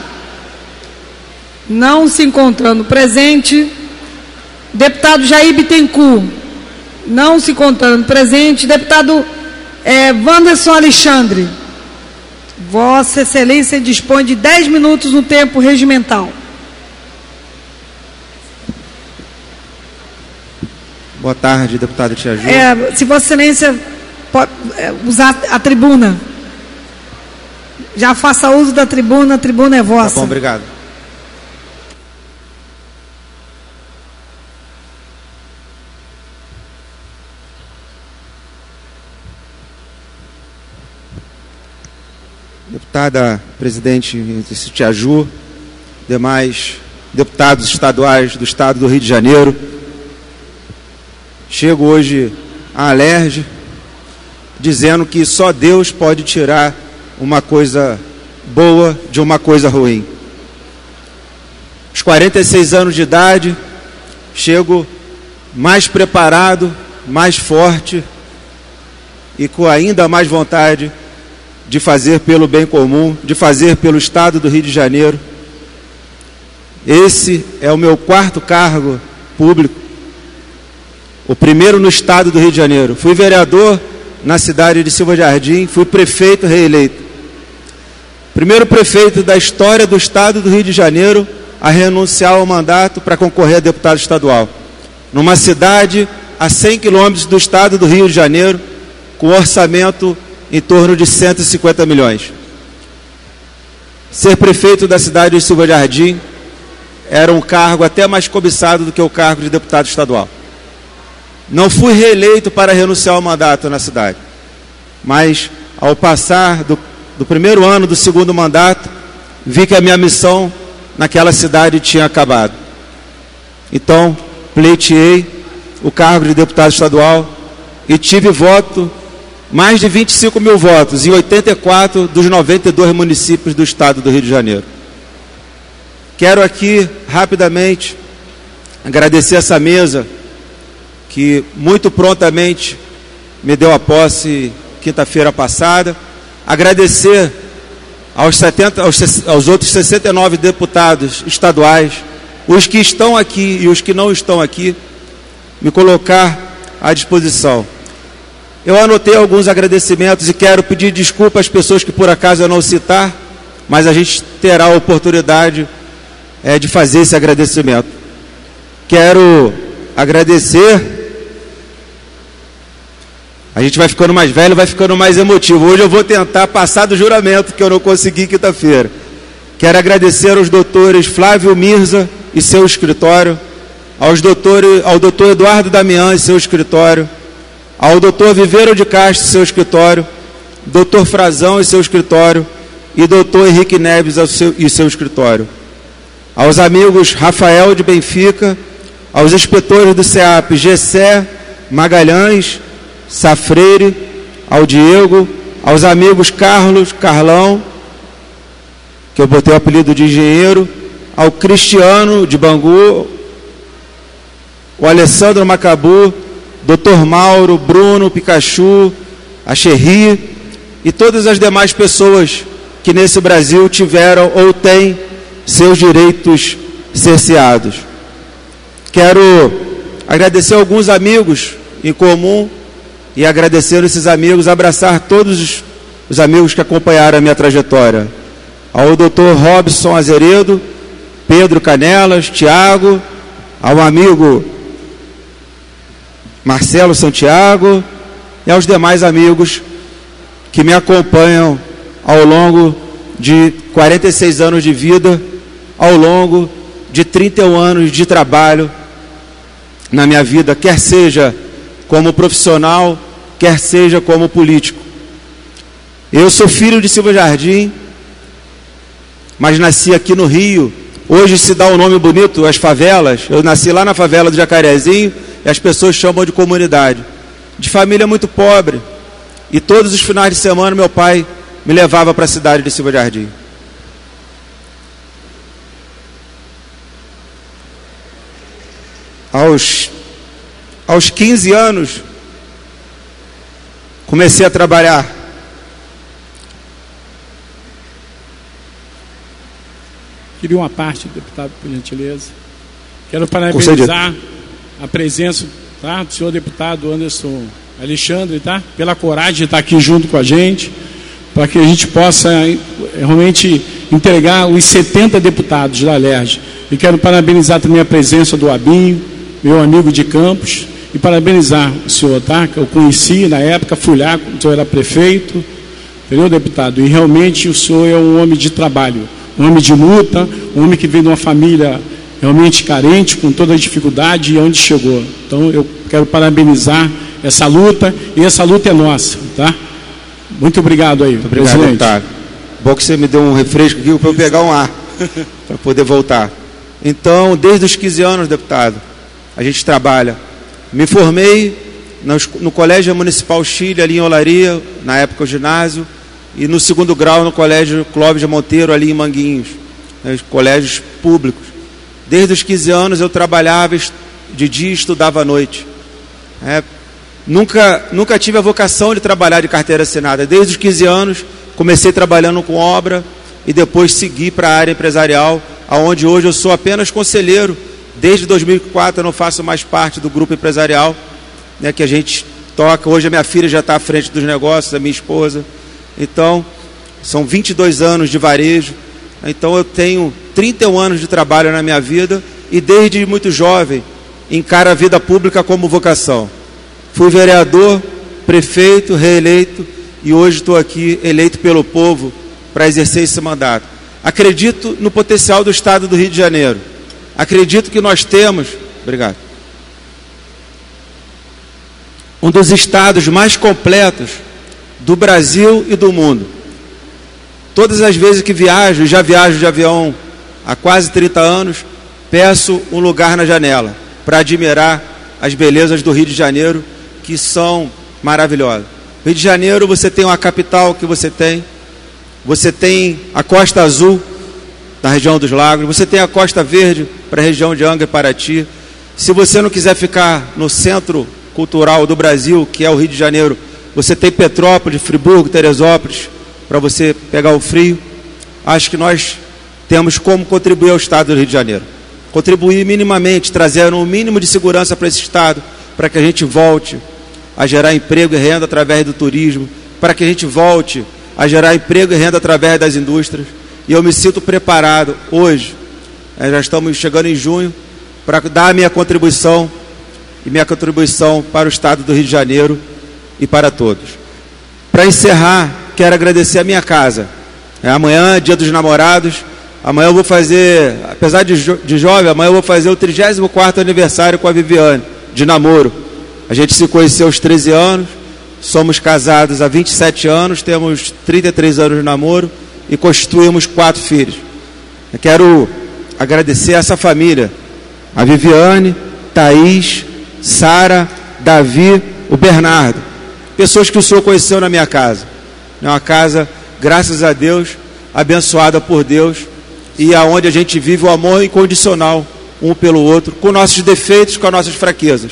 Não se encontrando presente. Deputado Jair Bittencourt. Não se encontrando presente. Deputado é, Wanderson Alexandre. Vossa Excelência dispõe de dez minutos no tempo regimental. Boa tarde, deputado Tia Ju. É, se Vossa Excelência pode é, usar a tribuna, já faça uso da tribuna, a tribuna é vossa. Tá bom, obrigado. Deputada presidente Tia Ju, demais deputados estaduais do estado do Rio de Janeiro, chego hoje à Alerj dizendo que só Deus pode tirar uma coisa boa de uma coisa ruim. Aos quarenta e seis anos de idade, chego mais preparado, mais forte e com ainda mais vontade de fazer pelo bem comum, de fazer pelo estado do Rio de Janeiro. Esse é o meu quarto cargo público, o primeiro no estado do Rio de Janeiro. Fui vereador na cidade de Silva Jardim, fui prefeito reeleito. Primeiro prefeito da história do estado do Rio de Janeiro a renunciar ao mandato para concorrer a deputado estadual. Numa cidade a cem quilômetros do estado do Rio de Janeiro, com orçamento em torno de cento e cinquenta milhões. Ser prefeito da cidade de Silva Jardim era um cargo até mais cobiçado do que o cargo de deputado estadual. Não fui reeleito para renunciar ao mandato na cidade, mas ao passar do, do primeiro ano do segundo mandato, vi que a minha missão naquela cidade tinha acabado. Então, pleiteei o cargo de deputado estadual e tive voto, mais de vinte e cinco mil votos, em oitenta e quatro dos noventa e dois municípios do estado do Rio de Janeiro. Quero aqui, rapidamente, agradecer essa mesa, que muito prontamente me deu a posse quinta-feira passada. Agradecer aos, setenta, aos, aos outros sessenta e nove deputados estaduais, os que estão aqui e os que não estão aqui, me colocar à disposição. Eu anotei alguns agradecimentos e quero pedir desculpa às pessoas que por acaso eu não citar, mas a gente terá a oportunidade é, de fazer esse agradecimento. Quero agradecer. A gente vai ficando mais velho, vai ficando mais emotivo. Hoje eu vou tentar passar do juramento que eu não consegui quinta-feira. Quero agradecer aos doutores Flávio Mirza e seu escritório, aos doutores, ao doutor Eduardo Damião e seu escritório, ao doutor Viveiro de Castro e seu escritório, doutor Frazão e seu escritório, e doutor Henrique Neves ao seu, e seu escritório. Aos amigos Rafael de Benfica, aos inspetores do SEAP, Gessé, Magalhães, Safreire, ao Diego, aos amigos Carlos, Carlão, que eu botei o apelido de engenheiro, ao Cristiano de Bangu, o Alessandro Macabu, doutor Mauro, Bruno, Pikachu, a Xerri e todas as demais pessoas que nesse Brasil tiveram ou têm seus direitos cerceados. Quero agradecer alguns amigos em comum e agradecer esses amigos, abraçar todos os, os amigos que acompanharam a minha trajetória. Ao doutor Robson Azeredo, Pedro Canelas, Tiago, ao amigo Marcelo Santiago e aos demais amigos que me acompanham ao longo de quarenta e seis anos de vida, ao longo de trinta e um anos de trabalho na minha vida, quer seja como profissional, quer seja como político. Eu sou filho de Silva Jardim, mas nasci aqui no Rio. Hoje se dá um nome bonito, as favelas. Eu nasci lá na favela do Jacarezinho e as pessoas chamam de comunidade. De família muito pobre. E todos os finais de semana meu pai me levava para a cidade de Silva Jardim. Aos, aos quinze anos, comecei a trabalhar. Queria uma parte, deputado, por gentileza. Quero parabenizar a presença, tá, do senhor deputado Anderson Alexandre, tá, pela coragem de estar aqui junto com a gente, para que a gente possa realmente entregar os setenta deputados da Alerj. E quero parabenizar também a presença do Abinho, meu amigo de Campos, e parabenizar o senhor, tá, que eu conheci na época, fui lá, quando o senhor era prefeito, entendeu, deputado? E realmente o senhor é um homem de trabalho, um homem de luta, um homem que vem de uma família realmente carente, com toda a dificuldade, e onde chegou. Então eu quero parabenizar essa luta, e essa luta é nossa, tá? Muito obrigado aí, Muito obrigado, presidente. deputado. Bom que você me deu um refresco aqui para eu pegar um ar, para poder voltar. Então, desde os quinze anos, deputado, a gente trabalha. Me formei no, no Colégio Municipal Chile, ali em Olaria, na época o ginásio, e no segundo grau no Colégio Clóvis de Monteiro, ali em Manguinhos, né, colégios públicos. Desde os quinze anos eu trabalhava de dia e estudava à noite. É, nunca, nunca tive a vocação de trabalhar de carteira assinada. Desde os quinze anos comecei trabalhando com obra e depois segui para a área empresarial, aonde hoje eu sou apenas conselheiro. Desde dois mil e quatro eu não faço mais parte do grupo empresarial, né, que a gente toca. Hoje a minha filha já está à frente dos negócios, a minha esposa. Então, são vinte e dois anos de varejo. Então eu tenho trinta e um anos de trabalho na minha vida e desde muito jovem encaro a vida pública como vocação. Fui vereador, prefeito, reeleito e hoje estou aqui eleito pelo povo para exercer esse mandato. Acredito no potencial do Estado do Rio de Janeiro. Acredito que nós temos, obrigado, um dos estados mais completos do Brasil e do mundo. Todas as vezes que viajo, já viajo de avião há quase trinta anos, peço um lugar na janela para admirar as belezas do Rio de Janeiro, que são maravilhosas. Rio de Janeiro, você tem uma capital que você tem, você tem a Costa Azul, na região dos lagos, você tem a Costa Verde, para a região de Angra e Paraty. Se você não quiser ficar no centro cultural do Brasil, que é o Rio de Janeiro, você tem Petrópolis, Friburgo, Teresópolis, para você pegar o frio. Acho que nós temos como contribuir ao Estado do Rio de Janeiro. Contribuir minimamente, trazer um mínimo de segurança para esse Estado, para que a gente volte a gerar emprego e renda através do turismo, para que a gente volte a gerar emprego e renda através das indústrias. E eu me sinto preparado hoje, já estamos chegando em junho, para dar a minha contribuição, e minha contribuição para o Estado do Rio de Janeiro e para todos. Para encerrar, quero agradecer a minha casa. É, amanhã, dia dos namorados, amanhã eu vou fazer, apesar de, jo de jovem, amanhã eu vou fazer o trigésimo quarto aniversário com a Viviane, de namoro. A gente se conheceu aos treze anos, somos casados há vinte e sete anos, temos trinta e três anos de namoro e constituímos quatro filhos. Eu quero agradecer a essa família, a Viviane, Thaís, Sara, Davi, o Bernardo, pessoas que o senhor conheceu na minha casa. É uma casa, graças a Deus, abençoada por Deus, e aonde a gente vive o amor incondicional um pelo outro, com nossos defeitos, com as nossas fraquezas.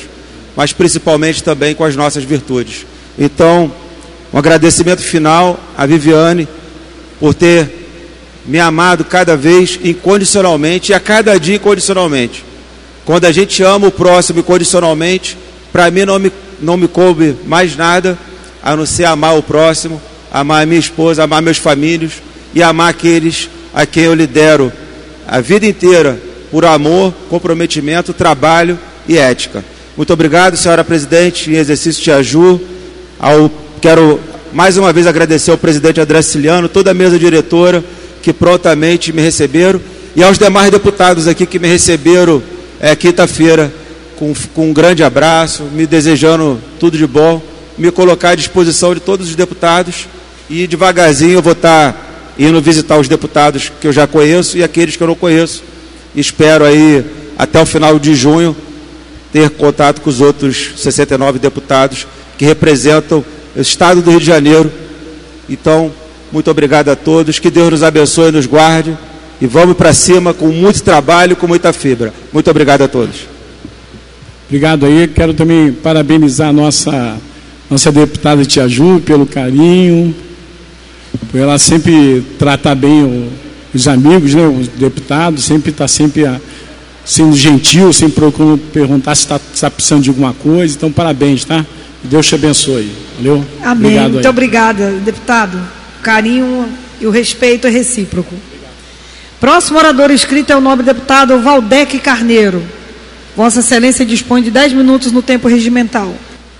mas principalmente também com as nossas virtudes. Então, um agradecimento final à Viviane por ter me amado cada vez incondicionalmente e a cada dia incondicionalmente. Quando a gente ama o próximo incondicionalmente, para mim não me, não me coube mais nada a não ser amar o próximo, amar a minha esposa, amar meus famílios e amar aqueles a quem eu lidero a vida inteira por amor, comprometimento, trabalho e ética. Muito obrigado, senhora presidente, em exercício de Aju. Ao, quero mais uma vez agradecer ao presidente André Ciliano, toda a mesa diretora que prontamente me receberam e aos demais deputados aqui que me receberam é, quinta-feira com, com um grande abraço, me desejando tudo de bom, me colocar à disposição de todos os deputados e devagarzinho eu vou estar indo visitar os deputados que eu já conheço e aqueles que eu não conheço. Espero aí até o final de junho ter contato com os outros sessenta e nove deputados que representam o Estado do Rio de Janeiro. Então, muito obrigado a todos, que Deus nos abençoe e nos guarde, e vamos para cima com muito trabalho, com muita fibra. Muito obrigado a todos. Obrigado aí, quero também parabenizar a nossa, nossa deputada Tia Ju pelo carinho, por ela sempre tratar bem o, os amigos, né, os deputados, sempre está sempre a, sendo gentil, sempre procurando perguntar se está tá precisando de alguma coisa. Então, parabéns, tá? Deus te abençoe. Valeu? Amém. Obrigado Muito aí. obrigada, deputado. O carinho e o respeito é recíproco. Próximo orador inscrito é o nobre deputado Valdec Carneiro. Vossa Excelência dispõe de dez minutos no tempo regimental.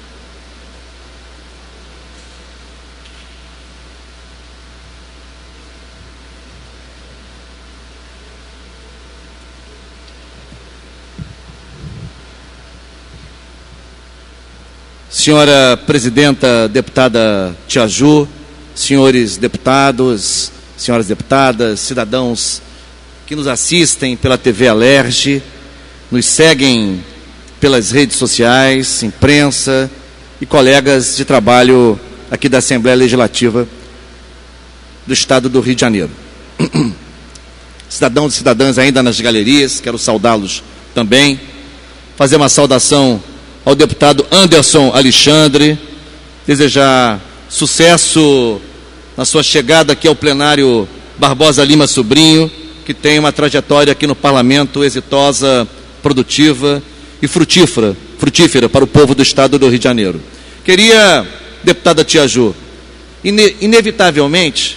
Senhora presidenta, deputada Tia Ju, senhores deputados, senhoras deputadas, cidadãos que nos assistem pela T V Alerj, nos seguem pelas redes sociais, imprensa e colegas de trabalho aqui da Assembleia Legislativa do Estado do Rio de Janeiro. Cidadãos e cidadãs ainda nas galerias, quero saudá-los também, fazer uma saudação ao deputado Anderson Alexandre, desejar sucesso na sua chegada aqui ao plenário Barbosa Lima Sobrinho, que tem uma trajetória aqui no parlamento exitosa, produtiva e frutífera, frutífera para o povo do Estado do Rio de Janeiro. Queria, deputada Tia Ju, ine inevitavelmente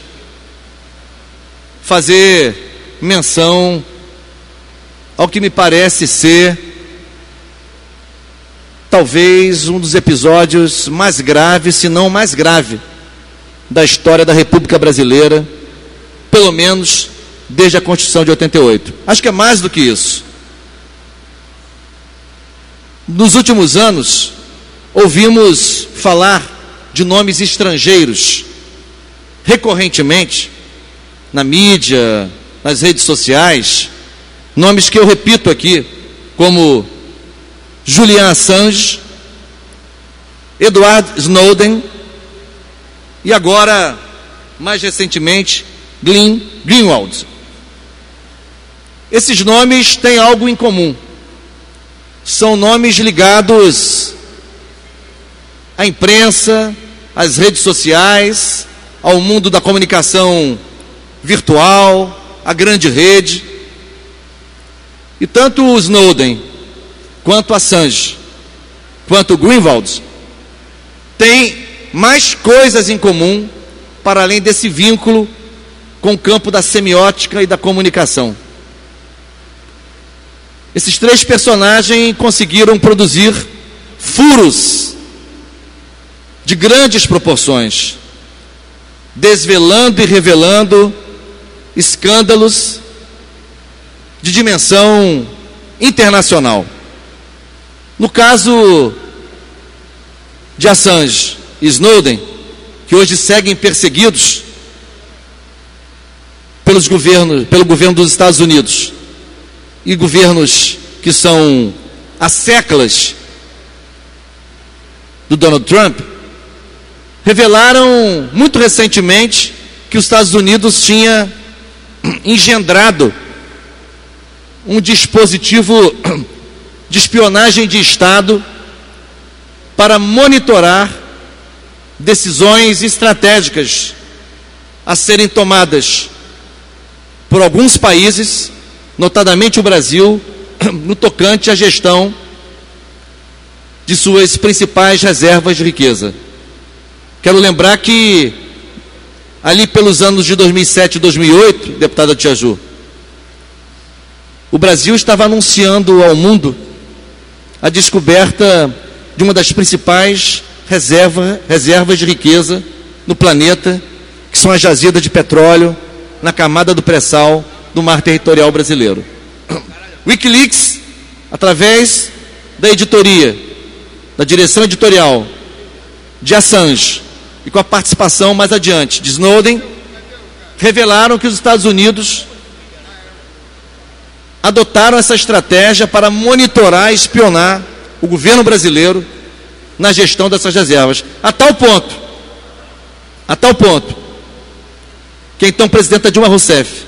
fazer menção ao que me parece ser talvez um dos episódios mais graves, se não mais grave, da história da República Brasileira, pelo menos desde a Constituição de oitenta e oito. Acho que é mais do que isso. Nos últimos anos, ouvimos falar de nomes estrangeiros, recorrentemente, na mídia, nas redes sociais, nomes que eu repito aqui, como Julian Assange, Edward Snowden e agora, mais recentemente, Glenn Greenwald. Esses nomes têm algo em comum. São nomes ligados à imprensa, às redes sociais, ao mundo da comunicação virtual, à grande rede. E tanto o Snowden, quanto Assange, quanto Greenwald, têm mais coisas em comum para além desse vínculo com o campo da semiótica e da comunicação. Esses três personagens conseguiram produzir furos de grandes proporções, desvelando e revelando escândalos de dimensão internacional. No caso de Assange e Snowden, que hoje seguem perseguidos pelos governos, pelo governo dos Estados Unidos e governos que são as séculas do Donald Trump, revelaram muito recentemente que os Estados Unidos tinha engendrado um dispositivo de espionagem de Estado para monitorar decisões estratégicas a serem tomadas por alguns países, notadamente o Brasil, no tocante à gestão de suas principais reservas de riqueza. Quero lembrar que, ali pelos anos de dois mil e sete e dois mil e oito, deputada Tia Ju, o Brasil estava anunciando ao mundo a descoberta de uma das principais reserva, reservas de riqueza no planeta, que são as jazidas de petróleo na camada do pré-sal do mar territorial brasileiro. Wikileaks, através da editoria, da direção editorial de Assange e com a participação mais adiante de Snowden, revelaram que os Estados Unidos adotaram essa estratégia para monitorar e espionar o governo brasileiro na gestão dessas reservas, a tal ponto, a tal ponto, que então presidenta Dilma Rousseff,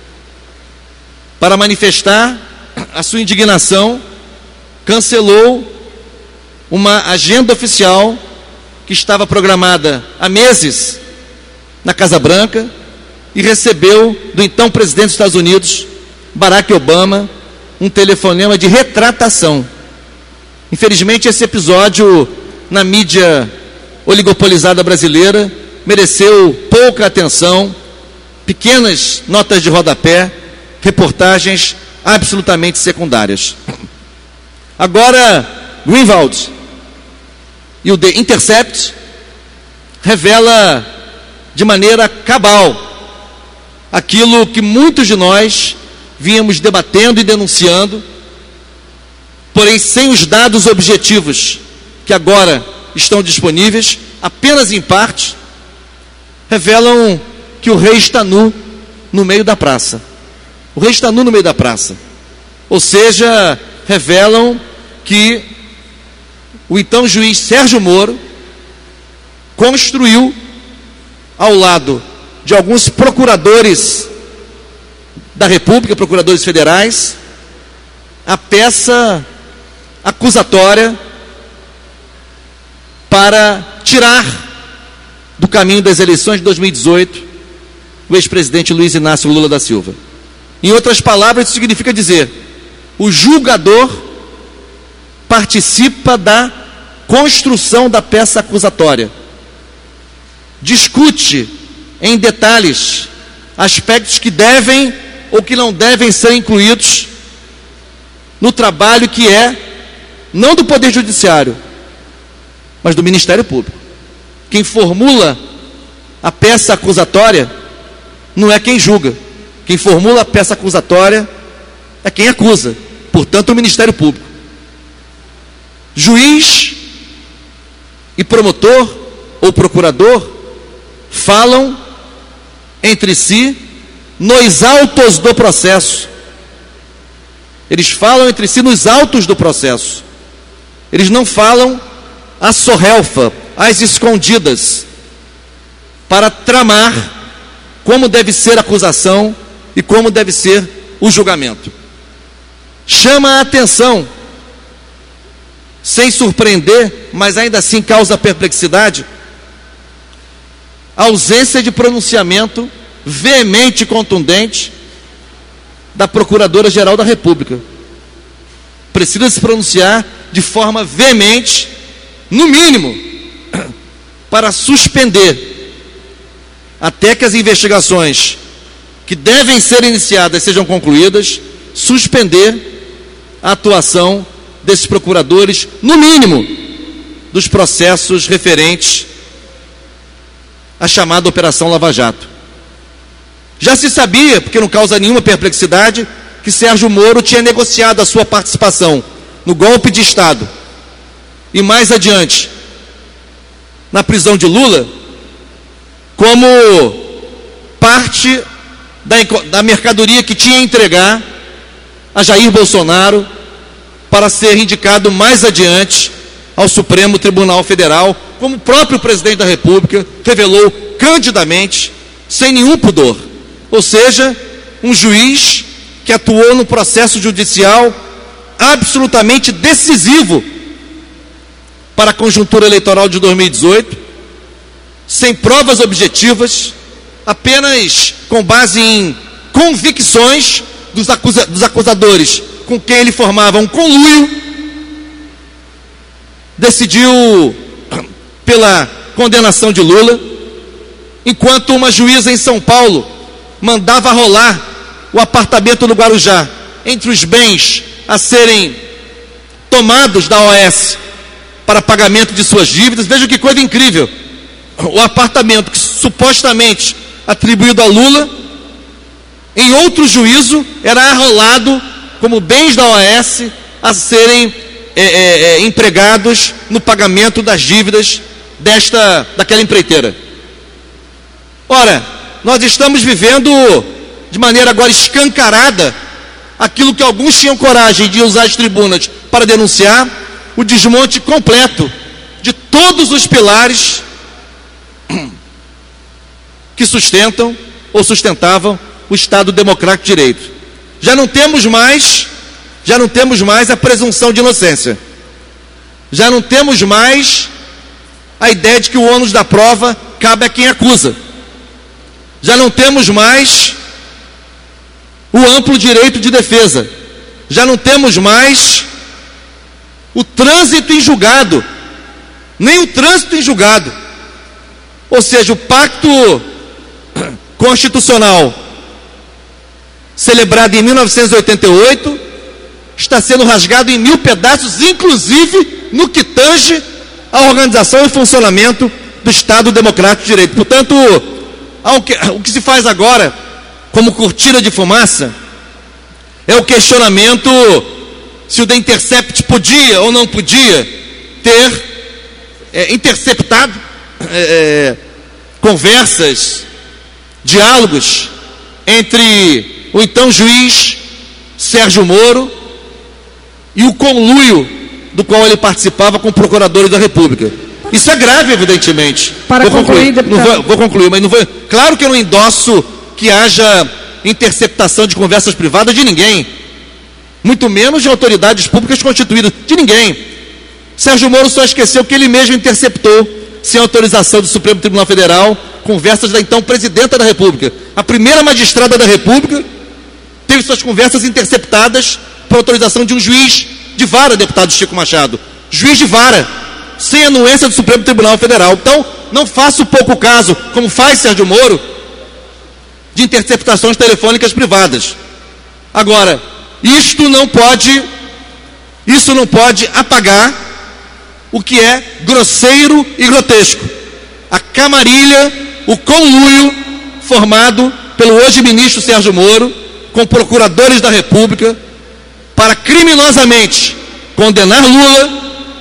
para manifestar a sua indignação, cancelou uma agenda oficial que estava programada há meses na Casa Branca e recebeu do então presidente dos Estados Unidos, Barack Obama, um telefonema de retratação. Infelizmente, esse episódio na mídia oligopolizada brasileira mereceu pouca atenção, pequenas notas de rodapé, reportagens absolutamente secundárias. Agora, Greenwald e o The Intercept revela de maneira cabal aquilo que muitos de nós vínhamos debatendo e denunciando, porém sem os dados objetivos que agora estão disponíveis, apenas em parte, revelam que o rei está nu no meio da praça. O rei está nu no meio da praça. Ou seja, revelam que o então juiz Sérgio Moro construiu, ao lado de alguns procuradores da República, procuradores federais, a peça acusatória para tirar do caminho das eleições de dois mil e dezoito o ex-presidente Luiz Inácio Lula da Silva. Em outras palavras, isso significa dizer: o julgador participa da construção da peça acusatória, discute em detalhes aspectos que devem ou que não devem ser incluídos no trabalho que é, não do Poder Judiciário, mas do Ministério Público. Quem formula a peça acusatória não é quem julga. Quem formula a peça acusatória é quem acusa, portanto, o Ministério Público. Juiz e promotor ou procurador falam entre si nos autos do processo. Eles falam entre si nos autos do processo. Eles não falam à sorrelfa, às escondidas, para tramar como deve ser a acusação e como deve ser o julgamento. Chama a atenção, sem surpreender, mas ainda assim causa perplexidade, a ausência de pronunciamento veemente e contundente da Procuradora-Geral da República. Precisa se pronunciar de forma veemente, no mínimo, para suspender até que as investigações que devem ser iniciadas sejam concluídas, suspender a atuação desses procuradores, no mínimo, dos processos referentes à chamada Operação Lava Jato. Já se sabia, porque não causa nenhuma perplexidade, que Sérgio Moro tinha negociado a sua participação no golpe de Estado e mais adiante na prisão de Lula como parte da, da mercadoria que tinha a entregar a Jair Bolsonaro para ser indicado mais adiante ao Supremo Tribunal Federal, como o próprio presidente da República revelou candidamente, sem nenhum pudor. Ou seja, um juiz que atuou no processo judicial absolutamente decisivo para a conjuntura eleitoral de dois mil e dezoito, sem provas objetivas, apenas com base em convicções dos, acusa dos acusadores com quem ele formava um conluio, decidiu pela condenação de Lula, enquanto uma juíza em São Paulo mandava rolar o apartamento no Guarujá entre os bens a serem tomados da O A S para pagamento de suas dívidas. Veja que coisa incrível. O apartamento que supostamente atribuído a Lula, em outro juízo, era arrolado como bens da O A S a serem é, é, é, empregados no pagamento das dívidas desta, daquela empreiteira. Ora, nós estamos vivendo de maneira agora escancarada aquilo que alguns tinham coragem de usar as tribunas para denunciar, o desmonte completo de todos os pilares que sustentam ou sustentavam o Estado Democrático de Direito. Já não temos mais, já não temos mais a presunção de inocência. Já não temos mais a ideia de que o ônus da prova cabe a quem acusa. Já não temos mais o amplo direito de defesa. Já não temos mais o trânsito em julgado, nem o trânsito em julgado. Ou seja, o pacto constitucional celebrado em mil novecentos e oitenta e oito está sendo rasgado em mil pedaços, inclusive no que tange a organização e funcionamento do Estado Democrático de Direito. Portanto, ao que, o que se faz agora como cortina de fumaça é o questionamento se o The Intercept podia ou não podia ter é, interceptado é, conversas, diálogos entre o então juiz Sérgio Moro e o conluio do qual ele participava com procuradores da República. Isso é grave, evidentemente. Para vou concluir, concluir, não vou, vou concluir, mas não vou. Claro que eu não endosso que haja interceptação de conversas privadas de ninguém, muito menos de autoridades públicas constituídas, de ninguém. Sérgio Moro só esqueceu que ele mesmo interceptou, sem autorização do Supremo Tribunal Federal, conversas da então Presidenta da República. A primeira magistrada da República teve suas conversas interceptadas por autorização de um juiz de vara, deputado Chico Machado. Juiz de vara, sem anuência do Supremo Tribunal Federal. Então, não faço pouco caso, como faz Sérgio Moro, de interceptações telefônicas privadas. Agora, isto não pode, isso não pode apagar o que é grosseiro e grotesco. A camarilha, o conluio formado pelo hoje ministro Sérgio Moro com procuradores da República para criminosamente condenar Lula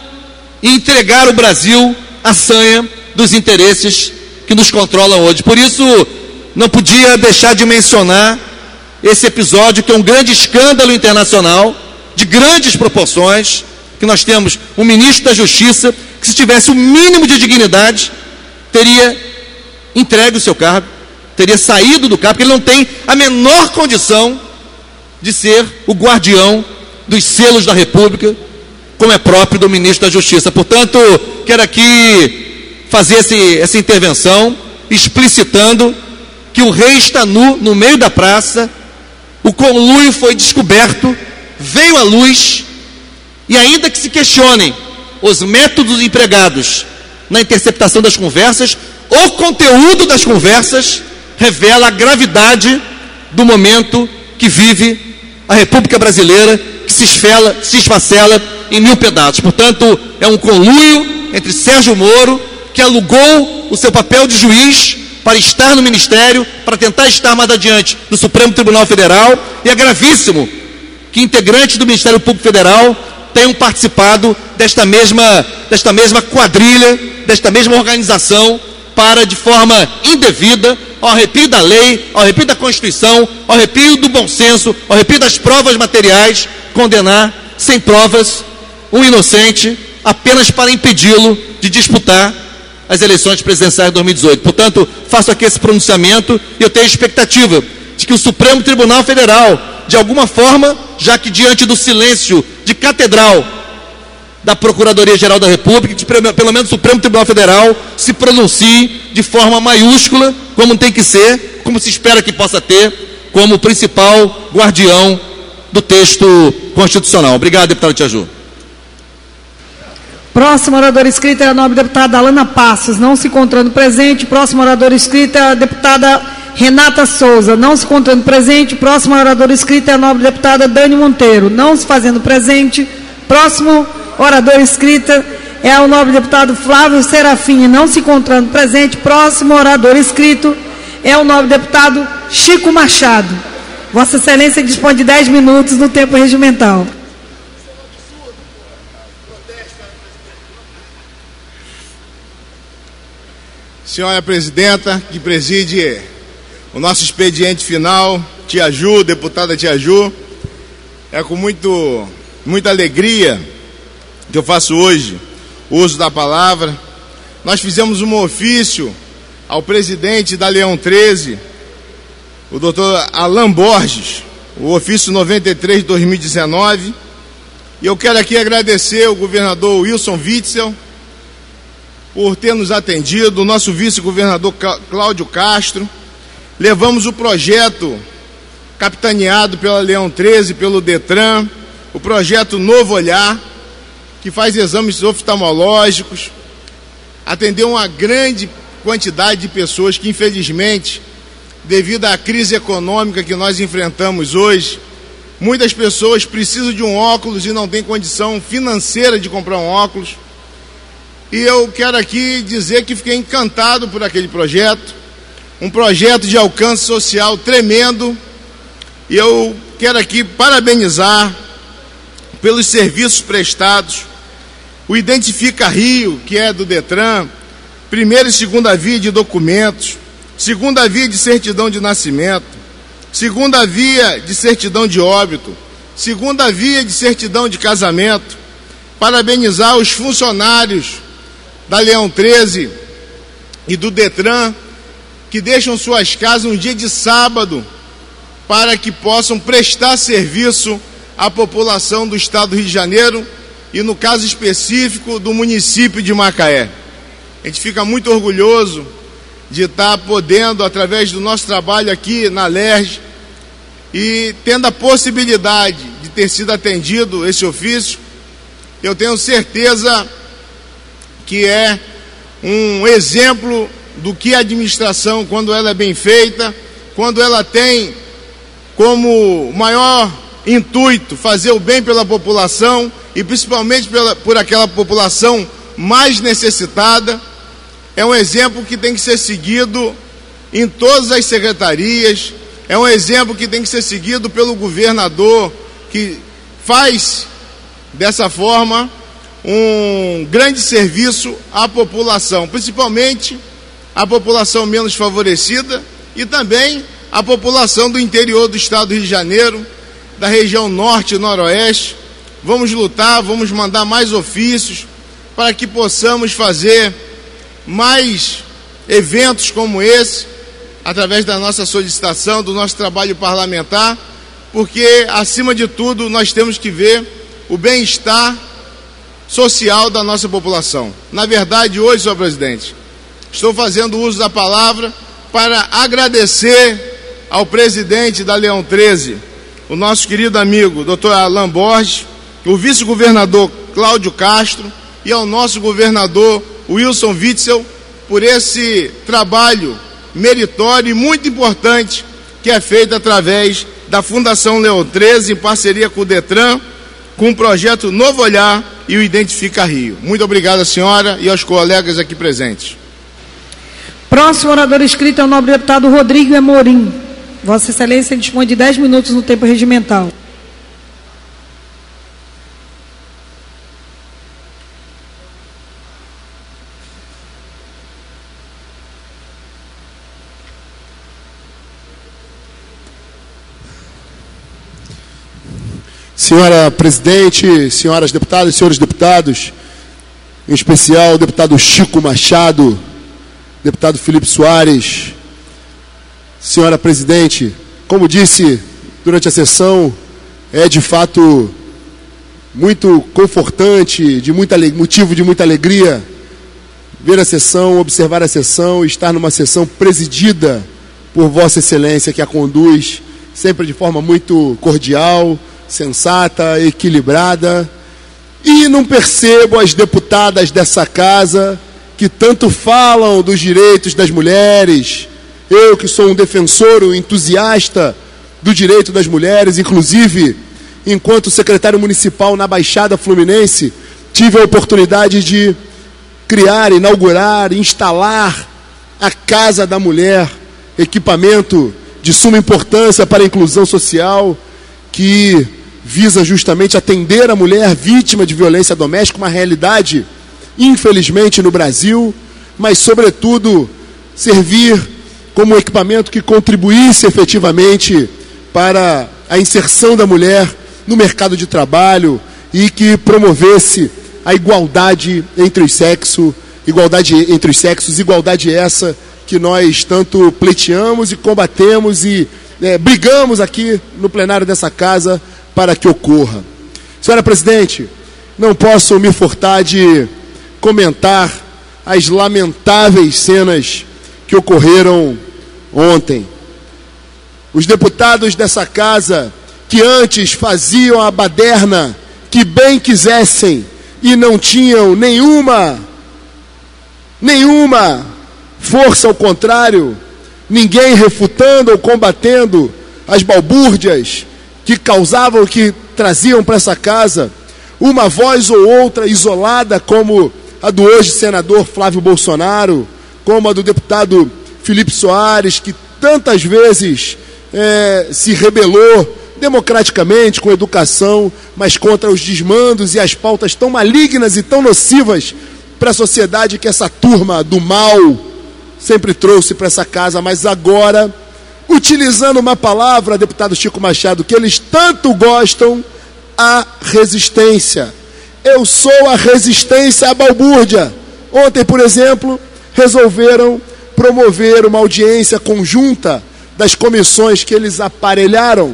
e entregar o Brasil à sanha dos interesses que nos controlam hoje. Por isso, não podia deixar de mencionar esse episódio, que é um grande escândalo internacional, de grandes proporções, que nós temos um ministro da Justiça que, se tivesse o mínimo de dignidade, teria entregue o seu cargo, teria saído do cargo, porque ele não tem a menor condição de ser o guardião dos selos da República, como é próprio do ministro da Justiça. Portanto, quero aqui fazer esse, essa intervenção, explicitando que o rei está nu no meio da praça, o conluio foi descoberto, veio à luz, e ainda que se questionem os métodos empregados na interceptação das conversas, o conteúdo das conversas revela a gravidade do momento que vive a República Brasileira, que se esfela, se esfacela em mil pedaços. Portanto, é um conluio entre Sérgio Moro, que alugou o seu papel de juiz para estar no Ministério, para tentar estar mais adiante no Supremo Tribunal Federal, e é gravíssimo que integrantes do Ministério Público Federal tenham participado desta mesma, desta mesma quadrilha, desta mesma organização, para, de forma indevida, ao arrepio da lei, ao arrepio da Constituição, ao arrepio do bom senso, ao arrepio das provas materiais, condenar, sem provas, um inocente, apenas para impedi-lo de disputar as eleições presidenciais de dois mil e dezoito. Portanto, faço aqui esse pronunciamento e eu tenho a expectativa de que o Supremo Tribunal Federal, de alguma forma, já que diante do silêncio de catedral da Procuradoria-Geral da República, que pelo menos o Supremo Tribunal Federal se pronuncie de forma maiúscula, como tem que ser, como se espera que possa ter, como principal guardião do texto constitucional. Obrigado, deputado Tia Ju. Próximo orador inscrito é a nobre deputada Alana Passos, não se encontrando presente. Próximo orador inscrito é a deputada Renata Souza, não se encontrando presente. Próximo orador inscrito é a nobre deputada Dani Monteiro, não se fazendo presente. Próximo orador inscrito é o nobre deputado Flávio Serafim, não se encontrando presente. Próximo orador inscrito é o nobre deputado Chico Machado. Vossa Excelência dispõe de dez minutos no tempo regimental. Senhora Presidenta, que preside o nosso expediente final, Tia Ju, deputada Tia Ju, é com muito, muita alegria que eu faço hoje o uso da palavra. Nós fizemos um ofício ao presidente da Leão treze, o doutor Alain Borges, o ofício noventa e três de dois mil e dezenove, e eu quero aqui agradecer ao governador Wilson Witzel por ter nos atendido, o nosso vice-governador Cláudio Castro. Levamos o projeto capitaneado pela Leão treze, pelo Detran, o projeto Novo Olhar, que faz exames oftalmológicos, atendeu uma grande quantidade de pessoas que, infelizmente, devido à crise econômica que nós enfrentamos hoje, muitas pessoas precisam de um óculos e não têm condição financeira de comprar um óculos. E eu quero aqui dizer que fiquei encantado por aquele projeto, um projeto de alcance social tremendo, e eu quero aqui parabenizar pelos serviços prestados, o Identifica Rio, que é do Detran, primeira e segunda via de documentos, segunda via de certidão de nascimento, segunda via de certidão de óbito, segunda via de certidão de casamento. Parabenizar os funcionários da Leão treze e do Detran, que deixam suas casas um dia de sábado para que possam prestar serviço à população do estado do Rio de Janeiro e, no caso específico, do município de Macaé. A gente fica muito orgulhoso de estar podendo, através do nosso trabalho aqui na Lerj, e tendo a possibilidade de ter sido atendido esse ofício, eu tenho certeza que é um exemplo do que a administração, quando ela é bem feita, quando ela tem como maior intuito fazer o bem pela população e principalmente pela, por aquela população mais necessitada, é um exemplo que tem que ser seguido em todas as secretarias, é um exemplo que tem que ser seguido pelo governador, que faz dessa forma um grande serviço à população, principalmente à população menos favorecida e também à população do interior do estado do Rio de Janeiro, da região norte e noroeste. Vamos lutar, vamos mandar mais ofícios para que possamos fazer mais eventos como esse, através da nossa solicitação, do nosso trabalho parlamentar, porque, acima de tudo, nós temos que ver o bem-estar social da nossa população. Na verdade, hoje, senhor presidente, estou fazendo uso da palavra para agradecer ao presidente da Leão treze, o nosso querido amigo doutor Alain Borges, o vice-governador Cláudio Castro e ao nosso governador Wilson Witzel, por esse trabalho meritório e muito importante que é feito através da Fundação Leão treze, em parceria com o Detran, com o projeto Novo Olhar e o Identifica Rio. Muito obrigado à senhora e aos colegas aqui presentes. Próximo orador inscrito é o nobre deputado Rodrigo Amorim. Vossa Excelência dispõe de dez minutos no tempo regimental. Senhora Presidente, senhoras deputadas e senhores deputados, em especial o deputado Chico Machado, deputado Felipe Soares. Senhora Presidente, como disse durante a sessão, é de fato muito confortante, de muita, motivo de muita alegria, ver a sessão, observar a sessão, estar numa sessão presidida por Vossa Excelência, que a conduz sempre de forma muito cordial, sensata, equilibrada. E não percebo as deputadas dessa casa que tanto falam dos direitos das mulheres. Eu, que sou um defensor, um entusiasta do direito das mulheres, inclusive, enquanto secretário municipal na Baixada Fluminense, tive a oportunidade de criar, inaugurar, instalar a Casa da Mulher, equipamento de suma importância para a inclusão social, que visa justamente atender a mulher vítima de violência doméstica, uma realidade, infelizmente, no Brasil, mas, sobretudo, servir como um equipamento que contribuísse efetivamente para a inserção da mulher no mercado de trabalho e que promovesse a igualdade entre os sexos, igualdade entre os sexos, igualdade essa que nós tanto pleiteamos e combatemos e é, brigamos aqui no plenário dessa casa para que ocorra. Senhora Presidente, não posso me furtar de comentar as lamentáveis cenas que ocorreram ontem. Os deputados dessa casa, que antes faziam a baderna que bem quisessem e não tinham nenhuma, nenhuma força ao contrário, ninguém refutando ou combatendo as balbúrdias que causavam, que traziam para essa casa uma voz ou outra isolada, como a do hoje senador Flávio Bolsonaro, como a do deputado Felipe Soares, que tantas vezes é, se rebelou democraticamente, com educação, mas contra os desmandos e as pautas tão malignas e tão nocivas para a sociedade que essa turma do mal sempre trouxe para essa casa. Mas agora, utilizando uma palavra, deputado Chico Machado, que eles tanto gostam, a resistência. Eu sou a resistência à balbúrdia. Ontem, por exemplo, resolveram promover uma audiência conjunta das comissões que eles aparelharam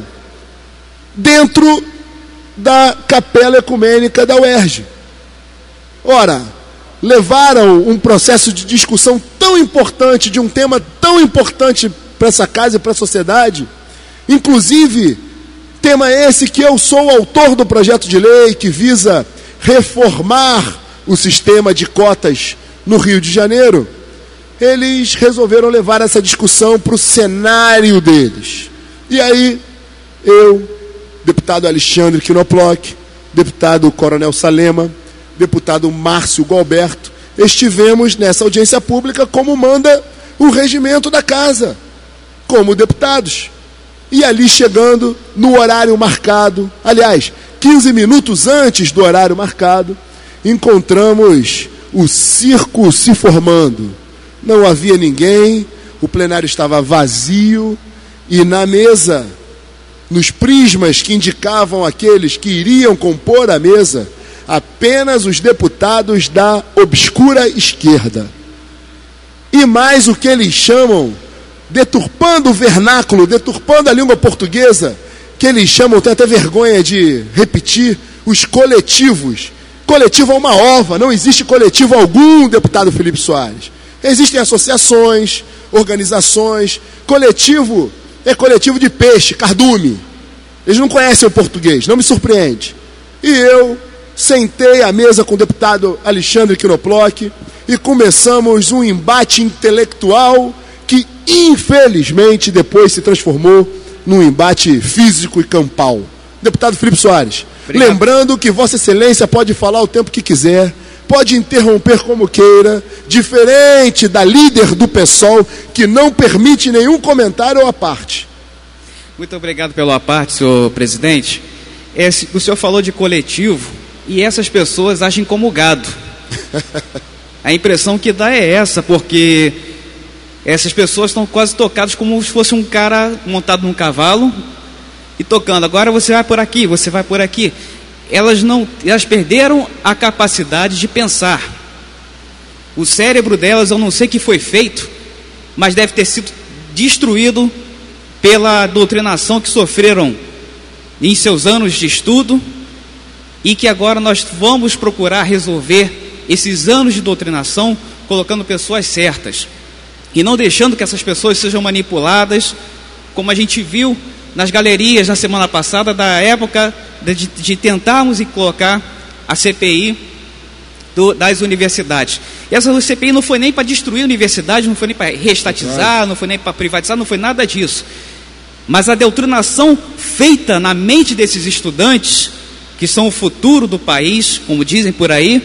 dentro da Capela Ecumênica da U E R J. Ora, levaram um processo de discussão tão importante, de um tema tão importante para essa casa e para a sociedade, inclusive tema esse que eu sou o autor do projeto de lei que visa reformar o sistema de cotas no Rio de Janeiro. Eles resolveram levar essa discussão para o cenário deles. E aí, eu, deputado Alexandre Quinoploc, deputado Coronel Salema, deputado Márcio Gualberto, estivemos nessa audiência pública como manda o regimento da casa, como deputados. E ali, chegando no horário marcado, aliás, quinze minutos antes do horário marcado, encontramos o circo se formando. Não havia ninguém, o plenário estava vazio e na mesa, nos prismas que indicavam aqueles que iriam compor a mesa, apenas os deputados da obscura esquerda. E mais o que eles chamam, deturpando o vernáculo, deturpando a língua portuguesa, que eles chamam, tenho até vergonha de repetir, os coletivos. Coletivo é uma ova, não existe coletivo algum, deputado Felipe Soares. Existem associações, organizações. Coletivo é coletivo de peixe, cardume. Eles não conhecem o português, não me surpreende. E eu sentei à mesa com o deputado Alexandre Quinoploc e começamos um embate intelectual que, infelizmente, depois se transformou num embate físico e campal. Deputado Felipe Soares, obrigado. Lembrando que Vossa Excelência pode falar o tempo que quiser, pode interromper como queira, diferente da líder do PSOL, que não permite nenhum comentário à parte. Muito obrigado pelo à parte, senhor presidente. Esse, o senhor falou de coletivo e essas pessoas agem como gado. A impressão que dá é essa, porque essas pessoas estão quase tocadas como se fosse um cara montado num cavalo e tocando. Agora você vai por aqui, você vai por aqui. Elas não, elas perderam a capacidade de pensar. O cérebro delas, eu não sei o que foi feito, mas deve ter sido destruído pela doutrinação que sofreram em seus anos de estudo e que agora nós vamos procurar resolver esses anos de doutrinação colocando pessoas certas e não deixando que essas pessoas sejam manipuladas, como a gente viu nas galerias na semana passada, da época de, de tentarmos colocar a C P I do, das universidades. E essa C P I não foi nem para destruir a universidade, não foi nem para reestatizar, não foi nem para privatizar, não foi nada disso. Mas a doutrinação feita na mente desses estudantes, que são o futuro do país, como dizem por aí,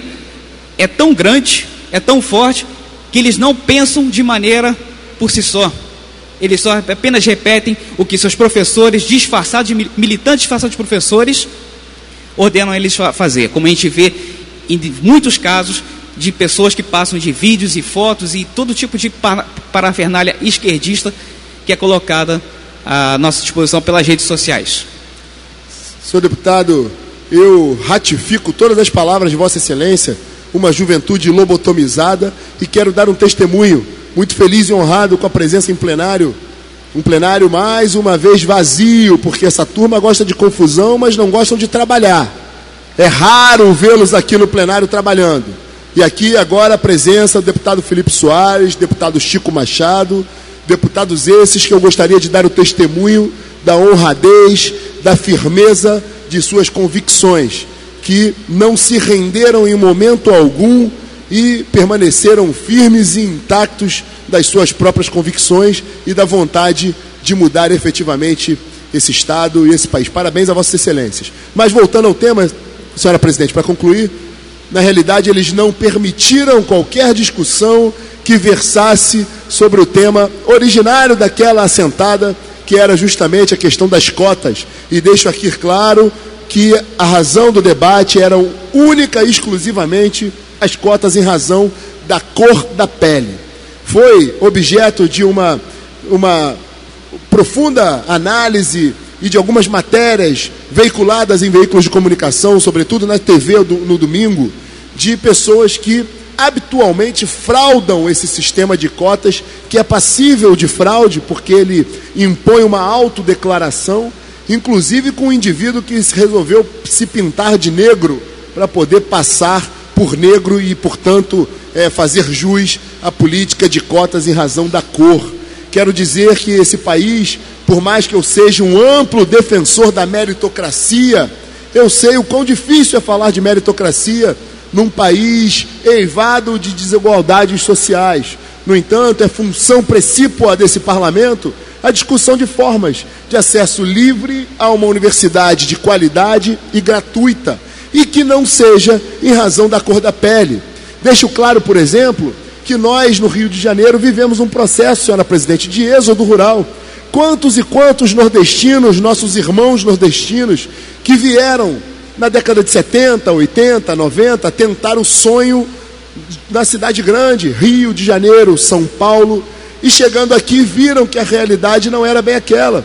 é tão grande, é tão forte, que eles não pensam de maneira por si só. Eles só apenas repetem o que seus professores, disfarçados de militantes disfarçados de professores, ordenam eles fazer. Como a gente vê em muitos casos de pessoas que passam de vídeos e fotos e todo tipo de parafernália esquerdista que é colocada à nossa disposição pelas redes sociais. Senhor deputado, eu ratifico todas as palavras de Vossa Excelência, uma juventude lobotomizada, e quero dar um testemunho muito feliz e honrado com a presença em plenário, um plenário mais uma vez vazio, porque essa turma gosta de confusão, mas não gostam de trabalhar. É raro vê-los aqui no plenário trabalhando. E aqui agora a presença do deputado Felipe Soares, deputado Chico Machado, deputados esses que eu gostaria de dar o testemunho da honradez, da firmeza de suas convicções, que não se renderam em momento algum e permaneceram firmes e intactos das suas próprias convicções e da vontade de mudar efetivamente esse Estado e esse país. Parabéns a Vossas Excelências. Mas voltando ao tema, senhora presidente, para concluir, na realidade eles não permitiram qualquer discussão que versasse sobre o tema originário daquela assentada, que era justamente a questão das cotas. E deixo aqui claro que a razão do debate eram única e exclusivamente as cotas em razão da cor da pele. Foi objeto de uma, uma profunda análise e de algumas matérias veiculadas em veículos de comunicação, sobretudo na T V no domingo, de pessoas que habitualmente fraudam esse sistema de cotas, que é passível de fraude, porque ele impõe uma autodeclaração, inclusive com um indivíduo que resolveu se pintar de negro para poder passar por negro e, portanto, é, fazer jus à política de cotas em razão da cor. Quero dizer que esse país, por mais que eu seja um amplo defensor da meritocracia, eu sei o quão difícil é falar de meritocracia num país eivado de desigualdades sociais. No entanto, é função precípua desse parlamento a discussão de formas de acesso livre a uma universidade de qualidade e gratuita, e que não seja em razão da cor da pele. Deixo claro, por exemplo, que nós no Rio de Janeiro vivemos um processo, senhora presidente, de êxodo rural. Quantos e quantos nordestinos, nossos irmãos nordestinos, que vieram na década de setenta, oitenta, noventa, tentar o sonho na cidade grande, Rio de Janeiro, São Paulo, e chegando aqui viram que a realidade não era bem aquela.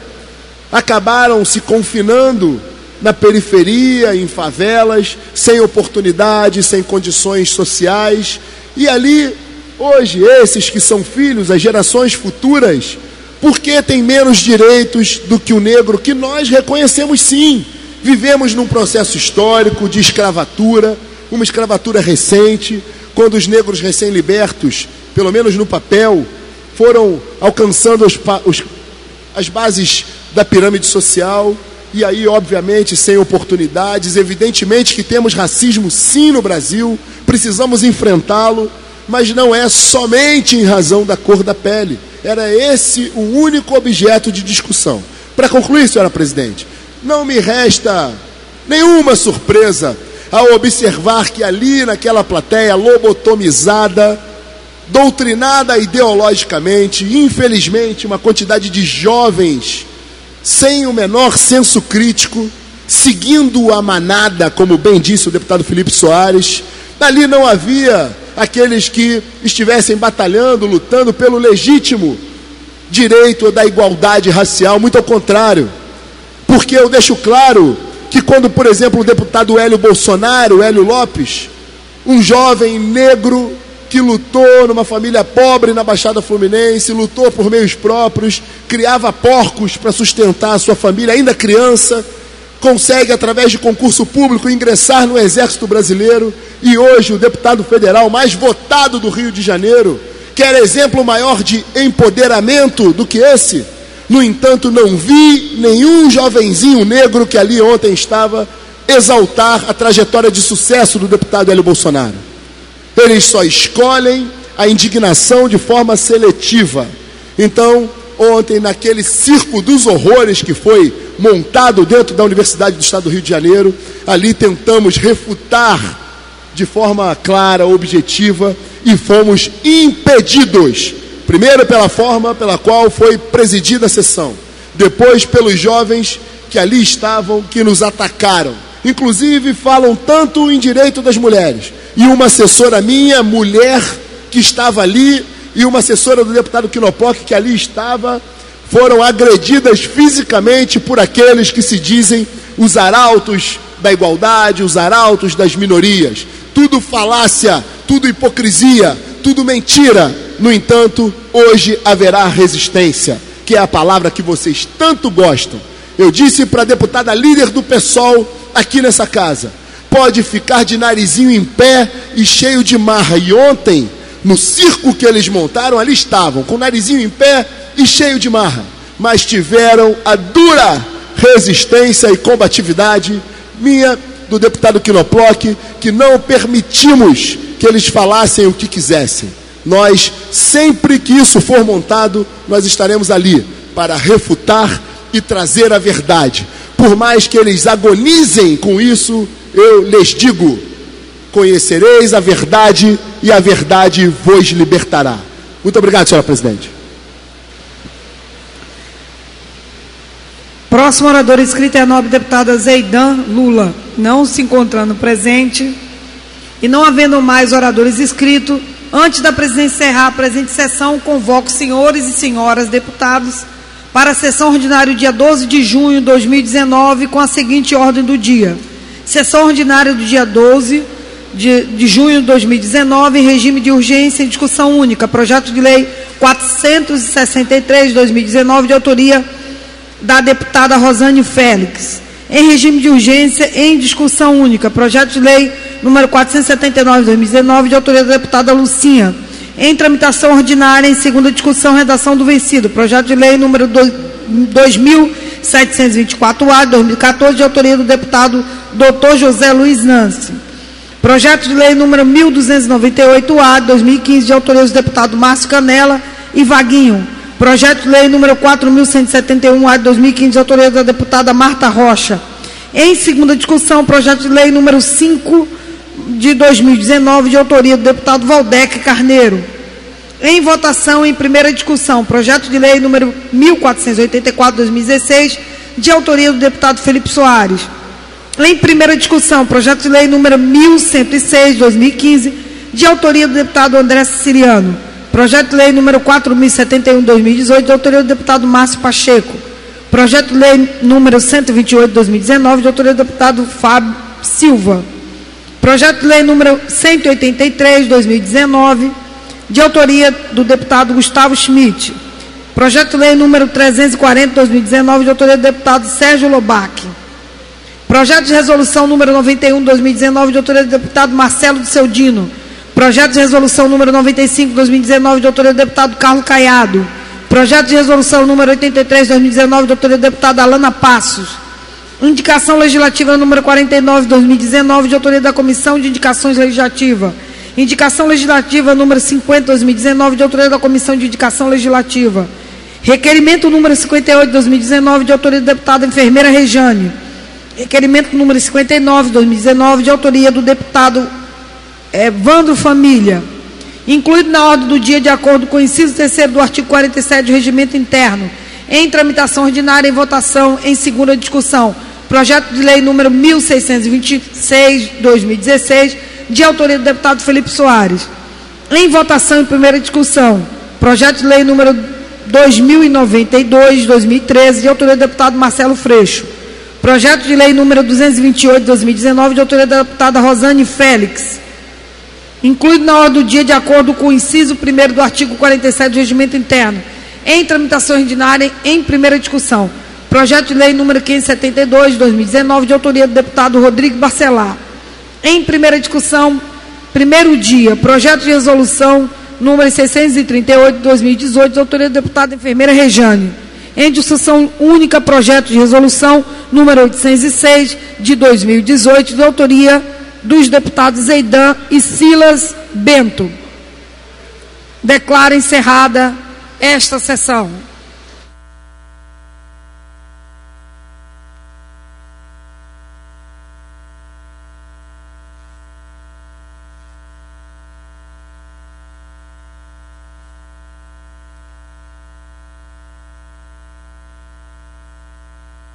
Acabaram se confinando na periferia, em favelas, sem oportunidades, sem condições sociais. E ali, hoje, esses que são filhos, as gerações futuras, por que têm menos direitos do que o negro, que nós reconhecemos sim? Vivemos num processo histórico de escravatura, uma escravatura recente, quando os negros recém-libertos, pelo menos no papel, foram alcançando os, os, as bases da pirâmide social, e aí, obviamente, sem oportunidades. Evidentemente que temos racismo sim no Brasil, precisamos enfrentá-lo, mas não é somente em razão da cor da pele. Era esse o único objeto de discussão. Para concluir, senhora presidente, não me resta nenhuma surpresa ao observar que ali naquela plateia lobotomizada, doutrinada ideologicamente, infelizmente uma quantidade de jovens sem o menor senso crítico, seguindo a manada, como bem disse o deputado Felipe Soares. Ali não havia aqueles que estivessem batalhando, lutando pelo legítimo direito da igualdade racial, muito ao contrário, porque eu deixo claro que quando, por exemplo, o deputado Hélio Bolsonaro, Hélio Lopes, um jovem negro que lutou numa família pobre na Baixada Fluminense, lutou por meios próprios, criava porcos para sustentar a sua família, ainda criança, consegue, através de concurso público, ingressar no Exército Brasileiro, e hoje o deputado federal mais votado do Rio de Janeiro, quer exemplo maior de empoderamento do que esse? No entanto, não vi nenhum jovenzinho negro que ali ontem estava exaltar a trajetória de sucesso do deputado Hélio Bolsonaro. Eles só escolhem a indignação de forma seletiva. Então, ontem, naquele circo dos horrores que foi montado dentro da Universidade do Estado do Rio de Janeiro, ali tentamos refutar de forma clara, objetiva, e fomos impedidos, primeiro pela forma pela qual foi presidida a sessão, depois pelos jovens que ali estavam, que nos atacaram. Inclusive falam tanto em direito das mulheres, e uma assessora minha, mulher, que estava ali, e uma assessora do deputado Quinoploc, que ali estava, foram agredidas fisicamente por aqueles que se dizem os arautos da igualdade, os arautos das minorias. Tudo falácia, tudo hipocrisia, tudo mentira. No entanto, hoje haverá resistência, que é a palavra que vocês tanto gostam. Eu disse para a deputada líder do PSOL aqui nessa casa, pode ficar de narizinho em pé e cheio de marra. E ontem, no circo que eles montaram, ali estavam, com o narizinho em pé e cheio de marra, mas tiveram a dura resistência e combatividade minha, do deputado Quinoploc, que não permitimos que eles falassem o que quisessem. Nós, sempre que isso for montado, nós estaremos ali para refutar e trazer a verdade. Por mais que eles agonizem com isso, eu lhes digo, conhecereis a verdade e a verdade vos libertará. Muito obrigado, senhora presidente. Próximo orador inscrito é a nobre deputada Zeidan Lula. Não se encontrando presente e não havendo mais oradores inscritos, antes da presidência encerrar a presente sessão, convoco senhores e senhoras deputados para a sessão ordinária dia doze de junho de dois mil e dezenove, com a seguinte ordem do dia. Sessão ordinária do dia doze de, de junho de dois mil e dezenove, em regime de urgência em discussão única. Projeto de lei quatrocentos e sessenta e três de dois mil e dezenove, de autoria da deputada Rosane Félix. Em regime de urgência em discussão única. Projeto de lei número quatrocentos e setenta e nove de dois mil e dezenove, de autoria da deputada Lucinha. Em tramitação ordinária, em segunda discussão, redação do vencido. Projeto de lei número dois mil setecentos e vinte e quatro A, de dois mil e quatorze, de autoria do deputado doutor José Luiz Nance. Projeto de lei número mil duzentos e noventa e oito A, de dois mil e quinze, de autoria dos deputados Márcio Canela e Vaguinho. Projeto de lei número quatro mil cento e setenta e um A, de dois mil e quinze, de autoria da deputada Marta Rocha. Em segunda discussão, projeto de lei número cinco de dois mil e dezenove, de autoria do deputado Valdec Carneiro. Em votação, em primeira discussão, projeto de lei número mil quatrocentos e oitenta e quatro de dois mil e dezesseis, de autoria do deputado Felipe Soares. Em primeira discussão, projeto de lei número mil cento e seis de dois mil e quinze, de autoria do deputado André Siciliano. Projeto de lei número quatro mil e setenta e um de dois mil e dezoito, de autoria do deputado Márcio Pacheco. Projeto de lei número cento e vinte e oito de dois mil e dezenove, de autoria do deputado Fábio Silva. Projeto de lei número cento e oitenta e três de dois mil e dezenove, de autoria do deputado Gustavo Schmidt. Projeto de lei número trezentos e quarenta de dois mil e dezenove, de autoria do deputado Sérgio Lobac. Projeto de resolução número noventa e um de dois mil e dezenove, de autoria do deputado Marcelo de Seudino. Projeto de resolução número noventa e cinco de dois mil e dezenove, de autoria do deputado Carlos Caiado. Projeto de resolução número oitenta e três de dois mil e dezenove, de autoria da deputada Alana Passos. Indicação legislativa número quarenta e nove de dois mil e dezenove, de autoria da Comissão de Indicações Legislativa. Indicação legislativa número cinquenta de dois mil e dezenove, de autoria da Comissão de Indicação Legislativa. Requerimento número cinquenta e oito de dois mil e dezenove, de autoria da deputada enfermeira Rejane. Requerimento número cinquenta e nove de dois mil e dezenove, de autoria do deputado Evandro Família. Incluído na ordem do dia, de acordo com o inciso terceiro do artigo quarenta e sete do Regimento Interno, em tramitação ordinária, em votação, em segunda discussão, projeto de lei número mil seiscentos e vinte e seis de dois mil e dezesseis, de autoria do deputado Felipe Soares. Em votação, em primeira discussão, projeto de lei número dois mil e noventa e dois de dois mil e treze, de autoria do deputado Marcelo Freixo. Projeto de lei número duzentos e vinte e oito de dois mil e dezenove, de autoria da deputada Rosane Félix. Incluído na ordem do dia, de acordo com o inciso primeiro do artigo quarenta e sete do Regimento Interno, em tramitação ordinária, em primeira discussão, Projeto de lei número quinhentos e setenta e dois, de dois mil e dezenove, de autoria do deputado Rodrigo Barcelar. Em primeira discussão, primeiro dia, projeto de resolução número seiscentos e trinta e oito, de dois mil e dezoito, de autoria do deputado enfermeira Rejane. Em discussão única, projeto de resolução número oitocentos e seis, de dois mil e dezoito, de autoria dos deputados Zeidan e Silas Bento. Declaro encerrada esta sessão.